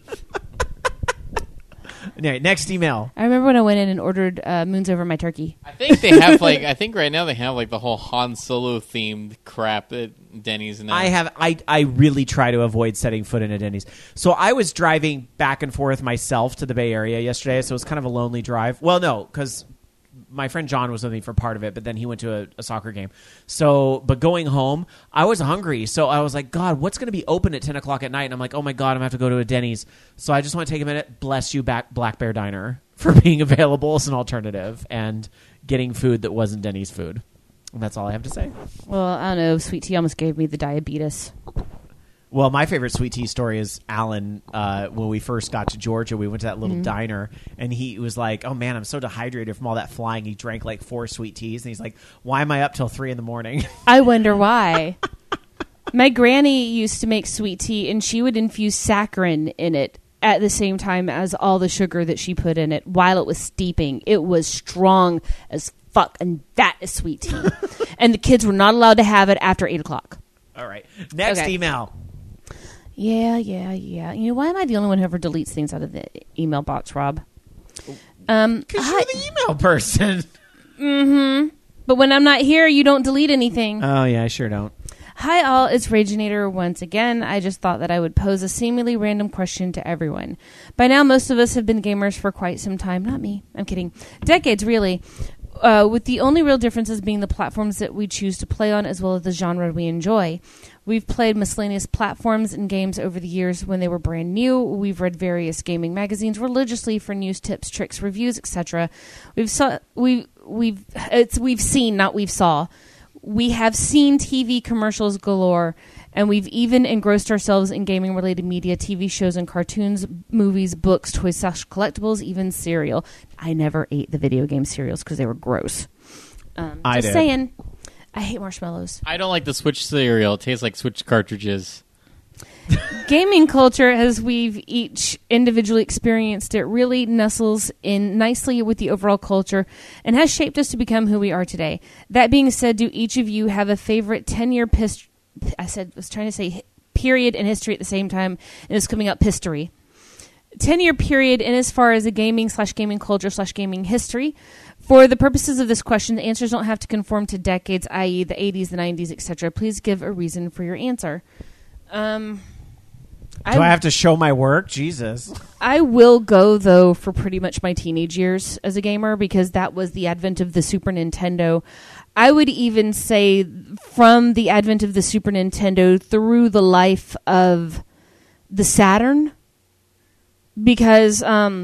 Anyway, next email. I remember when I went in and ordered moons over my turkey. I think they have I think right now they have like the whole Han Solo themed crap at Denny's now. I really try to avoid setting foot in a Denny's. So I was driving back and forth myself to the Bay Area yesterday, so it was kind of a lonely drive. Well, no, because my friend John was with me for part of it, but then he went to a soccer game. So, but going home, I was hungry. So I was like, God, what's going to be open at 10 o'clock at night? And I'm like, oh my God, I'm going to have to go to a Denny's. So I just want to take a minute. Bless you, Black Bear Diner, for being available as an alternative and getting food that wasn't Denny's food. And that's all I have to say. Well, I don't know. Sweet tea almost gave me the diabetes. Well, my favorite sweet tea story is Alan. When we first got to Georgia, we went to that little diner, and he was like, oh, man, I'm so dehydrated from all that flying. He drank like 4 sweet teas, and he's like, why am I up till 3 a.m? I wonder why. My granny used to make sweet tea, and she would infuse saccharin in it at the same time as all the sugar that she put in it while it was steeping. It was strong as fuck, and that is sweet tea. And the kids were not allowed to have it after 8 o'clock. All right. Next email. Yeah. You know, why am I the only one who ever deletes things out of the email box, Rob? Because you're the email person. Mm-hmm. But when I'm not here, you don't delete anything. Oh, yeah, I sure don't. Hi, all. It's Raginator once again. I just thought that I would pose a seemingly random question to everyone. By now, most of us have been gamers for quite some time. Not me. I'm kidding. Decades, really. With the only real differences being the platforms that we choose to play on as well as the genre we enjoy. We've played miscellaneous platforms and games over the years when they were brand new. We've read various gaming magazines religiously for news, tips, tricks, reviews, etc. We have seen TV commercials galore, and we've even engrossed ourselves in gaming-related media, TV shows and cartoons, movies, books, toys, collectibles, even cereal. I never ate the video game cereals because they were gross. I did. Saying. I hate marshmallows. I don't like the Switch cereal. It tastes like Switch cartridges. Gaming culture, as we've each individually experienced it, really nestles in nicely with the overall culture and has shaped us to become who we are today. period and history at the same time, and it's coming up history. 10-year period in as far as a gaming/gaming culture/gaming history. For the purposes of this question, the answers don't have to conform to decades, i.e. the 80s, the 90s, etc. Please give a reason for your answer. Do I have to show my work? Jesus. I will go, though, for pretty much my teenage years as a gamer, because that was the advent of the Super Nintendo. I would even say from the advent of the Super Nintendo through the life of the Saturn, because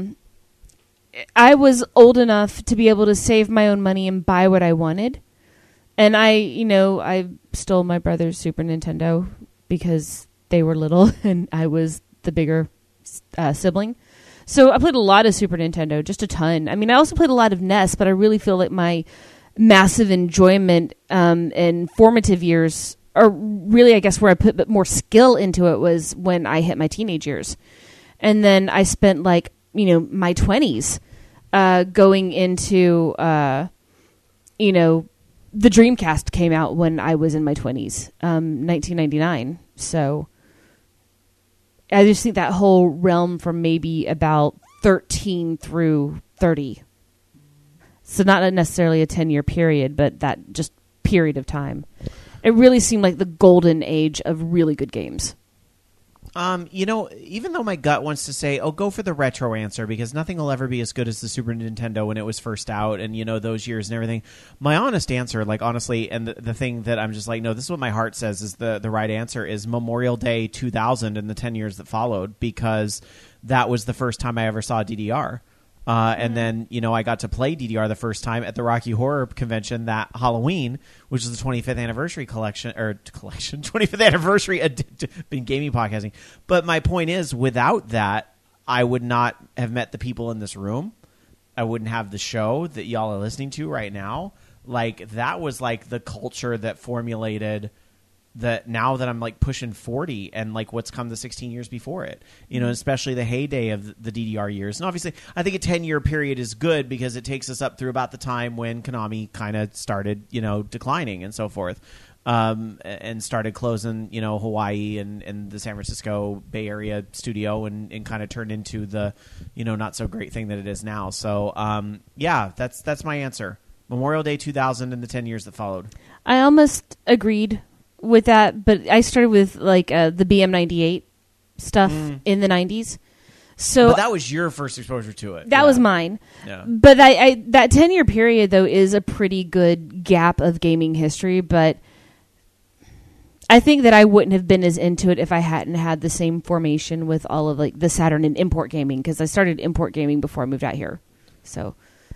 I was old enough to be able to save my own money and buy what I wanted. And I stole my brother's Super Nintendo because they were little and I was the bigger sibling. So I played a lot of Super Nintendo, just a ton. I mean, I also played a lot of NES, but I really feel like my massive enjoyment and formative years, or really, I guess, where I put more skill into it was when I hit my teenage years. And then I spent my 20s going into, the Dreamcast came out when I was in my 20s, 1999. So I just think that whole realm from maybe about 13 through 30. So not necessarily a 10-year period, but that just period of time. It really seemed like the golden age of really good games. Even though my gut wants to say, go for the retro answer, because nothing will ever be as good as the Super Nintendo when it was first out and, those years and everything. My honest answer, honestly, and the thing that I'm just no, this is what my heart says is the right answer is Memorial Day 2000 and the 10 years that followed, because that was the first time I ever saw DDR. And then, I got to play DDR the first time at the Rocky Horror Convention that Halloween, which is the 25th anniversary 25th anniversary in gaming podcasting. But my point is, without that, I would not have met the people in this room. I wouldn't have the show that y'all are listening to right now. That was the culture that formulated that now that I'm pushing 40 and what's come the 16 years before it, especially the heyday of the DDR years. And obviously I think a 10-year period is good because it takes us up through about the time when Konami kind of started, declining and so forth, and started closing, Hawaii and the San Francisco Bay Area studio and kind of turned into the, not so great thing that it is now. So, that's my answer. Memorial Day 2000 and the 10 years that followed. I almost agreed with that, but I started with the BM98 stuff in the 90s. So but that was your first exposure to it. That was mine. Yeah. But that 10-year period though is a pretty good gap of gaming history, but I think that I wouldn't have been as into it if I hadn't had the same formation with all of the Saturn and import gaming, because I started import gaming before I moved out here. So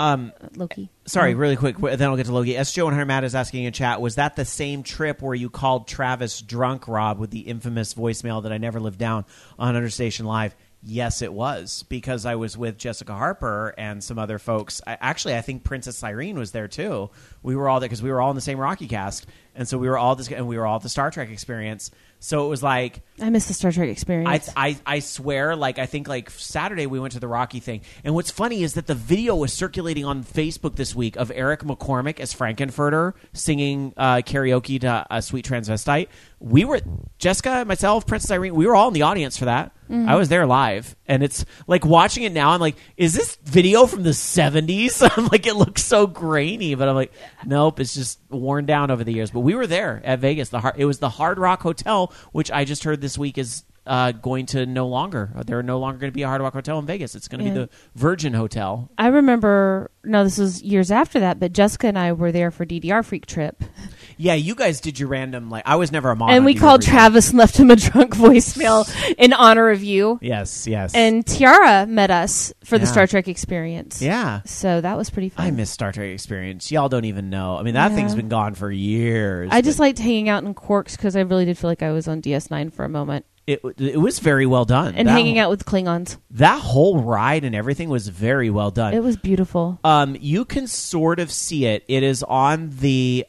Loki. Sorry, really quick, then I'll get to Loki. SJ100 Matt is asking in chat, was that the same trip where you called Travis drunk, Rob, with the infamous voicemail that I never lived down on Understation Live? Yes, it was, because I was with Jessica Harper and some other folks. I think Princess Irene was there too. We were all there because we were all in the same Rocky cast, and so we were all at the Star Trek Experience. So it was I miss the Star Trek Experience. I swear, I think Saturday we went to the Rocky thing. And what's funny is that the video was circulating on Facebook this week of Eric McCormick as Frankenfurter singing karaoke to Sweet Transvestite. We were, Jessica, myself, Princess Irene, we were all in the audience for that. Mm-hmm. I was there live. And it's watching it now, I'm is this video from the 70s? I'm it looks so grainy. But I'm nope, it's just worn down over the years. But we were there at Vegas. It was the Hard Rock Hotel, which I just heard this week is going to no longer. There are no longer going to be a Hard Rock Hotel in Vegas. It's going to be the Virgin Hotel. I remember, this was years after that, but Jessica and I were there for DDR Freak Trip. Yeah, you guys did your random, I was never a mod. And we called Travis and left him a drunk voicemail in honor of you. Yes. And Tiara met us for the Star Trek Experience. Yeah. So that was pretty fun. I miss Star Trek Experience. Y'all don't even know. That thing's been gone for years. I just liked hanging out in Quarks because I really did feel like I was on DS9 for a moment. It was very well done. And hanging out with Klingons. That whole ride and everything was very well done. It was beautiful. You can sort of see it. It is on the...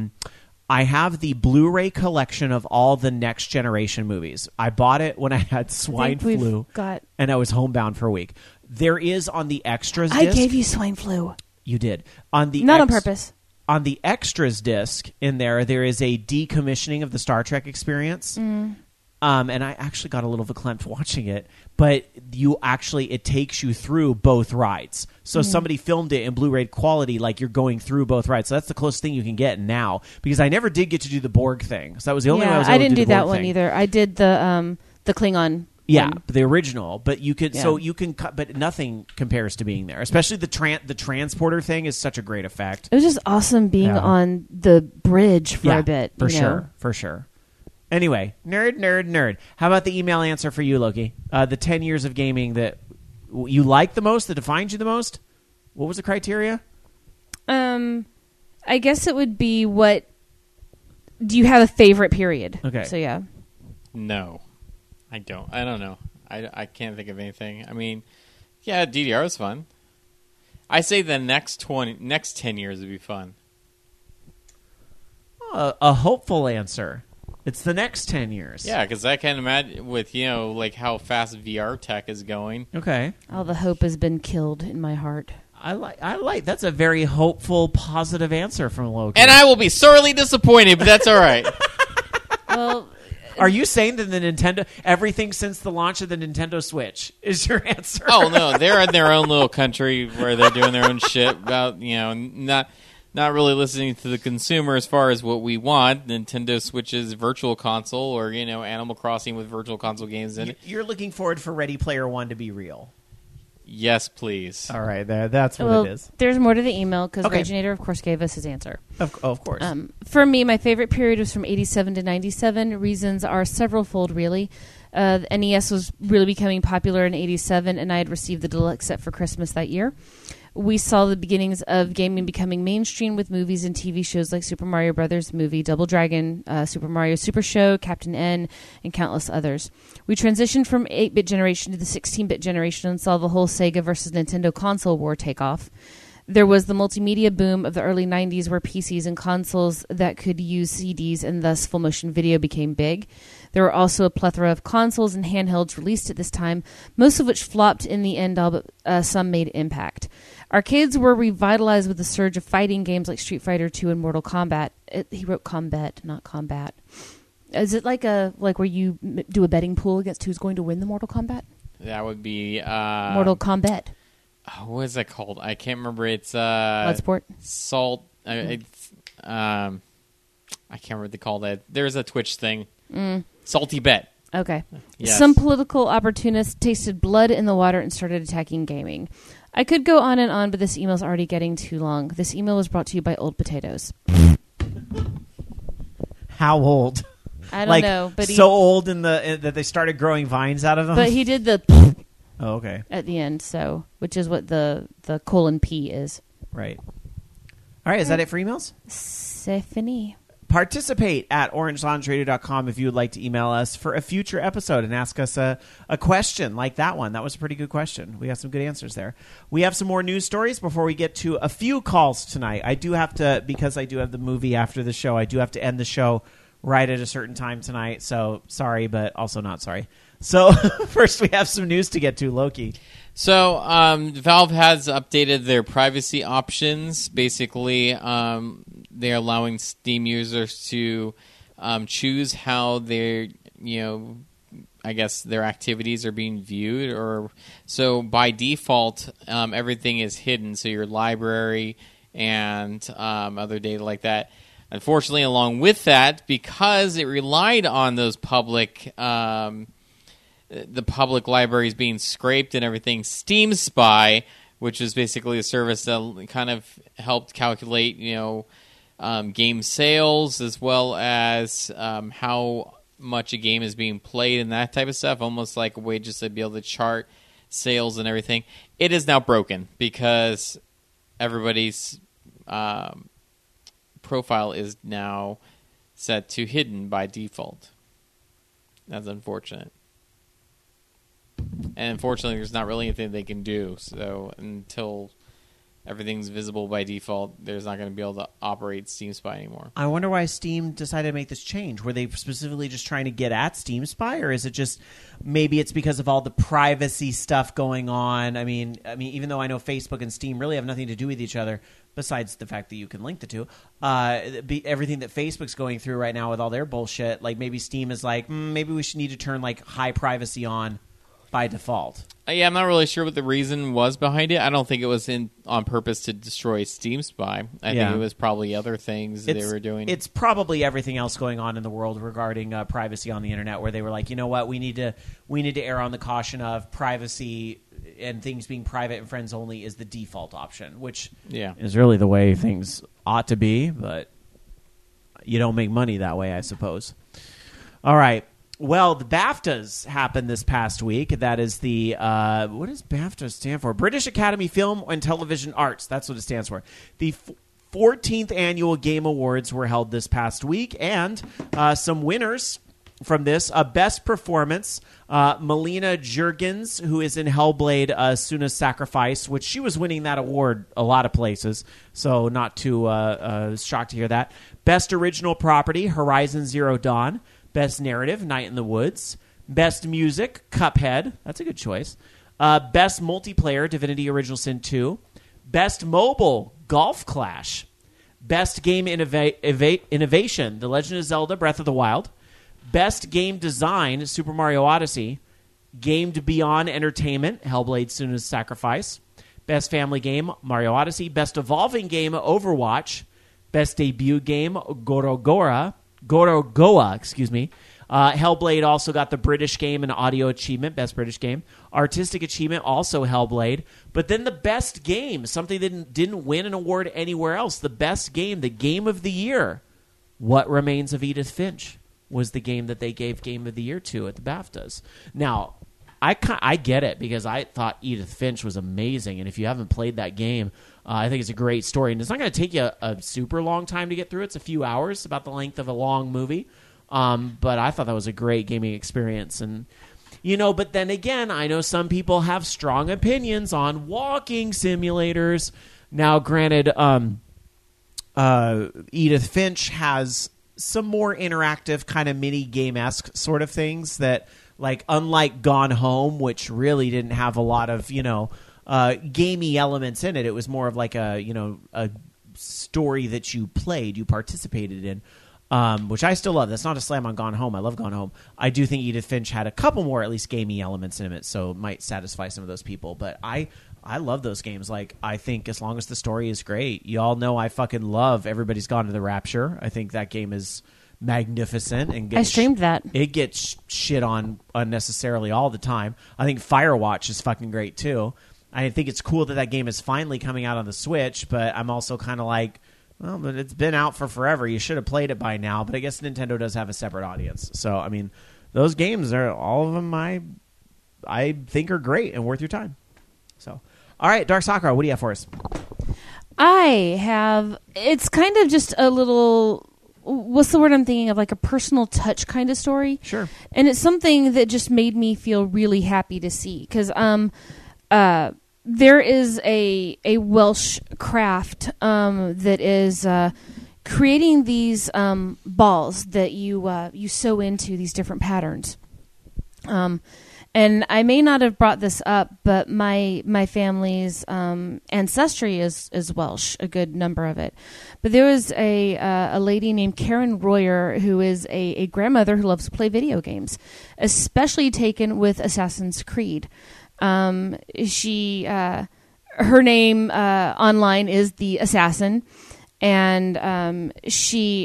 I have the Blu-ray collection of all the Next Generation movies. I bought it when I had swine flu, and I was homebound for a week. There is on the extras disc... I gave you swine flu. You did. On the Not on purpose. On the extras disc in there is a decommissioning of the Star Trek Experience. and I actually got a little verklempt watching it. But it takes you through both rides. So somebody filmed it in Blu-ray quality, like you're going through both rides. So that's the closest thing you can get now. Because I never did get to do the Borg thing. So that was the only way I was able to do the Borg that one thing. either. I did the Klingon. Yeah, one. the original. But you could, Yeah. so you can, but nothing compares to being there. Especially the transporter thing is such a great effect. It was just awesome being Yeah. on the bridge for a bit. For you know? sure, for sure. Anyway, nerd. How about the email answer for you, Loki? The 10 years of gaming that you like the most, that defines you the most? What was the criteria? I guess it would be what. Do you have a favorite period? Okay. So yeah. No, I don't. I don't know. I can't think of anything. I mean, yeah, DDR was fun. I say the next 10 years would be fun. A hopeful answer. It's the next 10 years. Yeah, because I can imagine with like how fast VR tech is going. Okay. All the hope has been killed in my heart. I like. That's a very hopeful, positive answer from Loki. And I will be sorely disappointed, but that's all right. Well, Are you saying that the Nintendo, everything since the launch of the Nintendo Switch is your answer? Oh no, they're in their own little country where they're doing their own shit about not really listening to the consumer as far as what we want. Nintendo Switch's virtual console, or Animal Crossing with virtual console games in it. You're looking forward for Ready Player One to be real. Yes, please. All right, that's what well, it is. there's more to the email because Okay. Reginator, of course, gave us his answer. Of course. For me, my favorite period was from 87 to 97. Reasons are several-fold, really. The NES was really becoming popular in 87, and I had received the deluxe set for Christmas that year. We saw the beginnings of gaming becoming mainstream with movies and TV shows like Super Mario Brothers movie, Double Dragon, Super Mario Super Show, Captain N, and countless others. We transitioned from 8-bit generation to the 16-bit generation and saw the whole Sega versus Nintendo console war take off. There was the multimedia boom of the early 90s where PCs and consoles that could use CDs and thus full motion video became big. There were also a plethora of consoles and handhelds released at this time, most of which flopped in the end, but some made impact. Arcades were revitalized with the surge of fighting games like Street Fighter II and Mortal Kombat. He wrote combat, not combat. Is it like where you do a betting pool against who's going to win the Mortal Kombat? That would be Mortal Kombat. what is that called? I can't remember. It's Bloodsport. Salt. It's I can't remember what they call that. There's a Twitch thing. Salty Bet. Okay. Yes. Some political opportunists tasted blood in the water and started attacking gaming. I could go on and on, but this email's already getting too long. This email was brought to you by Old Potatoes. How old? I don't know, but so old that they started growing vines out of them. but he did the Oh, okay, at the end, so which is what the colon P is. right. All right, is that it for emails? Stephanie. Participate at orangeloungeradio.com if you would like to email us for a future episode and ask us a question like that one. That was a pretty good question. We got some good answers there. We have some more news stories before we get to a few calls tonight. I do have to, because I do have the movie after the show, I do have to end the show right at a certain time tonight. So sorry, but also not sorry. So first we have some news to get to, Loki. So Valve has updated their privacy options. Basically, they're allowing Steam users to choose how their, I guess their activities are being viewed. Or so by default, everything is hidden. So your library and other data like that. Unfortunately, along with that, because it relied on those public. The public libraries being scraped and everything, Steam Spy, which is basically a service that kind of helped calculate, game sales as well as how much a game is being played and that type of stuff, almost like a way just to be able to chart sales and everything. It is now broken because everybody's profile is now set to hidden by default. That's unfortunate. And unfortunately, there's not really anything they can do. So until everything's visible by default. There's not going to be able to operate Steam Spy anymore. I wonder why Steam decided to make this change. Were they specifically just trying to get at Steam Spy, or is it just maybe it's because of all the privacy stuff going on? I mean, even though I know Facebook and Steam really have nothing to do with each other, besides the fact that you can link the two, everything that Facebook's going through right now with all their bullshit, like maybe Steam is like, maybe we should need to turn like high privacy on by default. Yeah, I'm not really sure what the reason was behind it. I don't think it was on purpose to destroy Steam Spy. I think it was probably other things they were doing. It's probably everything else going on in the world regarding privacy on the internet, where they were like, you know what, we need to err on the caution of privacy and things being private and friends only is the default option, which is really the way things ought to be, but you don't make money that way, I suppose. All right. Well, the BAFTAs happened this past week. That is the, what does BAFTA stand for? British Academy Film and Television Arts. That's what it stands for. The 14th Annual Game Awards were held this past week, and some winners from this. Best Performance, Melina Juergens, who is in Hellblade, Suna's Sacrifice, which she was winning that award a lot of places, so not too shocked to hear that. Best Original Property, Horizon Zero Dawn. Best Narrative, Night in the Woods. Best Music, Cuphead. That's a good choice. Best Multiplayer, Divinity Original Sin 2. Best Mobile, Golf Clash. Best Game Innovation, The Legend of Zelda, Breath of the Wild. Best Game Design, Super Mario Odyssey. Gamed Beyond Entertainment, Hellblade: Senua's Sacrifice. Best Family Game, Mario Odyssey. Best Evolving Game, Overwatch. Best Debut Game, Gorogoa. Hellblade also got the British Game and Audio Achievement, Best British Game. Artistic Achievement, also Hellblade. But then the Best Game, something that didn't win an award anywhere else. The Best Game, the Game of the Year. What Remains of Edith Finch was the game that they gave Game of the Year to at the BAFTAs. Now, I get it, because I thought Edith Finch was amazing, and if you haven't played that game, I think it's a great story, and it's not going to take you a super long time to get through. It's a few hours, about the length of a long movie, but I thought that was a great gaming experience. And but then again, I know some people have strong opinions on walking simulators. Now, granted, Edith Finch has some more interactive kind of mini game-esque sort of things that, like, unlike Gone Home, which really didn't have a lot of gamey elements in it. It was more of like a story that you played, you participated in, which I still love. That's not a slam on Gone Home. I love Gone Home. I do think Edith Finch had a couple more, at least, gamey elements in it, so it might satisfy some of those people. But I love those games. Like, I think as long as the story is great, you all know I fucking love Everybody's Gone to the Rapture. I think that game is magnificent, and I streamed that. It gets shit on unnecessarily all the time. I think Firewatch is fucking great too. I think it's cool that game is finally coming out on the Switch, but I'm also kind of like, well, but it's been out for forever. You should have played it by now. But I guess Nintendo does have a separate audience. So, I mean, those games are all of them I think are great and worth your time. So, all right, Dark Sakura, what do you have for us? It's kind of just a little, what's the word I'm thinking of, like a personal touch kind of story. Sure. And it's something that just made me feel really happy to see, because there is a Welsh craft that is creating these balls that you sew into these different patterns. And I may not have brought this up, but my family's ancestry is Welsh, a good number of it. But there was a lady named Karen Royer, who is a grandmother who loves to play video games, especially taken with Assassin's Creed. Her name online is the Assassin, and she.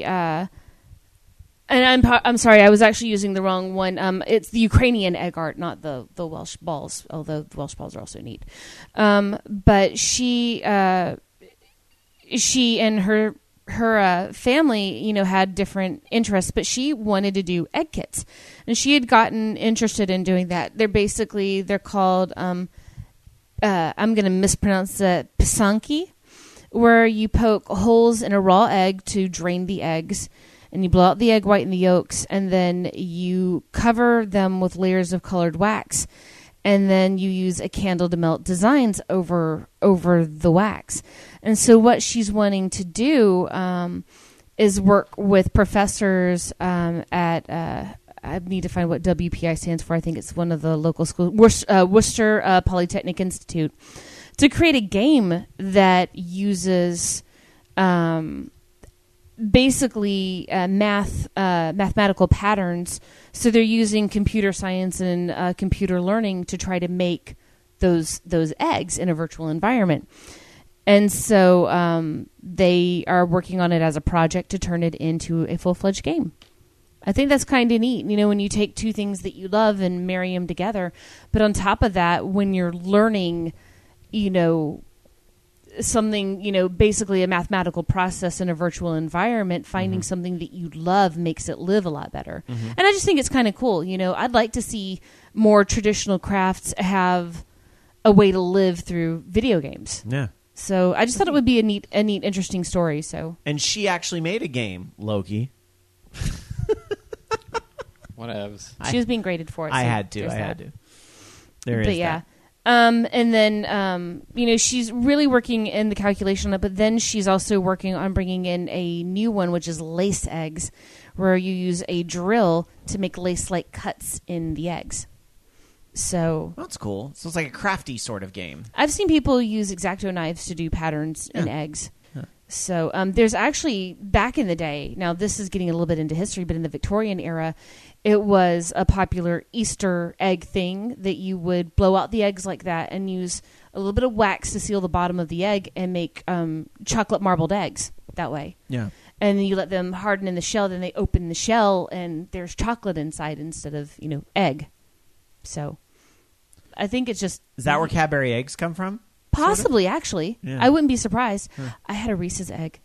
And I'm sorry, I was actually using the wrong one. It's the Ukrainian egg art, not the Welsh balls, although the Welsh balls are also neat. But she and her family, had different interests, but she wanted to do egg kits, and she had gotten interested in doing that. They're called I'm going to mispronounce it, pisanki, where you poke holes in a raw egg to drain the eggs. And you blow out the egg white and the yolks, and then you cover them with layers of colored wax. and then you use a candle to melt designs over the wax. And so what she's wanting to do is work with professors at I need to find what WPI stands for. I think it's one of the local schools, Worcester Polytechnic Institute, to create a game that uses basically mathematical patterns. So they're using computer science and computer learning to try to make those eggs in a virtual environment. And so they are working on it as a project to turn it into a full-fledged game. I think that's kind of neat, when you take two things that you love and marry them together. But on top of that, when you're learning, something, basically a mathematical process in a virtual environment, finding something that you love makes it live a lot better. And I just think it's kind of cool. I'd like to see more traditional crafts have a way to live through video games. Yeah. So I just thought it would be a neat, interesting story. So. And she actually made a game, Loki. Whatevs. She was being graded for it. I so had to. There is but yeah. that. And then, she's really working in the calculation on it, but then she's also working on bringing in a new one, which is lace eggs, where you use a drill to make lace-like cuts in the eggs. So That's cool. So it's like a crafty sort of game. I've seen people use X-Acto knives to do patterns in eggs. So there's actually, back in the day, now this is getting a little bit into history, but in the Victorian era, it was a popular Easter egg thing that you would blow out the eggs like that and use a little bit of wax to seal the bottom of the egg and make chocolate marbled eggs that way. Yeah. And then you let them harden in the shell, then they open the shell and there's chocolate inside instead of, egg. So I think it's just... Is that where Cadbury eggs come from? Possibly, actually. Yeah. I wouldn't be surprised. I had a Reese's egg.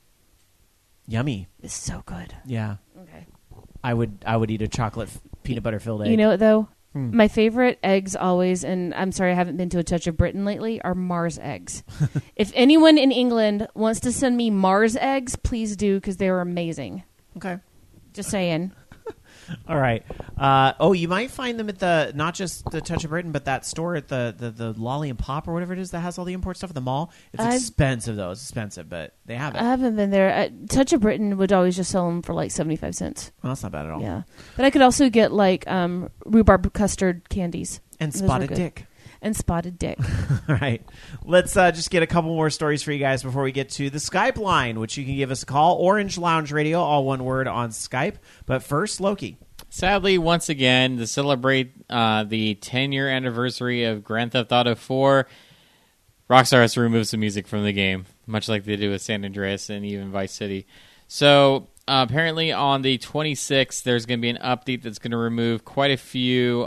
Yummy. It's so good. Yeah. Okay. I would eat a chocolate peanut butter filled egg. You know what, though? My favorite eggs always, and I'm sorry I haven't been to a Touch of Britain lately, are Mars eggs. If anyone in England wants to send me Mars eggs, please do, because they were amazing. Okay. Just saying. All right. You might find them at not just the Touch of Britain, but that store at the Lolly and Pop or whatever it is that has all the import stuff at the mall. It's expensive, though. It's expensive, but they have it. I haven't been there. Touch of Britain would always just sell them for like 75 cents. Well, that's not bad at all. Yeah. But I could also get like rhubarb custard candies. And Those were Spotted good. Dick. And Spotted Dick. All right. Let's just get a couple more stories for you guys before we get to the Skype line, which you can give us a call. Orange Lounge Radio, all one word on Skype. But first, Loki. Sadly, once again, to celebrate the 10-year anniversary of Grand Theft Auto 4, Rockstar has to remove some music from the game, much like they did with San Andreas and even Vice City. So apparently on the 26th, there's going to be an update that's going to remove quite a few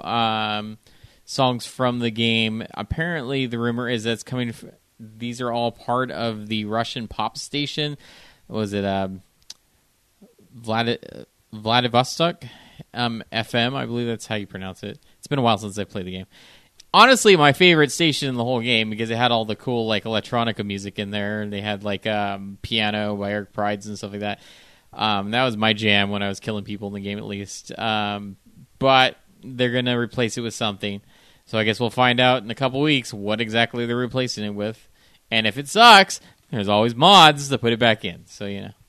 songs from the game. Apparently, the rumor is that it's coming. These are all part of the Russian pop station. Was it Vladivostok FM? I believe that's how you pronounce it. It's been a while since I played the game. Honestly, my favorite station in the whole game because it had all the cool like electronica music in there, and they had like piano by Eric Prides and stuff like that. That was my jam when I was killing people in the game, at least. But they're gonna replace it with something. So I guess we'll find out in a couple weeks what exactly they're replacing it with. And if it sucks, there's always mods to put it back in. So,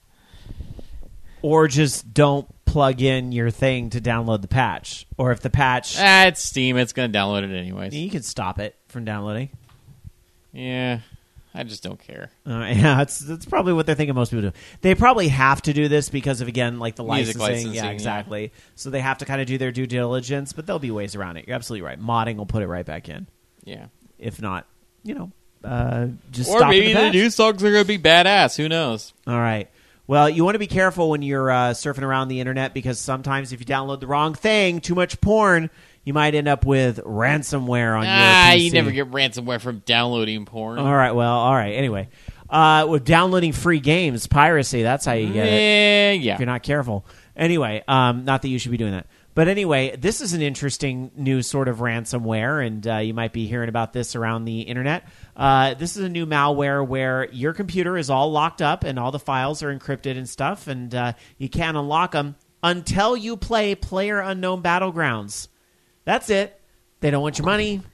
Or just don't plug in your thing to download the patch. Or if the patch... it's Steam. It's going to download it anyways. You can stop it from downloading. Yeah. I just don't care. Yeah, that's probably what they're thinking most people do. They probably have to do this because of, again, like the licensing. Yeah, exactly. Yeah. So they have to kind of do their due diligence, but there'll be ways around it. You're absolutely right. Modding will put it right back in. Yeah. If not, just or stop maybe the new songs are going to be badass. Who knows? All right. Well, you want to be careful when you're surfing around the internet because sometimes if you download the wrong thing, too much porn, you might end up with ransomware on your PC. You never get ransomware from downloading porn. All right. Anyway, with downloading free games, piracy, that's how you get it. Yeah. If you're not careful. Anyway, not that you should be doing that. But anyway, this is an interesting new sort of ransomware, and you might be hearing about this around the internet. This is a new malware where your computer is all locked up and all the files are encrypted and stuff, and you can't unlock them until you play PlayerUnknown Battlegrounds. That's it. They don't want your money.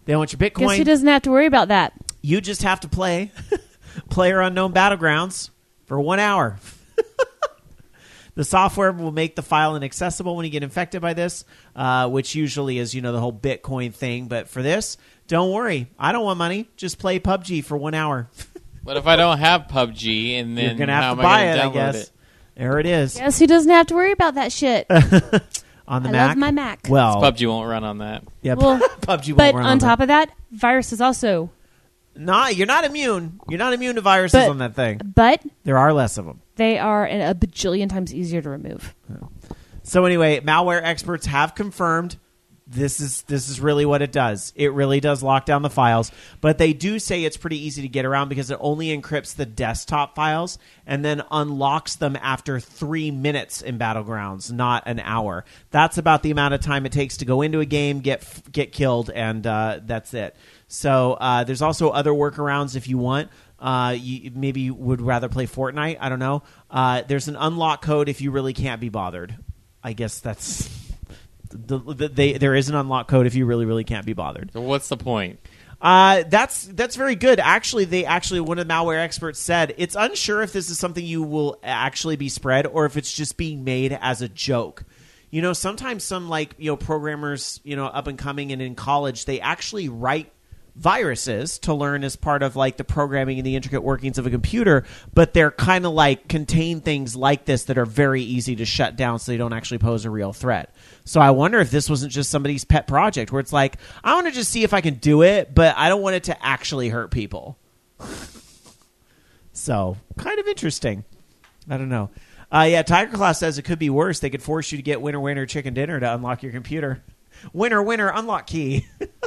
They don't want your Guess who Bitcoin. doesn't have to worry about that? You just have to play PlayerUnknown Battlegrounds for 1 hour. The software will make the file inaccessible when you get infected by this, which usually is, the whole Bitcoin thing. But for this, don't worry. I don't want money. Just play PUBG for 1 hour. But if I don't have PUBG, and then You're going to how have am to buy I it, gonna I download guess. it? There it is. Guess who doesn't have to worry about that shit? On the I Mac. love my Mac. Well, PUBG won't run on that. yeah, Well, PUBG won't But run on top of that, viruses also. you're not immune. You're not immune to viruses But- on that thing. But There are less of them. they are a bajillion times easier to remove. So anyway, malware experts have confirmed this is really what it does. It really does lock down the files, but they do say it's pretty easy to get around because it only encrypts the desktop files and then unlocks them after 3 minutes in Battlegrounds, not an hour. That's about the amount of time it takes to go into a game, get killed, and that's it. So there's also other workarounds if you want. You maybe would rather play Fortnite. I don't know. There's an unlock code if you really can't be bothered. I guess that's there is an unlock code if you really can't be bothered. So what's the point? That's very good. Actually, one of the malware experts said it's unsure if this is something you will actually be spread or if it's just being made as a joke. Sometimes some programmers, up and coming and in college, they actually write viruses to learn as part of the programming and the intricate workings of a computer, but they're kind of contain things like this that are very easy to shut down so they don't actually pose a real threat. So I wonder if this wasn't just somebody's pet project where it's I want to just see if I can do it, but I don't want it to actually hurt people. So kind of interesting. I don't know. Yeah, Tiger Claw says it could be worse. They could force you to get winner, winner, chicken dinner to unlock your computer. Winner, winner, unlock key.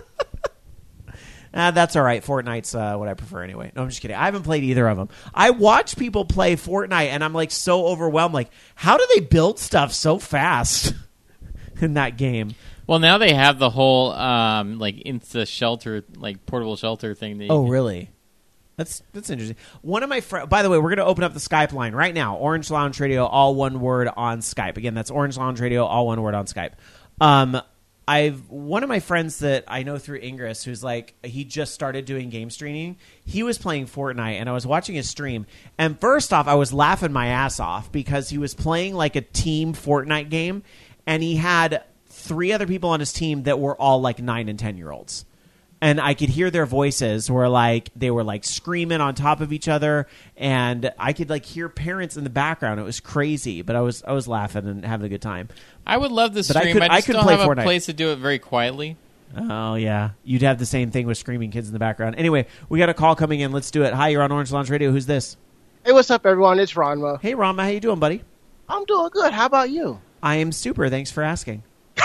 That's all right. Fortnite's what I prefer anyway. No, I'm just kidding. I haven't played either of them. I watch people play Fortnite, and I'm so overwhelmed. How do they build stuff so fast in that game? Well, now they have the whole Insta shelter, portable shelter thing. That Oh, really? That's interesting. One of my friends. By the way, we're going to open up the Skype line right now. Orange Lounge Radio, all one word on Skype. Again, that's Orange Lounge Radio, all one word on Skype. One of my friends that I know through Ingress, who's he just started doing game streaming. He was playing Fortnite, and I was watching his stream. And first off, I was laughing my ass off because he was playing a team Fortnite game, and he had 3 other people on his team that were all 9 and 10-year-olds. And I could hear their voices were they were screaming on top of each other, and I could hear parents in the background. It was crazy, but I was laughing and having a good time. I would love to But I stream. could- I I just could don't play have Fortnite. a place to do it very quietly. Oh yeah, you'd have the same thing with screaming kids in the background. Anyway, we got a call coming in. Let's do it. Hi, you're on Orange Lounge Radio. Who's this? Hey, what's up, everyone? It's Ronmo. Hey, Rama, how you doing, buddy? I'm doing good. How about you? I am super. Thanks for asking.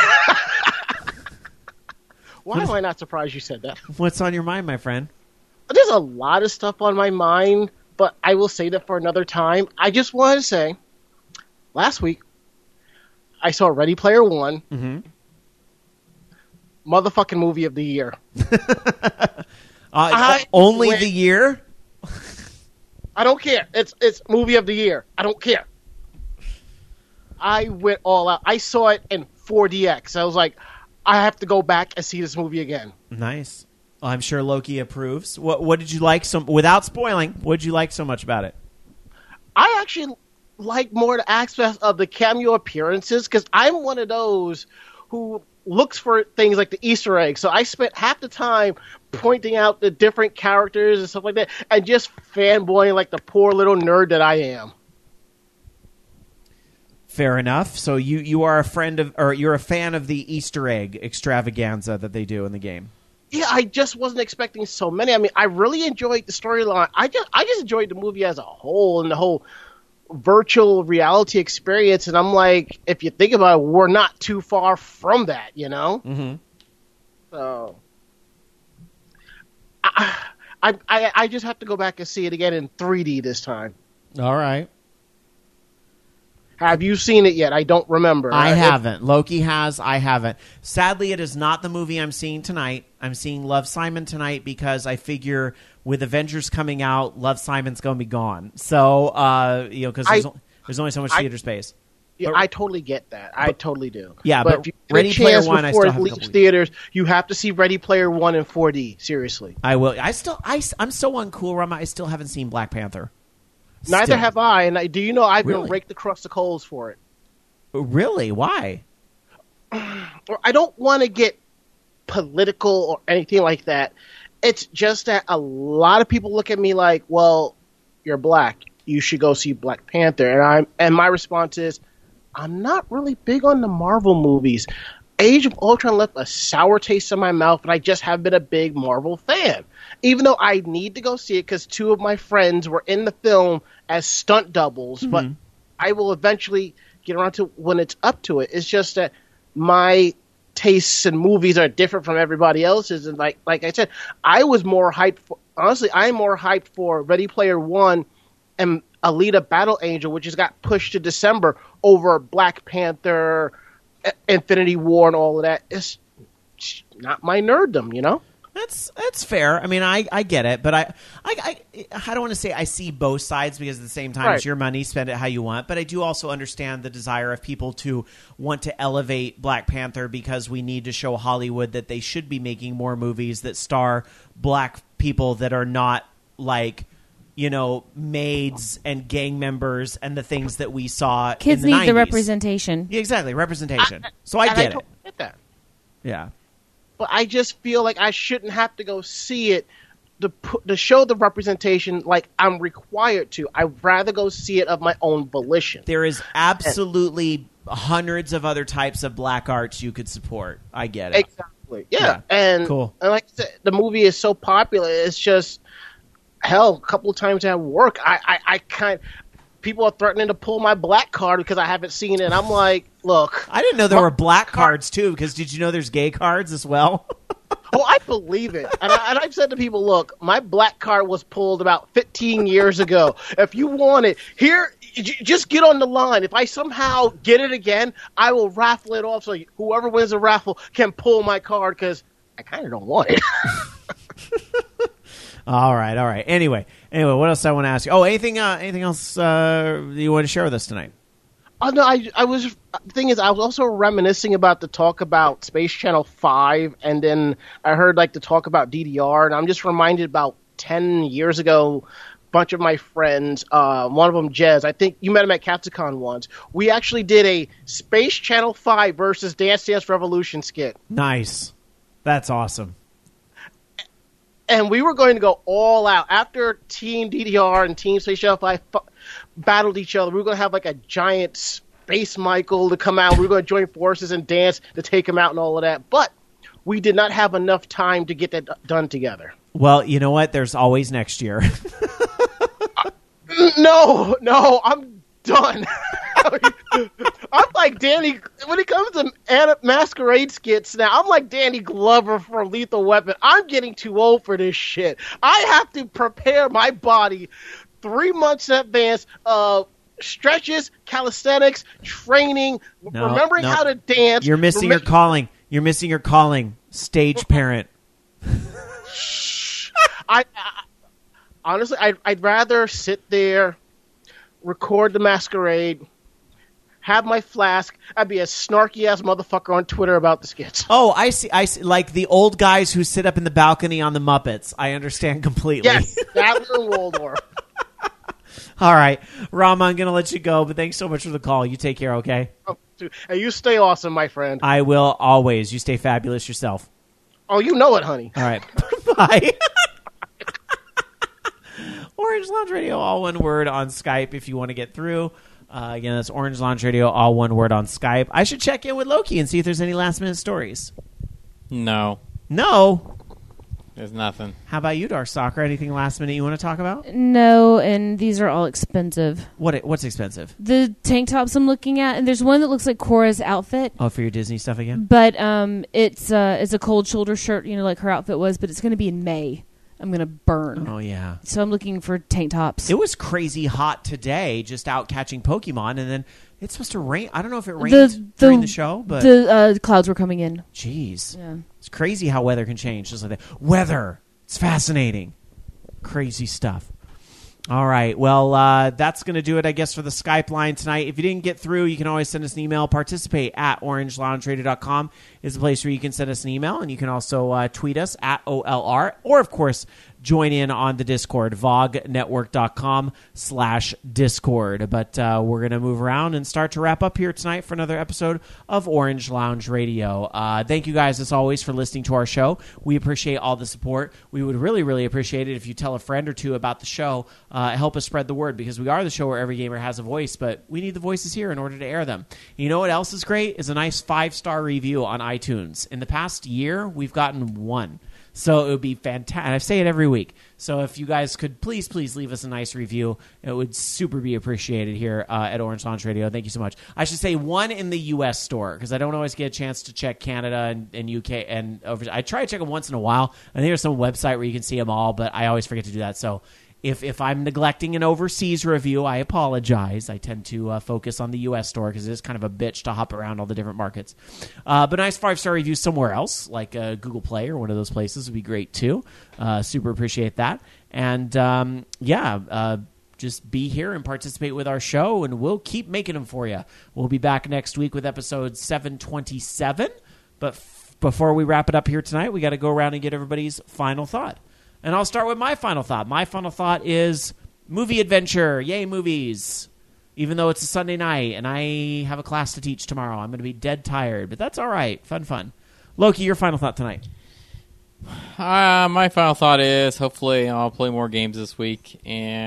Why am I not surprised you said that? What's on your mind, my friend? There's a lot of stuff on my mind, but I will say that for another time. I just wanted to say, last week, I saw Ready Player One. Mm-hmm. Motherfucking movie of the year. Only went- the year? I don't care. It's movie of the year. I don't care. I went all out. I saw it in 4DX. I was like, I have to go back and see this movie again. Nice. Well, I'm sure Loki approves. What did you like? Without spoiling, what did you like so much about it? I actually like more the aspect of the cameo appearances because I'm one of those who looks for things like the Easter eggs. So I spent half the time pointing out the different characters and stuff like that and just fanboying like the poor little nerd that I am. Fair enough. So you are you're a fan of the Easter egg extravaganza that they do in the game. Yeah, I just wasn't expecting so many. I mean, I really enjoyed the storyline. I just enjoyed the movie as a whole and the whole virtual reality experience. And I'm like, if you think about it, we're not too far from that, you know? Mm-hmm. So I just have to go back and see it again in 3D this time. All right. Have you seen it yet? I don't remember. I haven't. Loki has. I haven't. Sadly, it is not the movie I'm seeing tonight. I'm seeing Love, Simon tonight because I figure with Avengers coming out, Love, Simon's going to be gone. So, because there's only so much theater space. Yeah, I totally get that. I totally do. Yeah, but if you get a Ready Player chance One, I before still it have a leaves couple theaters, you have to see Ready Player One in 4D. Seriously. I will. I'm so uncool, Rama. I still haven't seen Black Panther. Neither Still. have I. And do you know I've Really? been raked across the coals for it? Really? Why? Or I don't want to get political or anything like that. It's just that a lot of people look at me like, well, you're black. You should go see Black Panther. And my response is, I'm not really big on the Marvel movies. Age of Ultron left a sour taste in my mouth, and I just have been a big Marvel fan. Even though I need to go see it because two of my friends were in the film as stunt doubles, but I will eventually get around to when it's up to it. It's just that my tastes in movies are different from everybody else's, and like I said, I was more hyped for, honestly, I'm more hyped for Ready Player One and Alita Battle Angel, which has got pushed to December over Black Panther, Infinity War, and all of that. It's not my nerddom, you know? That's fair. I mean, I get it, but I don't want to say I see both sides because at the same time, Right. it's your money, spend it how you want. But I do also understand the desire of people to want to elevate Black Panther because we need to show Hollywood that they should be making more movies that star black people that are not like, you know, maids and gang members and the things that we saw Kids in the need 90s. the representation. Yeah, exactly, representation. So I And get it. totally get that. Yeah. But I just feel like I shouldn't have to go see it to show the representation like I'm required to. I'd rather go see it of my own volition. There is absolutely hundreds of other types of black arts you could support. I get it. Exactly. Yeah. Yeah. And, Cool. and like I said, the movie is so popular. It's just, hell, a couple of times at work, people are threatening to pull my black card because I haven't seen it. And I'm like, look. I didn't know there were black cards too, because did you know there's gay cards as well? Oh, I believe it. And I've said to people, look, my black card was pulled about 15 years ago. If you want it, here, just get on the line. If I somehow get it again, I will raffle it off so whoever wins the raffle can pull my card because I kind of don't want it. All right. Anyway, what else I want to ask you? Oh, anything else you want to share with us tonight? Oh no, the thing is, I was also reminiscing about the talk about Space Channel 5, and then I heard like the talk about DDR, and I'm just reminded about 10 years ago, a bunch of my friends, one of them, Jez, I think you met him at Capsicon once, we actually did a Space Channel 5 versus Dance Dance Revolution skit. Nice. That's awesome. And we were going to go all out. After Team DDR and Team Space Channel 5 battled each other, we were going to have like a giant Space Michael to come out. We were going to join forces and dance to take him out and all of that. But we did not have enough time to get that done together. Well, you know what? There's always next year. No, I'm done. I'm like Danny, when it comes to masquerade skits now, I'm like Danny Glover from Lethal Weapon. I'm getting too old for this shit. I have to prepare my body 3 months in advance of stretches, calisthenics, training, remembering how to dance. You're missing your calling. You're missing your calling. Stage parent. Honestly, I'd rather sit there, record the masquerade, have my flask. I'd be a snarky ass motherfucker on Twitter about the skits. Oh, I see. Like the old guys who sit up in the balcony on the Muppets. I understand completely. Yes, Adler and Waldorf. All right, Rama, I'm going to let you go, but thanks so much for the call. You take care, okay? And you stay awesome, my friend. I will always. You stay fabulous yourself. Oh, you know it, honey. All right. Bye. Orange Lounge Radio, all one word on Skype if you want to get through. Again, that's Orange Lounge Radio, all one word on Skype. I should check in with Loki and see if there's any last-minute stories. No. There's nothing. How about you, Dark Stalker? Anything last-minute you want to talk about? No, and these are all expensive. What's expensive? The tank tops I'm looking at, and there's one that looks like Cora's outfit. Oh, for your Disney stuff again? But it's a cold shoulder shirt, like her outfit was, but it's going to be in May. I'm going to burn. Oh, yeah. So I'm looking for tank tops. It was crazy hot today, just out catching Pokemon, and then it's supposed to rain. I don't know if it rained during the show, but... The clouds were coming in. Jeez. Yeah. It's crazy how weather can change, just like that. Weather! It's fascinating. Crazy stuff. All right. Well, that's going to do it, I guess, for the Skype line tonight. If you didn't get through, you can always send us an email. Participate at orangelaundry.com is the place where you can send us an email, and you can also tweet us at OLR, or, of course, join in on the Discord, vognetwork.com/Discord. But we're going to move around and start to wrap up here tonight for another episode of Orange Lounge Radio. Thank you guys, as always, for listening to our show. We appreciate all the support. We would really, really appreciate it if you tell a friend or two about the show. Help us spread the word, because we are the show where every gamer has a voice, but we need the voices here in order to air them. You know what else is great? Is a nice 5-star review on iTunes. In the past year, we've gotten 1. So it would be fantastic. I say it every week. So if you guys could please leave us a nice review, it would super be appreciated here at Orange Lounge Radio. Thank you so much. I should say 1 in the U.S. store, because I don't always get a chance to check Canada and UK and over. I try to check them once in a while. I think there's some website where you can see them all, but I always forget to do that. So if I'm neglecting an overseas review, I apologize. I tend to focus on the U.S. store because it is kind of a bitch to hop around all the different markets. But nice 5-star review somewhere else, like Google Play or one of those places would be great too. Super appreciate that. And just be here and participate with our show, and we'll keep making them for you. We'll be back next week with episode 727. But before we wrap it up here tonight, we got to go around and get everybody's final thought. And I'll start with my final thought. My final thought is movie adventure. Yay, movies. Even though it's a Sunday night and I have a class to teach tomorrow, I'm going to be dead tired. But that's all right. Fun. Loki, your final thought tonight. My final thought is hopefully I'll play more games this week.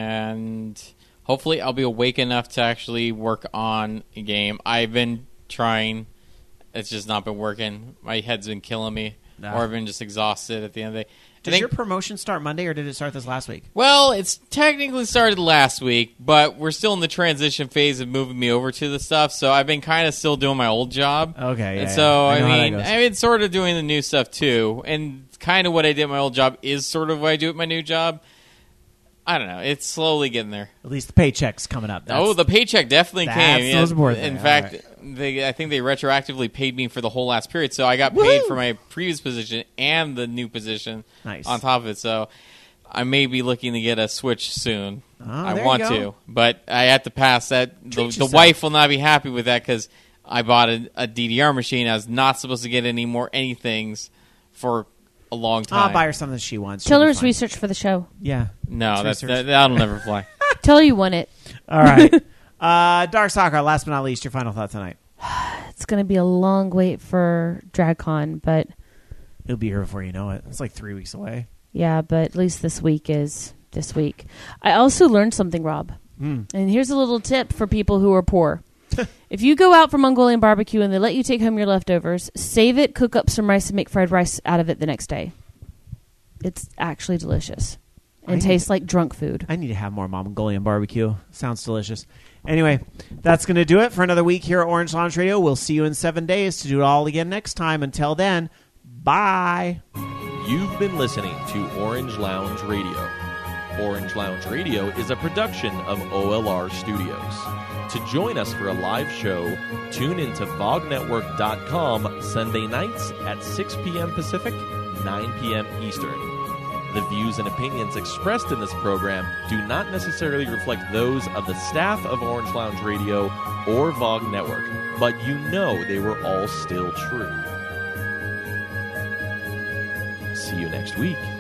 And hopefully I'll be awake enough to actually work on a game. I've been trying. It's just not been working. My head's been killing me. Or I've been just exhausted at the end of the day. Did your promotion start Monday, or did it start this last week? Well, it's technically started last week, but we're still in the transition phase of moving me over to the stuff, so I've been kind of still doing my old job. Okay, and so, I mean, I've been sort of doing the new stuff, too, and kind of what I did at my old job is sort of what I do at my new job. I don't know. It's slowly getting there. At least the paycheck's coming up. The paycheck definitely came. Yeah. In fact, I think they retroactively paid me for the whole last period, so I got paid for my previous position and the new position on top of it. So I may be looking to get a Switch soon. I want to, but I have to pass that. The wife will not be happy with that because I bought a DDR machine. I was not supposed to get any more anythings for a long time. I'll buy her something she wants. Tell her it's research for the show. Yeah. No, that'll never fly. Tell her you want it. All right. Dark Soccer, last but not least, your final thought tonight. It's going to be a long wait for DragCon, but it'll be here before you know it. It's like 3 weeks away. Yeah, but at least this week is this week. I also learned something, Rob. And here's a little tip for people who are poor. If you go out for Mongolian barbecue and they let you take home your leftovers, save it, cook up some rice, and make fried rice out of it the next day. It's actually delicious and tastes like drunk food. I need to have more Mongolian barbecue. Sounds delicious. Anyway, that's going to do it for another week here at Orange Lounge Radio. We'll see you in 7 days to do it all again next time. Until then, bye. You've been listening to Orange Lounge Radio. Orange Lounge Radio is a production of OLR Studios. To join us for a live show, tune into VogNetwork.com Sunday nights at 6 p.m. Pacific, 9 p.m. Eastern. The views and opinions expressed in this program do not necessarily reflect those of the staff of Orange Lounge Radio or VOG Network, but you know they were all still true. See you next week.